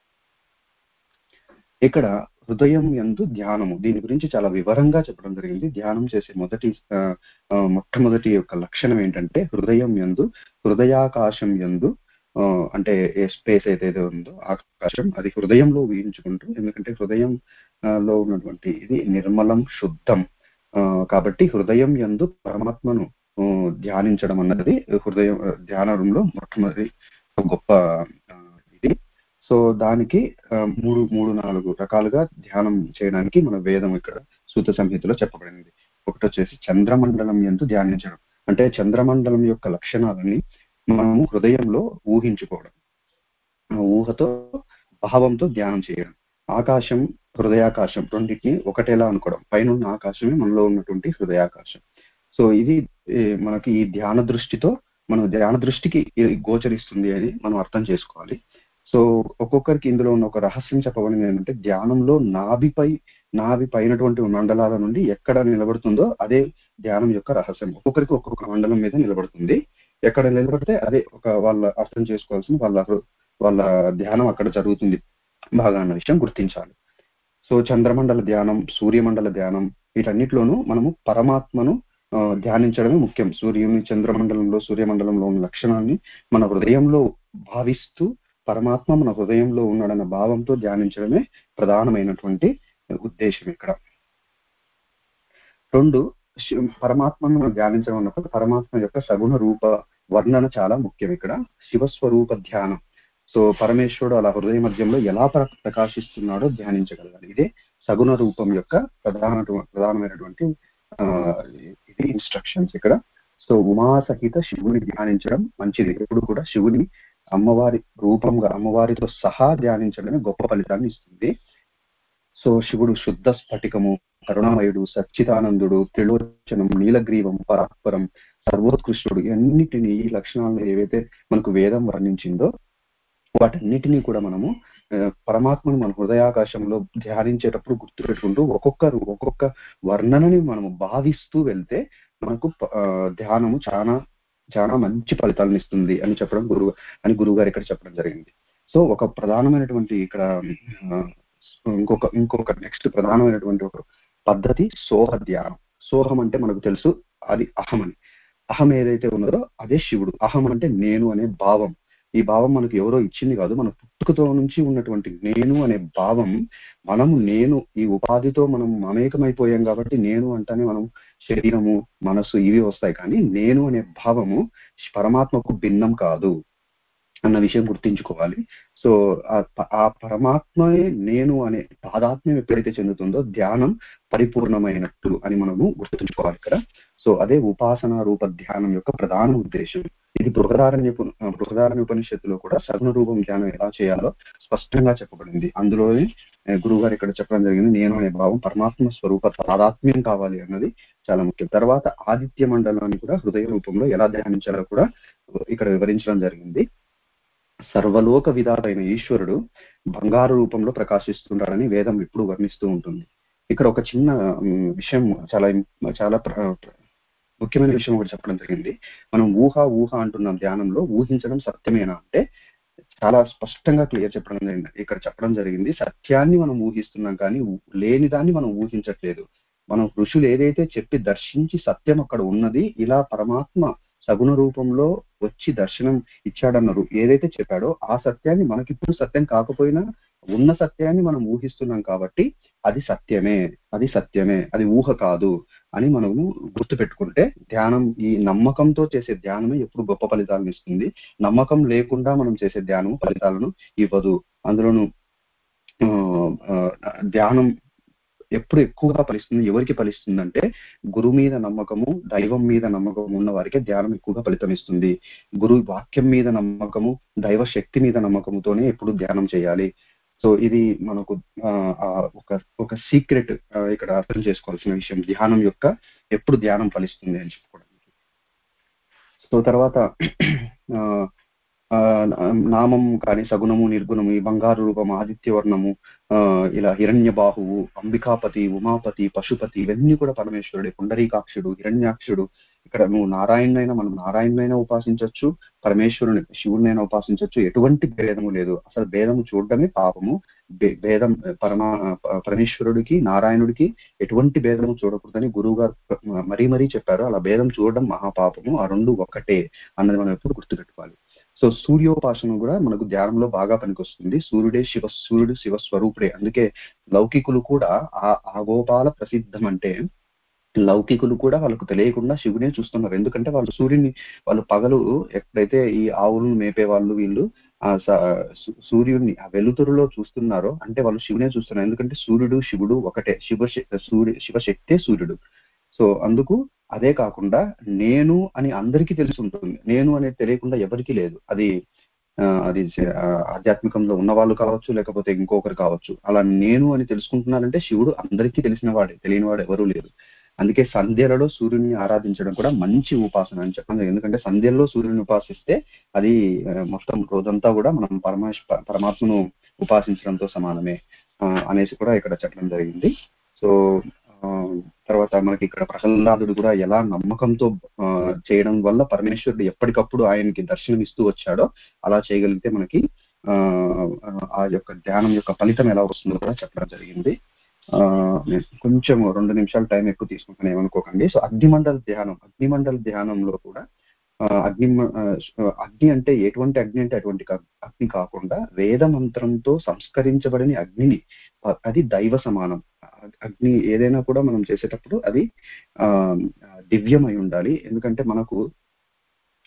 ఇక్కడ హృదయం యందు ధ్యానము, దీని గురించి చాలా వివరంగా చెప్పడం జరిగింది. ధ్యానం చేసే మొదటి మొట్టమొదటి యొక్క లక్షణం ఏంటంటే హృదయం యందు, హృదయాకాశం యందు, అంటే ఏ స్పేస్ ఏదైతే ఉందో ఆకాశం అది హృదయంలో ఊహించుకుంటూ, ఎందుకంటే హృదయం లో ఉన్నటువంటి ఇది నిర్మలం శుద్ధం కాబట్టి హృదయం యందు పరమాత్మను ధ్యానించడం అన్నది హృదయం ధ్యానంలో మొట్టమొదటి గొప్ప ఇది. సో దానికి మూడు మూడు నాలుగు రకాలుగా ధ్యానం చేయడానికి మన వేదం ఇక్కడ సూత సంహితలో చెప్పబడింది. ఒకటి వచ్చేసి చంద్రమండలం యందు ధ్యానించడం, అంటే చంద్రమండలం యొక్క లక్షణాలని మనము హృదయంలో ఊహించుకోవడం, ఊహతో భావంతో ధ్యానం చేయడం. ఆకాశం, హృదయాకాశం రెండింటిని ఒకటేలా అనుకోవడం, పైన ఉన్న ఆకాశమే మనలో ఉన్నటువంటి హృదయాకాశం. సో ఇది మనకి ఈ ధ్యాన దృష్టితో మనం ధ్యాన దృష్టికి గోచరిస్తుంది అని మనం అర్థం చేసుకోవాలి. సో ఒక్కొక్కరికి ఇందులో ఉన్న ఒక రహస్యం చెప్పబడింది ఏంటంటే ధ్యానంలో నాభిపై నాభి పైనటువంటి మండలాల నుండి ఎక్కడ నిలబడుతుందో అదే ధ్యానం యొక్క రహస్యం. ఒక్కొక్కరికి ఒక్కొక్క మండలం మీద నిలబడుతుంది. ఎక్కడ నిలబడితే అదే ఒక వాళ్ళ అర్థం చేసుకోవాల్సిన వాళ్ళ వాళ్ళ ధ్యానం అక్కడ జరుగుతుంది బాగా అన్న విషయం గుర్తించాలి. సో చంద్రమండల ధ్యానం, సూర్యమండల ధ్యానం వీటన్నిటిలోనూ మనము పరమాత్మను ధ్యానించడమే ముఖ్యం. సూర్యుని చంద్రమండలంలో సూర్యమండలంలో ఉన్న లక్షణాన్ని మన హృదయంలో భావిస్తూ పరమాత్మ మన హృదయంలో ఉన్నాడన్న భావంతో ధ్యానించడమే ప్రధానమైనటువంటి ఉద్దేశం ఇక్కడ. రెండు, పరమాత్మను మనం ధ్యానించడం అన్నప్పుడు పరమాత్మ యొక్క సగుణ రూప వర్ణన చాలా ముఖ్యం ఇక్కడ. శివస్వరూప ధ్యానం, సో పరమేశ్వరుడు అలా హృదయ మధ్యంలో ఎలా ప్ర- ప్రకాశిస్తున్నాడో ధ్యానించగలగాలి. ఇదే సగుణ రూపం యొక్క ప్రధాన ప్రధానమైనటువంటి ఆ ఇది ఇన్స్ట్రక్షన్స్ ఇక్కడ. సో ఉమా సహిత శివుని ధ్యానించడం మంచిది. ఎప్పుడు కూడా శివుని అమ్మవారి రూపంగా అమ్మవారితో సహా ధ్యానించడమే గొప్ప ఫలితాన్ని ఇస్తుంది. సో శివుడు శుద్ధ స్ఫటికము, కరుణామయుడు, సచ్చిదానందుడు, త్రిలోచనం, నీలగ్రీవం, పరాత్పరం, సర్వోత్కృష్టుడు, అన్నిటినీ ఈ లక్షణాలను ఏవైతే మనకు వేదం వర్ణించిందో వాటన్నిటినీ కూడా మనము ఆ, పరమాత్మను మన హృదయాకాశంలో ధ్యానించేటప్పుడు గుర్తుపెట్టుకుంటూ ఒక్కొక్కరు ఒక్కొక్క వర్ణనని మనము భావిస్తూ వెళ్తే మనకు ప- ఆ, ధ్యానము చాలా చాలా మంచి ఫలితాలను ఇస్తుంది అని చెప్పడం గురువు అని గురువు గారు ఇక్కడ చెప్పడం జరిగింది. సో ఒక ప్రధానమైనటువంటి ఇక్కడ ఆ, ఇంకొక ఇంకొక నెక్స్ట్ ప్రధానమైనటువంటి ఒక పద్ధతి సోహ ధ్యానం. సోహం అంటే మనకు తెలుసు అది అహం అని. అహం ఏదైతే ఉన్నదో అదే శివుడు. అహం అంటే నేను అనే భావం. ఈ భావం మనకు ఎవరో ఇచ్చింది కాదు, మన పుట్టుకతో నుంచి ఉన్నటువంటి నేను అనే భావం. మనము నేను ఈ ఉపాధితో మనం మమేకమైపోయాం కాబట్టి నేను అంటేనే మనం శరీరము మనస్సు ఇవి వస్తాయి, కానీ నేను అనే భావము పరమాత్మకు భిన్నం కాదు అన్న విషయం గుర్తించుకోవాలి. సో ఆ ప- ఆ పరమాత్మయే నేను అనే తాదాత్మ్యం ఎప్పుడైతే చెందుతుందో ధ్యానం పరిపూర్ణమైనట్టు అని మనము గుర్తుంచుకోవాలి ఇక్కడ. సో అదే ఉపాసన రూప ధ్యానం యొక్క ప్రధాన ఉద్దేశం. ఇది బృహదారణ్య బృహదారణ్య ఉపనిషత్తులో కూడా సగుణ రూపం ధ్యానం ఎలా చేయాలో స్పష్టంగా చెప్పబడింది. అందులోనే ఆ, గురువు గారు ఇక్కడ చెప్పడం జరిగింది, నేను అనే భావం పరమాత్మ స్వరూప తాదాత్మ్యం కావాలి అన్నది చాలా ముఖ్యం. తర్వాత ఆదిత్య మండలాన్ని కూడా హృదయ రూపంలో ఎలా ధ్యానించాలో కూడా ఇక్కడ వివరించడం జరిగింది. సర్వలోక విధాతైన ఈశ్వరుడు బంగారు రూపంలో ప్రకాశిస్తుంటాడని వేదం ఎప్పుడు వర్ణిస్తూ ఉంటుంది. ఇక్కడ ఒక చిన్న ఉమ్, విషయం చాలా ఇం- చాలా ప్ర- ప్ర- ముఖ్యమైన విషయం ఒకటి చెప్పడం జరిగింది. మనం ఊహ ఊహ అంటున్నాం ధ్యానంలో, ఊహించడం సత్యమేనా అంటే చాలా స్పష్టంగా క్లియర్ చెప్పడం జరిగింది. ఇక్కడ చెప్పడం జరిగింది సత్యాన్ని మనం ఊహిస్తున్నాం కానీ ఊ- లేని దాన్ని మనం ఊహించట్లేదు. మనం ఋషులు ఏదైతే చెప్పి దర్శించి సత్యం అక్కడ ఉన్నది, ఇలా పరమాత్మ సగుణ రూపంలో వచ్చి దర్శనం ఇచ్చాడన్నారు ఏదైతే చెప్పాడో ఆ సత్యాన్ని మనకిప్పుడు సత్యం కాకపోయినా ఉన్న సత్యాన్ని మనం ఊహిస్తున్నాం కాబట్టి అది సత్యమే, అది సత్యమే, అది ఊహ కాదు అని మనము గుర్తుపెట్టుకుంటే ధ్యానం ఈ నమ్మకంతో చేసే ధ్యానమే ఎప్పుడు గొప్ప ఫలితాలను ఇస్తుంది. నమ్మకం లేకుండా మనం చేసే ధ్యానం ఫలితాలను ఇవ్వదు. అందులోను ఆ, ఆ, ధ్యానం ఎప్పుడు ఎక్కువగా ఫలిస్తుంది, ఎవరికి ఫలిస్తుందంటే గురువు మీద నమ్మకము, దైవం మీద నమ్మకం ఉన్న వారికి ధ్యానం ఎక్కువగా ఫలితం ఇస్తుంది. గురువు వాక్యం మీద నమ్మకము, దైవ శక్తి మీద నమ్మకముతోనే ఎప్పుడు ధ్యానం చేయాలి. సో ఇది మనకు ఆ, ఆ, ఒక ఒక సీక్రెట్ ఇక్కడ అర్థం చేసుకోవాల్సిన విషయం, ధ్యానం యొక్క ఎప్పుడు ధ్యానం ఫలిస్తుంది అని చెప్పుకోవడానికి. సో తర్వాత ఆ ఆ నామం కానీ సగుణము నిర్గుణము, ఈ బంగారు రూపం, ఆదిత్యవర్ణము, ఆ ఇలా హిరణ్య బాహువు, అంబికాపతి, ఉమాపతి, పశుపతి, ఇవన్నీ కూడా పరమేశ్వరుడే. పుండరీకాక్షుడు, హిరణ్యాక్షుడు. ఇక్కడ నువ్వు నారాయణనైనా మనం నారాయణనైనా ఉపాసించవచ్చు, పరమేశ్వరుని శివుడినైనా ఉపాసించవచ్చు. ఎటువంటి భేదము లేదు. అసలు భేదము చూడడమే పాపము. భే- భేదం పరమా ప- పరమేశ్వరుడికి నారాయణుడికి ఎటువంటి భేదము చూడకూడదని గురువు గారు మరీ మరీ చెప్పారు. అలా భేదం చూడడం మహాపాపము. ఆ రెండు ఒక్కటే అన్నది మనం ఎప్పుడు గుర్తుపెట్టుకోవాలి. సో సూర్యోపాసన కూడా మనకు ధ్యానంలో బాగా పనికొస్తుంది. సూర్యుడే శివ సూర్యుడు శివ స్వరూపుడే. అందుకే లౌకికులు కూడా ఆ ఆగోపాల ప్రసిద్ధం అంటే లౌకికులు కూడా వాళ్ళకు తెలియకుండా శివునే చూస్తున్నారు. ఎందుకంటే వాళ్ళు సూర్యుని వాళ్ళు పగలు ఎప్పుడైతే ఈ ఆవులను మేపే వాళ్ళు వీళ్ళు ఆ స- సూ- సూర్యుడిని ఆ వెలుతురులో చూస్తున్నారో అంటే వాళ్ళు శివునే చూస్తున్నారు. ఎందుకంటే సూర్యుడు శివుడు ఒకటే. శివ సూర్య శివశక్తే సూర్యుడు. సో అందుకు అదే కాకుండా నేను అని అందరికీ తెలిసి ఉంటుంది. నేను అనేది తెలియకుండా ఎవరికీ లేదు. అది ఆ, అది చే- ఆ, ఆధ్యాత్మికంలో ఉన్న వాళ్ళు కావచ్చు, లేకపోతే ఇంకొకరు కావచ్చు. అలా నేను అని తెలుసుకుంటున్నారంటే శివుడు అందరికీ తెలిసిన వాడే, తెలియని వాడు ఎవరూ లేదు. అందుకే సంధ్యలలో సూర్యుని ఆరాధించడం కూడా మంచి ఉపాసన అని చెప్పడం జరిగింది. ఎందుకంటే సంధ్యల్లో సూర్యుని ఉపాసిస్తే అది ఆ, మొత్తం రోజంతా కూడా మనం పరమేశ్ పరమాత్మను ఉపాసించడంతో సమానమే ఆ, అనేసి కూడా ఇక్కడ చెప్పడం జరిగింది. సో ఆ, తర్వాత మనకి ఇక్కడ ప్రహ్లాదుడు కూడా ఎలా నమ్మకంతో ఆ, చేయడం వల్ల పరమేశ్వరుడు ఎప్పటికప్పుడు ఆయనకి దర్శనం ఇస్తూ వచ్చాడో అలా చేయగలిగితే మనకి ఆ ఆ యొక్క ధ్యానం యొక్క ఫలితం ఎలా వస్తుందో కూడా చెప్పడం జరిగింది. ఆ నేను కొంచెం రెండు నిమిషాలు టైం ఎక్కువ తీసుకుంటాను, ఏమనుకోకండి. సో అగ్నిమండల ధ్యానం, అగ్నిమండల ధ్యానంలో కూడా ఆ, అగ్ని మ- ఆ, అగ్ని అంటే ఎటువంటి అగ్ని అంటే అటువంటి కా- అగ్ని కాకుండా వేద మంత్రంతో సంస్కరించబడిన అగ్నిని, ఆ, అది దైవ సమానం. అ- అగ్ని ఏదైనా కూడా మనం చేసేటప్పుడు అది ఆ దివ్యమై ఉండాలి. ఎందుకంటే మనకు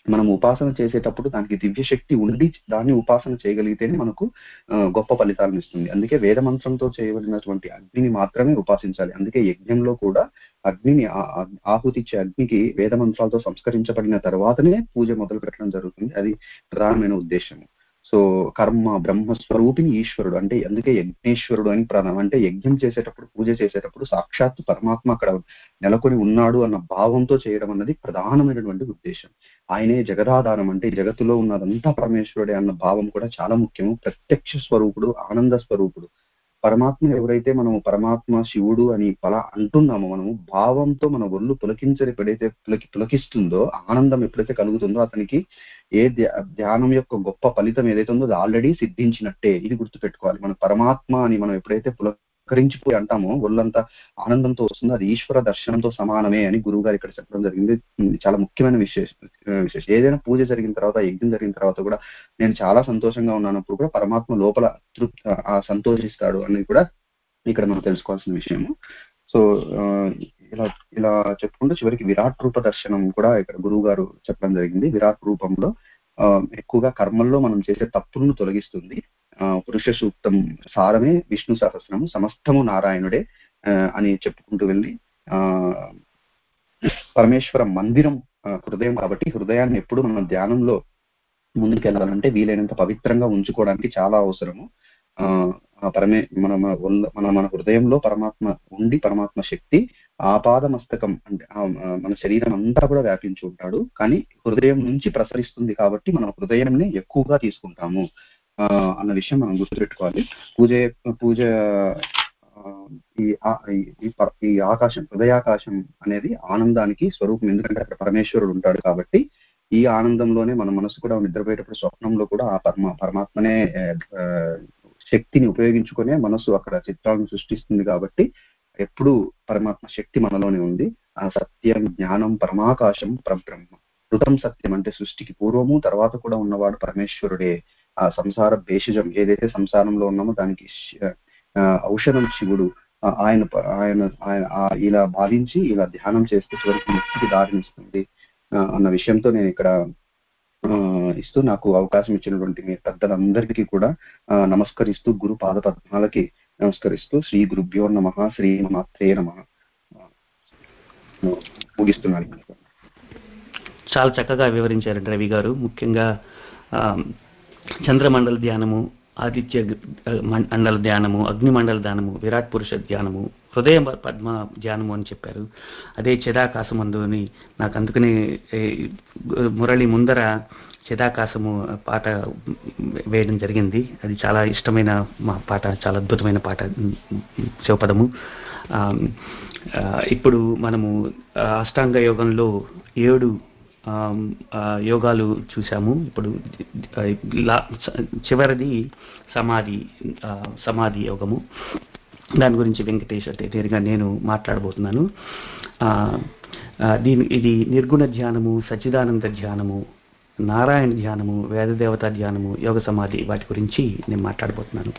మనం ఉపాసన చేసేటప్పుడు దానికి దివ్య శక్తి ఉండి దాన్ని ఉపాసన చేయగలిగితేనే మనకు గొప్ప ఫలితాలను ఇస్తుంది. అందుకే వేద మంత్రంతో చేయబడినటువంటి అగ్నిని మాత్రమే ఉపాసించాలి. అందుకే యజ్ఞంలో కూడా అగ్నిని ఆహుతిచ్చే అగ్నికి వేద మంత్రాలతో సంస్కరించబడిన తర్వాతనే పూజ మొదలు పెట్టడం జరుగుతుంది. అది ప్రధానమైన ఉద్దేశము. సో కర్మ బ్రహ్మస్వరూపిణి ఈశ్వరుడు అంటే అందుకే యజ్ఞేశ్వరుడు అని ప్రాణం. అంటే యజ్ఞం చేసేటప్పుడు పూజ చేసేటప్పుడు సాక్షాత్ పరమాత్మ అక్కడ నెలకొని ఉన్నాడు అన్న భావంతో చేయడం అన్నది ప్రధానమైనటువంటి ఉద్దేశం. ఆయనే జగదాధారం అంటే జగత్తులో ఉన్నదంతా పరమేశ్వరుడే అన్న భావం కూడా చాలా ముఖ్యము. ప్రత్యక్ష స్వరూపుడు, ఆనంద స్వరూపుడు పరమాత్మ. ఎవరైతే మనము పరమాత్మ శివుడు అని పలా అంటున్నామో మనము భావంతో మన ఒళ్ళు పులకించని ఎప్పుడైతే పులకి పులకిస్తుందో ఆనందం ఎప్పుడైతే కలుగుతుందో అతనికి ఏ ధ్యానం యొక్క గొప్ప ఫలితం ఏదైతే ఉందో అది ఆల్రెడీ సిద్ధించినట్టే. ఇది గుర్తుపెట్టుకోవాలి. మన పరమాత్మ అని మనం ఎప్పుడైతే పులకరించిపోయి అంటామో ఒళ్ళంతా ఆనందంతో వస్తుందో అది ఈశ్వర దర్శనంతో సమానమే అని గురువు గారు ఇక్కడ చెప్పడం జరిగింది. చాలా ముఖ్యమైన విశేషం విశేషం ఏదైనా పూజ జరిగిన తర్వాత యజ్ఞం జరిగిన తర్వాత కూడా నేను చాలా సంతోషంగా ఉన్నానప్పుడు కూడా పరమాత్మ లోపల తృప్తి ఆ సంతోషిస్తాడు అని కూడా ఇక్కడ మనం తెలుసుకోవాల్సిన విషయము. సో ఇలా ఇలా చెప్పుకుంటూ చివరికి విరాట్ రూప దర్శనం కూడా ఇక్కడ గురువు గారు చెప్పడం జరిగింది. విరాట్ రూపంలో ఆ ఎక్కువగా కర్మల్లో మనం చేసే తప్పులను తొలగిస్తుంది. ఆ పురుష సూక్తం సారమే విష్ణు సహస్రము, సమస్తము నారాయణుడే అని చెప్పుకుంటూ వెళ్ళి ఆ పరమేశ్వర మందిరం హృదయం కాబట్టి హృదయాన్ని ఎప్పుడు మనం ధ్యానంలో ముందుకెళ్ళాలంటే వీలైనంత పవిత్రంగా ఉంచుకోవడానికి చాలా అవసరము. ఆ పరమే మన మన మన హృదయంలో పరమాత్మ ఉండి పరమాత్మ శక్తి ఆపాద మస్తకం అంటే మన శరీరం అంతా కూడా వ్యాపించి ఉంటాడు. కానీ హృదయం నుంచి ప్రసరిస్తుంది కాబట్టి మనం హృదయాన్ని ఎక్కువగా తీసుకుంటాము ఆ అన్న విషయం మనం గుర్తుపెట్టుకోవాలి. పూజ పూజ ఈ ఈ ఆకాశం హృదయాకాశం అనేది ఆనందానికి స్వరూపం. ఎందుకంటే అక్కడ పరమేశ్వరుడు ఉంటాడు కాబట్టి ఈ ఆనందంలోనే మన మనసు కూడా నిద్రపోయేటప్పుడు స్వప్నంలో కూడా ఆ పరమ పరమాత్మనే శక్తిని ఉపయోగించుకునే మనసు అక్కడ చిత్రాలను సృష్టిస్తుంది. కాబట్టి ఎప్పుడు పరమాత్మ శక్తి మనలోనే ఉంది. ఆ సత్యం జ్ఞానం పరమాకాశం పరబ్రహ్మ. ఋతం సత్యం అంటే సృష్టికి పూర్వము తర్వాత కూడా ఉన్నవాడు పరమేశ్వరుడే. ఆ సంసార భేషజం ఏదైతే సంసారంలో ఉన్నామో దానికి ఔషధం శివుడు. ఆయన ఆయన ఆయన ఇలా భావించి ఇలా ధ్యానం చేస్తే చివరికి ముక్తికి దారినిస్తుంది అన్న విషయంతో నేను ఇక్కడ ఇస్తూ నాకు అవకాశం ఇచ్చినటువంటి మీ పెద్దలందరికీ కూడా నమస్కరిస్తూ గురు పాద పద్మాలకి నమస్కరిస్తూ శ్రీ గురుభ్యో నమః శ్రీ మాత్రే నమః ముగిస్తున్నాను. చాలా చక్కగా వివరించారు రవి గారు. ముఖ్యంగా చంద్రమండల ధ్యానము, ఆదిత్య మండల ధ్యానము, అగ్నిమండల ధ్యానము, విరాట్ పురుష ధ్యానము, హృదయ పద్మ ధ్యానము అని చెప్పారు. అదే చిదాకాశమందుని నాకు అందుకని మురళి ముందర చిదాకాశము పాట వేయడం జరిగింది. అది చాలా ఇష్టమైన మా పాట, చాలా అద్భుతమైన పాట, శివపదము. ఇప్పుడు మనము అష్టాంగ యోగంలో ఏడు యోగాలు చూసాము. ఇప్పుడు చివరిది సమాధి సమాధి యోగము. దాని గురించి వెంకటేష్ అంటే నేరుగా నేను మాట్లాడబోతున్నాను. దీని ఇది నిర్గుణ ధ్యానము, సచ్చిదానంద ధ్యానము, నారాయణ ధ్యానము, వేదదేవత ధ్యానము, యోగ సమాధి వాటి గురించి నేను మాట్లాడబోతున్నాను.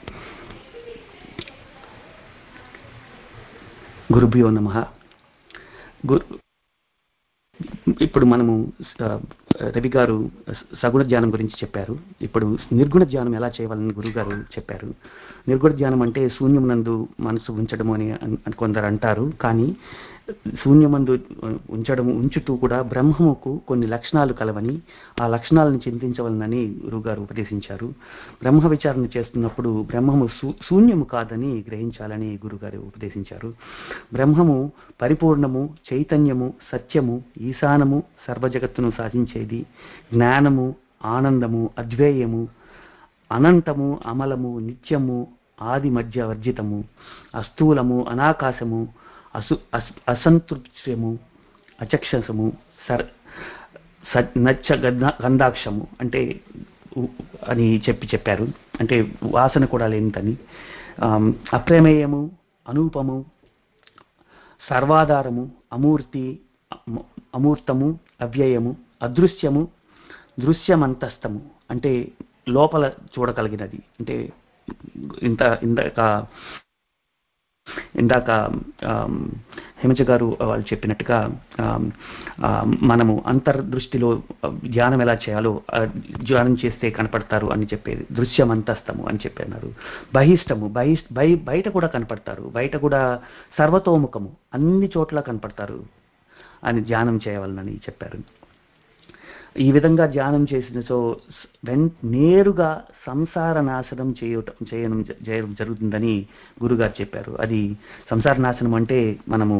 గురుభ్యో నమః. గురు ఇప్పుడు మనము రవి గారు సగుణ ధ్యానం గురించి చెప్పారు. ఇప్పుడు నిర్గుణ ధ్యానం ఎలా చేయాలని గురువు గారు చెప్పారు. నిర్గుణ ధ్యానం అంటే శూన్యమునందు మనసు ఉంచడము అని కొందరు అంటారు. కానీ శూన్యమందు ఉంచడము ఉంచుతూ కూడా బ్రహ్మముకు కొన్ని లక్షణాలు కలవని, ఆ లక్షణాలను చింతించవలనని గురువుగారు ఉపదేశించారు. బ్రహ్మ విచారణ చేస్తున్నప్పుడు బ్రహ్మము శూన్యము కాదని గ్రహించాలని గురుగారు ఉపదేశించారు. బ్రహ్మము పరిపూర్ణము, చైతన్యము, సత్యము, ఈశానము, సర్వజగత్తును సాధించేది, జ్ఞానము, ఆనందము, అద్వేయము, అనంతము, అమలము, నిత్యము, ఆది మధ్య వర్జితము, అస్థూలము, అనాకాశము, అసు అసంతృప్త్యము, అచక్షసము, సర్ నచ్చ గంధాక్షము అంటే అని చెప్పి చెప్పారు. అంటే వాసన కూడా లేనిదని. అప్రమేయము, అనూపము, సర్వాధారము, అమూర్తి, అమూర్తము, అవ్యయము, అదృశ్యము, దృశ్యమంతస్తము అంటే లోపల చూడగలిగినది. అంటే ఇంత ఇంత ఇందాక హిమజ గారు వాళ్ళు చెప్పినట్టుగా మనము అంతర్దృష్టిలో ధ్యానం ఎలా చేయాలో ధ్యానం చేస్తే కనపడతారు అని చెప్పేది. దృశ్యమంతస్తము అని చెప్పన్నారు. బహిష్టము బహి బై బయట కూడా కనపడతారు, బయట కూడా సర్వతోముఖము అన్ని చోట్ల కనపడతారు అని ధ్యానం చేయవాలని చెప్పారు. ఈ విధంగా ధ్యానం చేసిన సో వెన్ నేరుగా సంసార నాశనం చేయటం చేయడం చేయడం జరుగుతుందని గురుగారు చెప్పారు. అది సంసార నాశనం అంటే మనము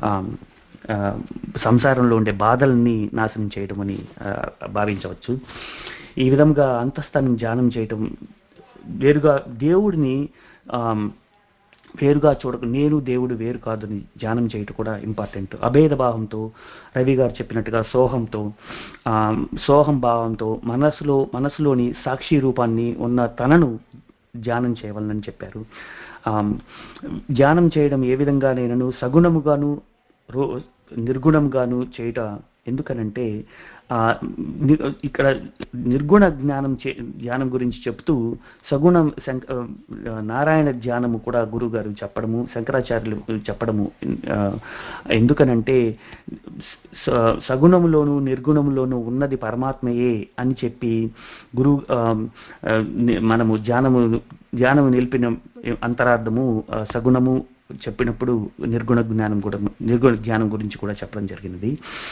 సంసారంలో ఉండే బాధల్ని నాశనం చేయడం అని భావించవచ్చు. ఈ విధంగా అంతస్థానం ధ్యానం చేయటం, వేరుగా దేవుడిని వేరుగా చూడక నేను దేవుడు వేరు కాదని ధ్యానం చేయటం కూడా ఇంపార్టెంట్. అభేద భావంతో రవి గారు చెప్పినట్టుగా సోహంతో సోహం భావంతో మనసులో మనసులోని సాక్షి రూపాన్ని ఉన్న తనను ధ్యానం చేయవాలని చెప్పారు. ధ్యానం చేయడం ఏ విధంగా నేను సగుణముగాను రో నిర్గుణంగాను చేయట ఎందుకనంటే ఇక్కడ నిర్గుణ జ్ఞానం చే ధ్యానం గురించి చెప్తూ సగుణం నారాయణ ధ్యానము కూడా గురువు గారు చెప్పడము, శంకరాచార్యులు చెప్పడము ఎందుకనంటే సగుణములోను నిర్గుణములోను ఉన్నది పరమాత్మయే అని చెప్పి గురు మనము ధ్యానము ధ్యానము నిలిపిన అంతరార్థము సగుణము చెప్పినప్పుడు నిర్గుణ జ్ఞానం కూడా నిర్గుణ జ్ఞానం గురించి కూడా చెప్పడం జరిగినది.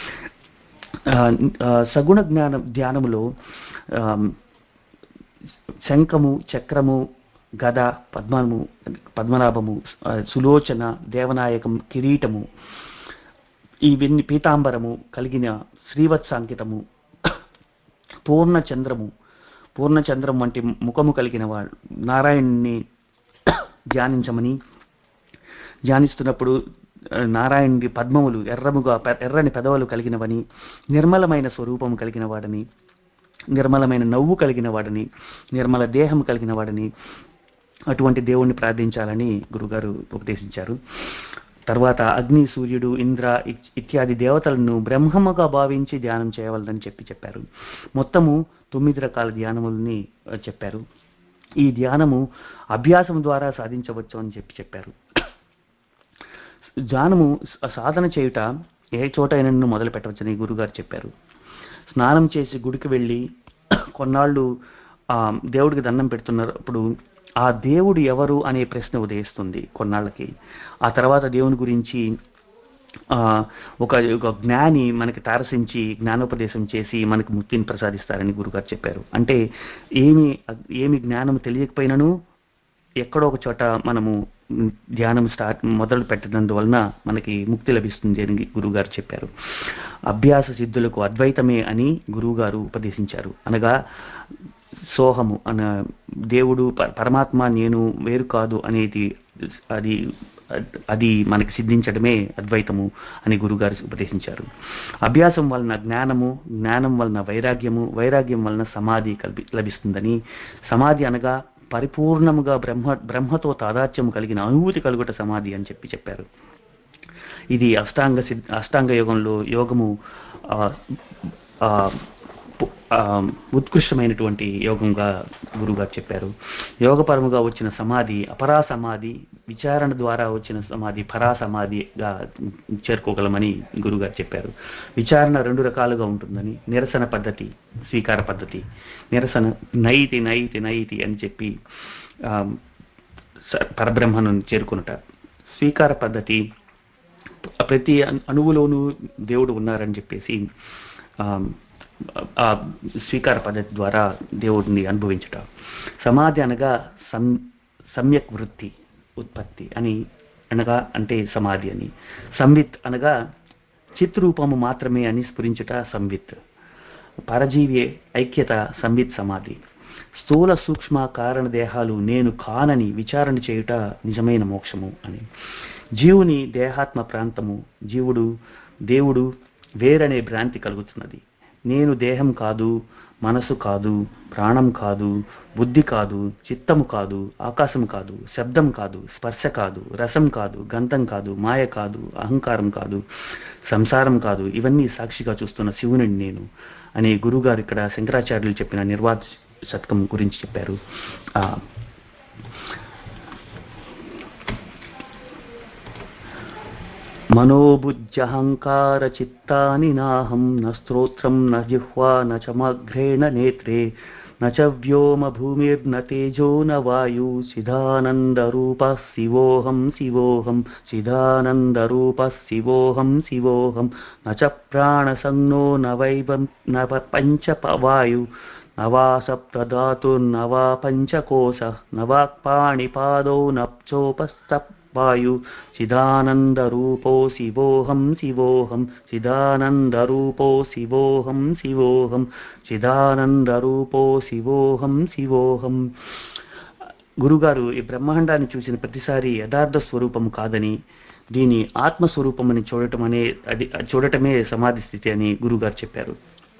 సగుణ జ్ఞానం ధ్యానములో శంఖము, చక్రము, గద, పద్మము పద్మనాభము, సులోచన, దేవనాయకం, కిరీటము, ఇవన్నీ పీతాంబరము కలిగిన శ్రీవత్సాంకితము, పూర్ణచంద్రము పూర్ణచంద్రం వంటి ముఖము కలిగిన వాడు నారాయణుని ధ్యానించమని, ధ్యానిస్తున్నప్పుడు నారాయణుడి పద్మములు ఎర్రముగా ఎర్రని పెదవులు కలిగినవని, నిర్మలమైన స్వరూపం కలిగిన వాడని, నిర్మలమైన నవ్వు కలిగిన వాడని, నిర్మల దేహం కలిగిన వాడని, అటువంటి దేవుణ్ణి ప్రార్థించాలని గురుగారు ఉపదేశించారు. తర్వాత అగ్ని, సూర్యుడు, ఇంద్ర ఇత్యాది దేవతలను బ్రహ్మముగా భావించి ధ్యానం చేయవలదని చెప్పి చెప్పారు. మొత్తము తొమ్మిది రకాల ధ్యానములని చెప్పారు. ఈ ధ్యానము అభ్యాసం ద్వారా సాధించవచ్చు అని చెప్పి చెప్పారు. ధ్యానము సాధన చేయుట ఏ చోటైనా మొదలు పెట్టవచ్చని గురుగారు చెప్పారు. స్నానం చేసి గుడికి వెళ్ళి కొన్నాళ్ళు దేవుడికి దండం పెడుతున్నప్పుడు ఆ దేవుడు ఎవరు అనే ప్రశ్న ఉదయిస్తుంది కొన్నాళ్ళకి. ఆ తర్వాత దేవుని గురించి ఒక జ్ఞాని మనకి తారసించి జ్ఞానోపదేశం చేసి మనకు ముక్తిని ప్రసాదిస్తారని గురుగారు చెప్పారు. అంటే ఏమి ఏమి జ్ఞానం తెలియకపోయినను ఎక్కడో ఒక చోట మనము ధ్యానం స్టార్ట్ మొదలు పెట్టడందువలన మనకి ముక్తి లభిస్తుంది అని గురువుగారు చెప్పారు. అభ్యాస సిద్ధులకు అద్వైతమే అని గురువుగారు ఉపదేశించారు. అనగా సోహము అన దేవుడు పరమాత్మ నేను వేరు కాదు అనేది అది అది మనకి సిద్ధించడమే అద్వైతము అని గురుగారు ఉపదేశించారు. అభ్యాసం వలన జ్ఞానము, జ్ఞానం వలన వైరాగ్యము, వైరాగ్యం వలన సమాధి కల్పి లభిస్తుందని, సమాధి అనగా పరిపూర్ణముగా బ్రహ్మ బ్రహ్మతో తాదాత్యము కలిగిన అనుభూతి కలుగుట సమాధి అని చెప్పి చెప్పారు. ఇది అష్టాంగ అష్టాంగ యోగంలో యోగము ఉత్కృష్టమైనటువంటి యోగంగా గురువుగారు చెప్పారు. యోగపరముగా వచ్చిన సమాధి అపరా సమాధి, విచారణ ద్వారా వచ్చిన సమాధి పరా సమాధిగా చేరుకోగలమని గురువుగారు చెప్పారు. విచారణ రెండు రకాలుగా ఉంటుందని, నిరసన పద్ధతి, స్వీకార పద్ధతి. నిరసన నైతి నైతి నైతి అని చెప్పి పరబ్రహ్మను చేరుకునుట. స్వీకార పద్ధతి ప్రతి అణువులోనూ దేవుడు ఉన్నారని చెప్పేసి ఆ స్వీకార పద్ధతి ద్వారా దేవుడిని అనుభవించుట. సమాధి అనగా సం సమ్యక్ వృత్తి ఉత్పత్తి అని అనగా అంటే సమాధి అని. సంవిత్ అనగా చిత్రూపము మాత్రమే అని స్ఫురించుట సంవిత్. పరజీవి ఐక్యత సంవిత్ సమాధి. స్థూల సూక్ష్మ కారణ దేహాలు నేను కానని విచారణ చేయుట నిజమైన మోక్షము అని. జీవుని దేహాత్మ ప్రాంతము, జీవుడు దేవుడు వేరనే భ్రాంతి కలుగుతున్నది. నేను దేహం కాదు, మనసు కాదు, ప్రాణం కాదు, బుద్ధి కాదు, చిత్తము కాదు, ఆకాశం కాదు, శబ్దం కాదు, స్పర్శ కాదు, రసం కాదు, గంధం కాదు, మాయ కాదు, అహంకారం కాదు, సంసారం కాదు, ఇవన్నీ సాక్షిగా చూస్తున్న శివుని నేను అని గురువుగారు ఇక్కడ శంకరాచార్యులు చెప్పిన నిర్వాణ శతకం గురించి చెప్పారు. మనోబుజ్జహంకార చిత్తాని నాహం న స్తోత్రం న జిహ్వా న చమగ్రేణ నేత్రే న చ వ్యోమ భూమిర్న తేజో న వాయు చిదానందరూప శివోహం శివోహం చిదానందరూప శివోహం శివోహం న చ ప్రాణసంజ్ఞో న వైవం న పంచ వాయు न वा सप्तधातुर्न वा पञ्चकोशः न वाक्पाणिपादौ न चोपस्थवायु चिदानन्दरूपो शिवोऽहं शिवोऽहं चिदानन्दरूपो शिवोऽहं शिवोऽहं चिदानन्दरूपो శివోహం శివోహం. గురుగారు ఈ బ్రహ్మాండాన్ని చూసిన ప్రతిసారి యథార్థ స్వరూపం కాదని, దీని ఆత్మస్వరూపమని చూడటం అనే అది చూడటమే సమాధి స్థితి అని గురుగారు చెప్పారు.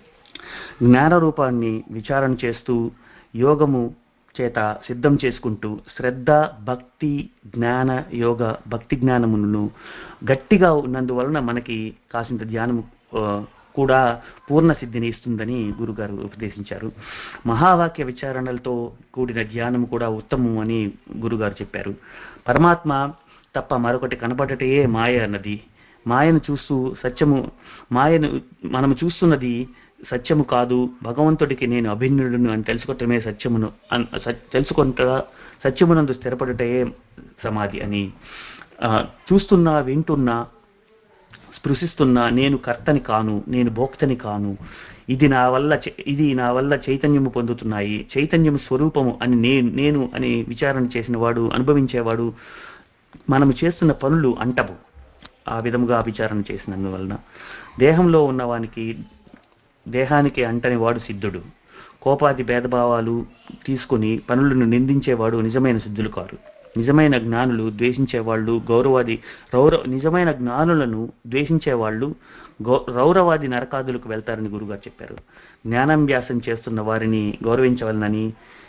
జ్ఞాన రూపాన్ని విచారణ చేస్తూ యోగము చేత సిద్ధం చేసుకుంటూ శ్రద్ధ భక్తి జ్ఞాన యోగ భక్తి జ్ఞానములను గట్టిగా ఉన్నందువలన మనకి కాసింత ధ్యానము కూడా పూర్ణ సిద్ధిని ఇస్తుందని గురుగారు ఉపదేశించారు. మహావాక్య విచారణలతో కూడిన ధ్యానం కూడా ఉత్తమం అని గురుగారు చెప్పారు. పరమాత్మ తప్ప మరొకటి కనబడటయే మాయ అన్నది. మాయను చూస్తూ సత్యము మాయను మనము చూస్తున్నది సత్యము కాదు, భగవంతుడికి నేను అభిన్నుడును అని తెలుసుకోవటమే సత్యమును తెలుసుకుంట సత్యమునందు స్థిరపడుటయే సమాధి అని. చూస్తున్నా వింటున్నా స్పృశిస్తున్నా నేను కర్తని కాను, నేను భోక్తని కాను, ఇది నా వల్ల ఇది నా వల్ల చైతన్యము పొందుతున్నాయి, చైతన్యము స్వరూపము అని నేను నేను అని విచారణ చేసిన వాడు అనుభవించేవాడు మనము చేస్తున్న పనులు అంటవు. ఆ విధముగా విచారణ చేసినందువలన దేహంలో ఉన్నవానికి దేహానికి అంటని వాడు సిద్ధుడు. కోపాది భేదభావాలు తీసుకుని పనులను నిందించేవాడు నిజమైన సిద్ధులు కారు. నిజమైన జ్ఞానులు ద్వేషించేవాళ్ళు గౌరవాది రౌరవ నిజమైన జ్ఞానులను ద్వేషించేవాళ్ళు గౌ రౌరవాది నరకాదులకు వెళ్తారని గురుగారు చెప్పారు. జ్ఞానాభ్యాసం చేస్తున్న వారిని గౌరవించవలనని,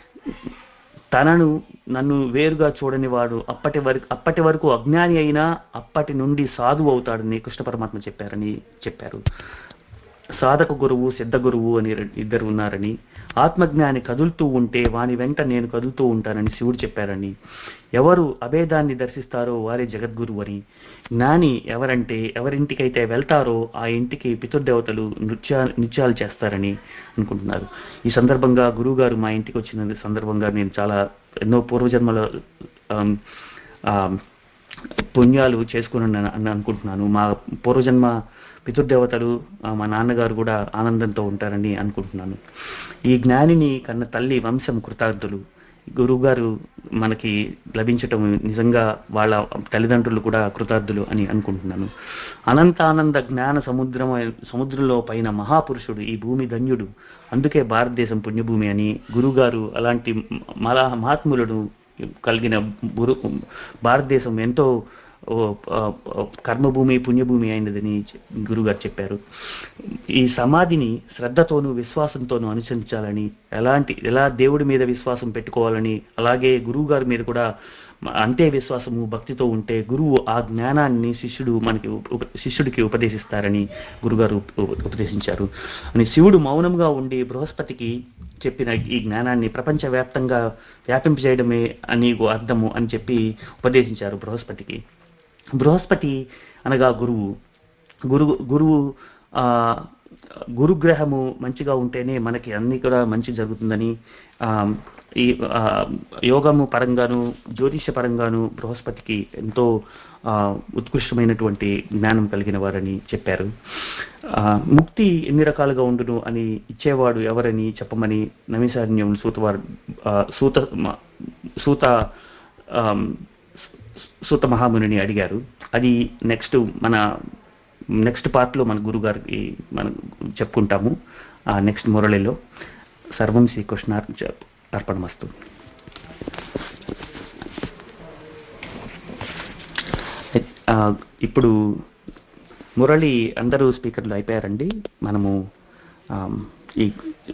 తనను నన్ను వేరుగా చూడని వాడు అప్పటి వరకు అప్పటి వరకు అజ్ఞాని అయినా అప్పటి నుండి సాధువు అవుతాడని కృష్ణ పరమాత్మ చెప్పారని చెప్పారు. సాధక గురువు సిద్ధ గురువు అని ఇద్దరు ఉన్నారని, ఆత్మజ్ఞాని కదులుతూ ఉంటే వాని వెంట నేను కదులుతూ ఉంటానని శివుడు చెప్పారని, ఎవరు అభేదాన్ని దర్శిస్తారో వారే జగద్గురువు అని, జ్ఞాని ఎవరంటే ఎవరింటికైతే వెళ్తారో ఆ ఇంటికి పితృదేవతలు నృత్య నృత్యాలు చేస్తారని అనుకుంటున్నారు. ఈ సందర్భంగా గురువు గారు మా ఇంటికి వచ్చిన సందర్భంగా నేను చాలా ఎన్నో పూర్వజన్మల పుణ్యాలు చేసుకున్నాను అని అనుకుంటున్నాను. మా పూర్వజన్మ పితృదేవతలు మా నాన్నగారు కూడా ఆనందంతో ఉంటారని అనుకుంటున్నాను. ఈ జ్ఞానిని కన్న తల్లి వంశం కృతార్థులు. గురువుగారు మనకి లభించటం నిజంగా వాళ్ళ తల్లిదండ్రులు కూడా కృతార్థులు అని అనుకుంటున్నాను. అనంతానంద జ్ఞాన సముద్రం సముద్రంలో పైన మహాపురుషుడు ఈ భూమి ధన్యుడు, అందుకే భారతదేశం పుణ్యభూమి అని గురువుగారు అలాంటి మహా మహాత్ములను కలిగిన గురు భారతదేశం ఎంతో కర్మభూమి పుణ్యభూమి అయినదని గురుగారు చెప్పారు. ఈ సమాధిని శ్రద్ధతోనూ విశ్వాసంతోనూ అనుసరించాలని, ఎలాంటి ఎలా దేవుడి మీద విశ్వాసం పెట్టుకోవాలని, అలాగే గురువు గారి మీద కూడా అంతే విశ్వాసము భక్తితో ఉంటే గురువు ఆ జ్ఞానాన్ని శిష్యుడు మనకి శిష్యుడికి ఉపదేశిస్తారని గురుగారు ఉపదేశించారు అని. శివుడు మౌనంగా ఉండి బృహస్పతికి చెప్పిన ఈ జ్ఞానాన్ని ప్రపంచవ్యాప్తంగా వ్యాపింపజేయడమే అని అర్థము అని చెప్పి ఉపదేశించారు బృహస్పతికి. బృహస్పతి అనగా గురువు. గురువు గురువు ఆ గురుగ్రహము మంచిగా ఉంటేనే మనకి అన్ని కూడా మంచి జరుగుతుందని, ఆ ఈ యోగము పరంగాను జ్యోతిష పరంగాను బృహస్పతికి ఎంతో ఉత్కృష్టమైనటువంటి జ్ఞానం కలిగిన వారని చెప్పారు. ముక్తి ఎన్ని రకాలుగా ఉండును అని ఇచ్చేవాడు ఎవరని చెప్పమని నైమిషారణ్యం సూతవారు సూత సూత సూత మహామునిని అడిగారు. అది నెక్స్ట్ మన నెక్స్ట్ పార్ట్లో మన గురుగారికి మనం చెప్పుకుంటాము ఆ నెక్స్ట్ మురళిలో. సర్వం శ్రీకృష్ణ అర్పణమస్తు. ఇప్పుడు మురళి అందరూ స్పీకర్లు అయిపోయారండి. మనము ఈ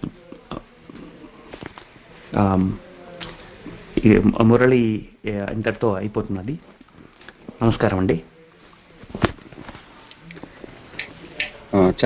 మురళి ఇంతటితో అయిపోతున్నది. నమస్కారం అండి.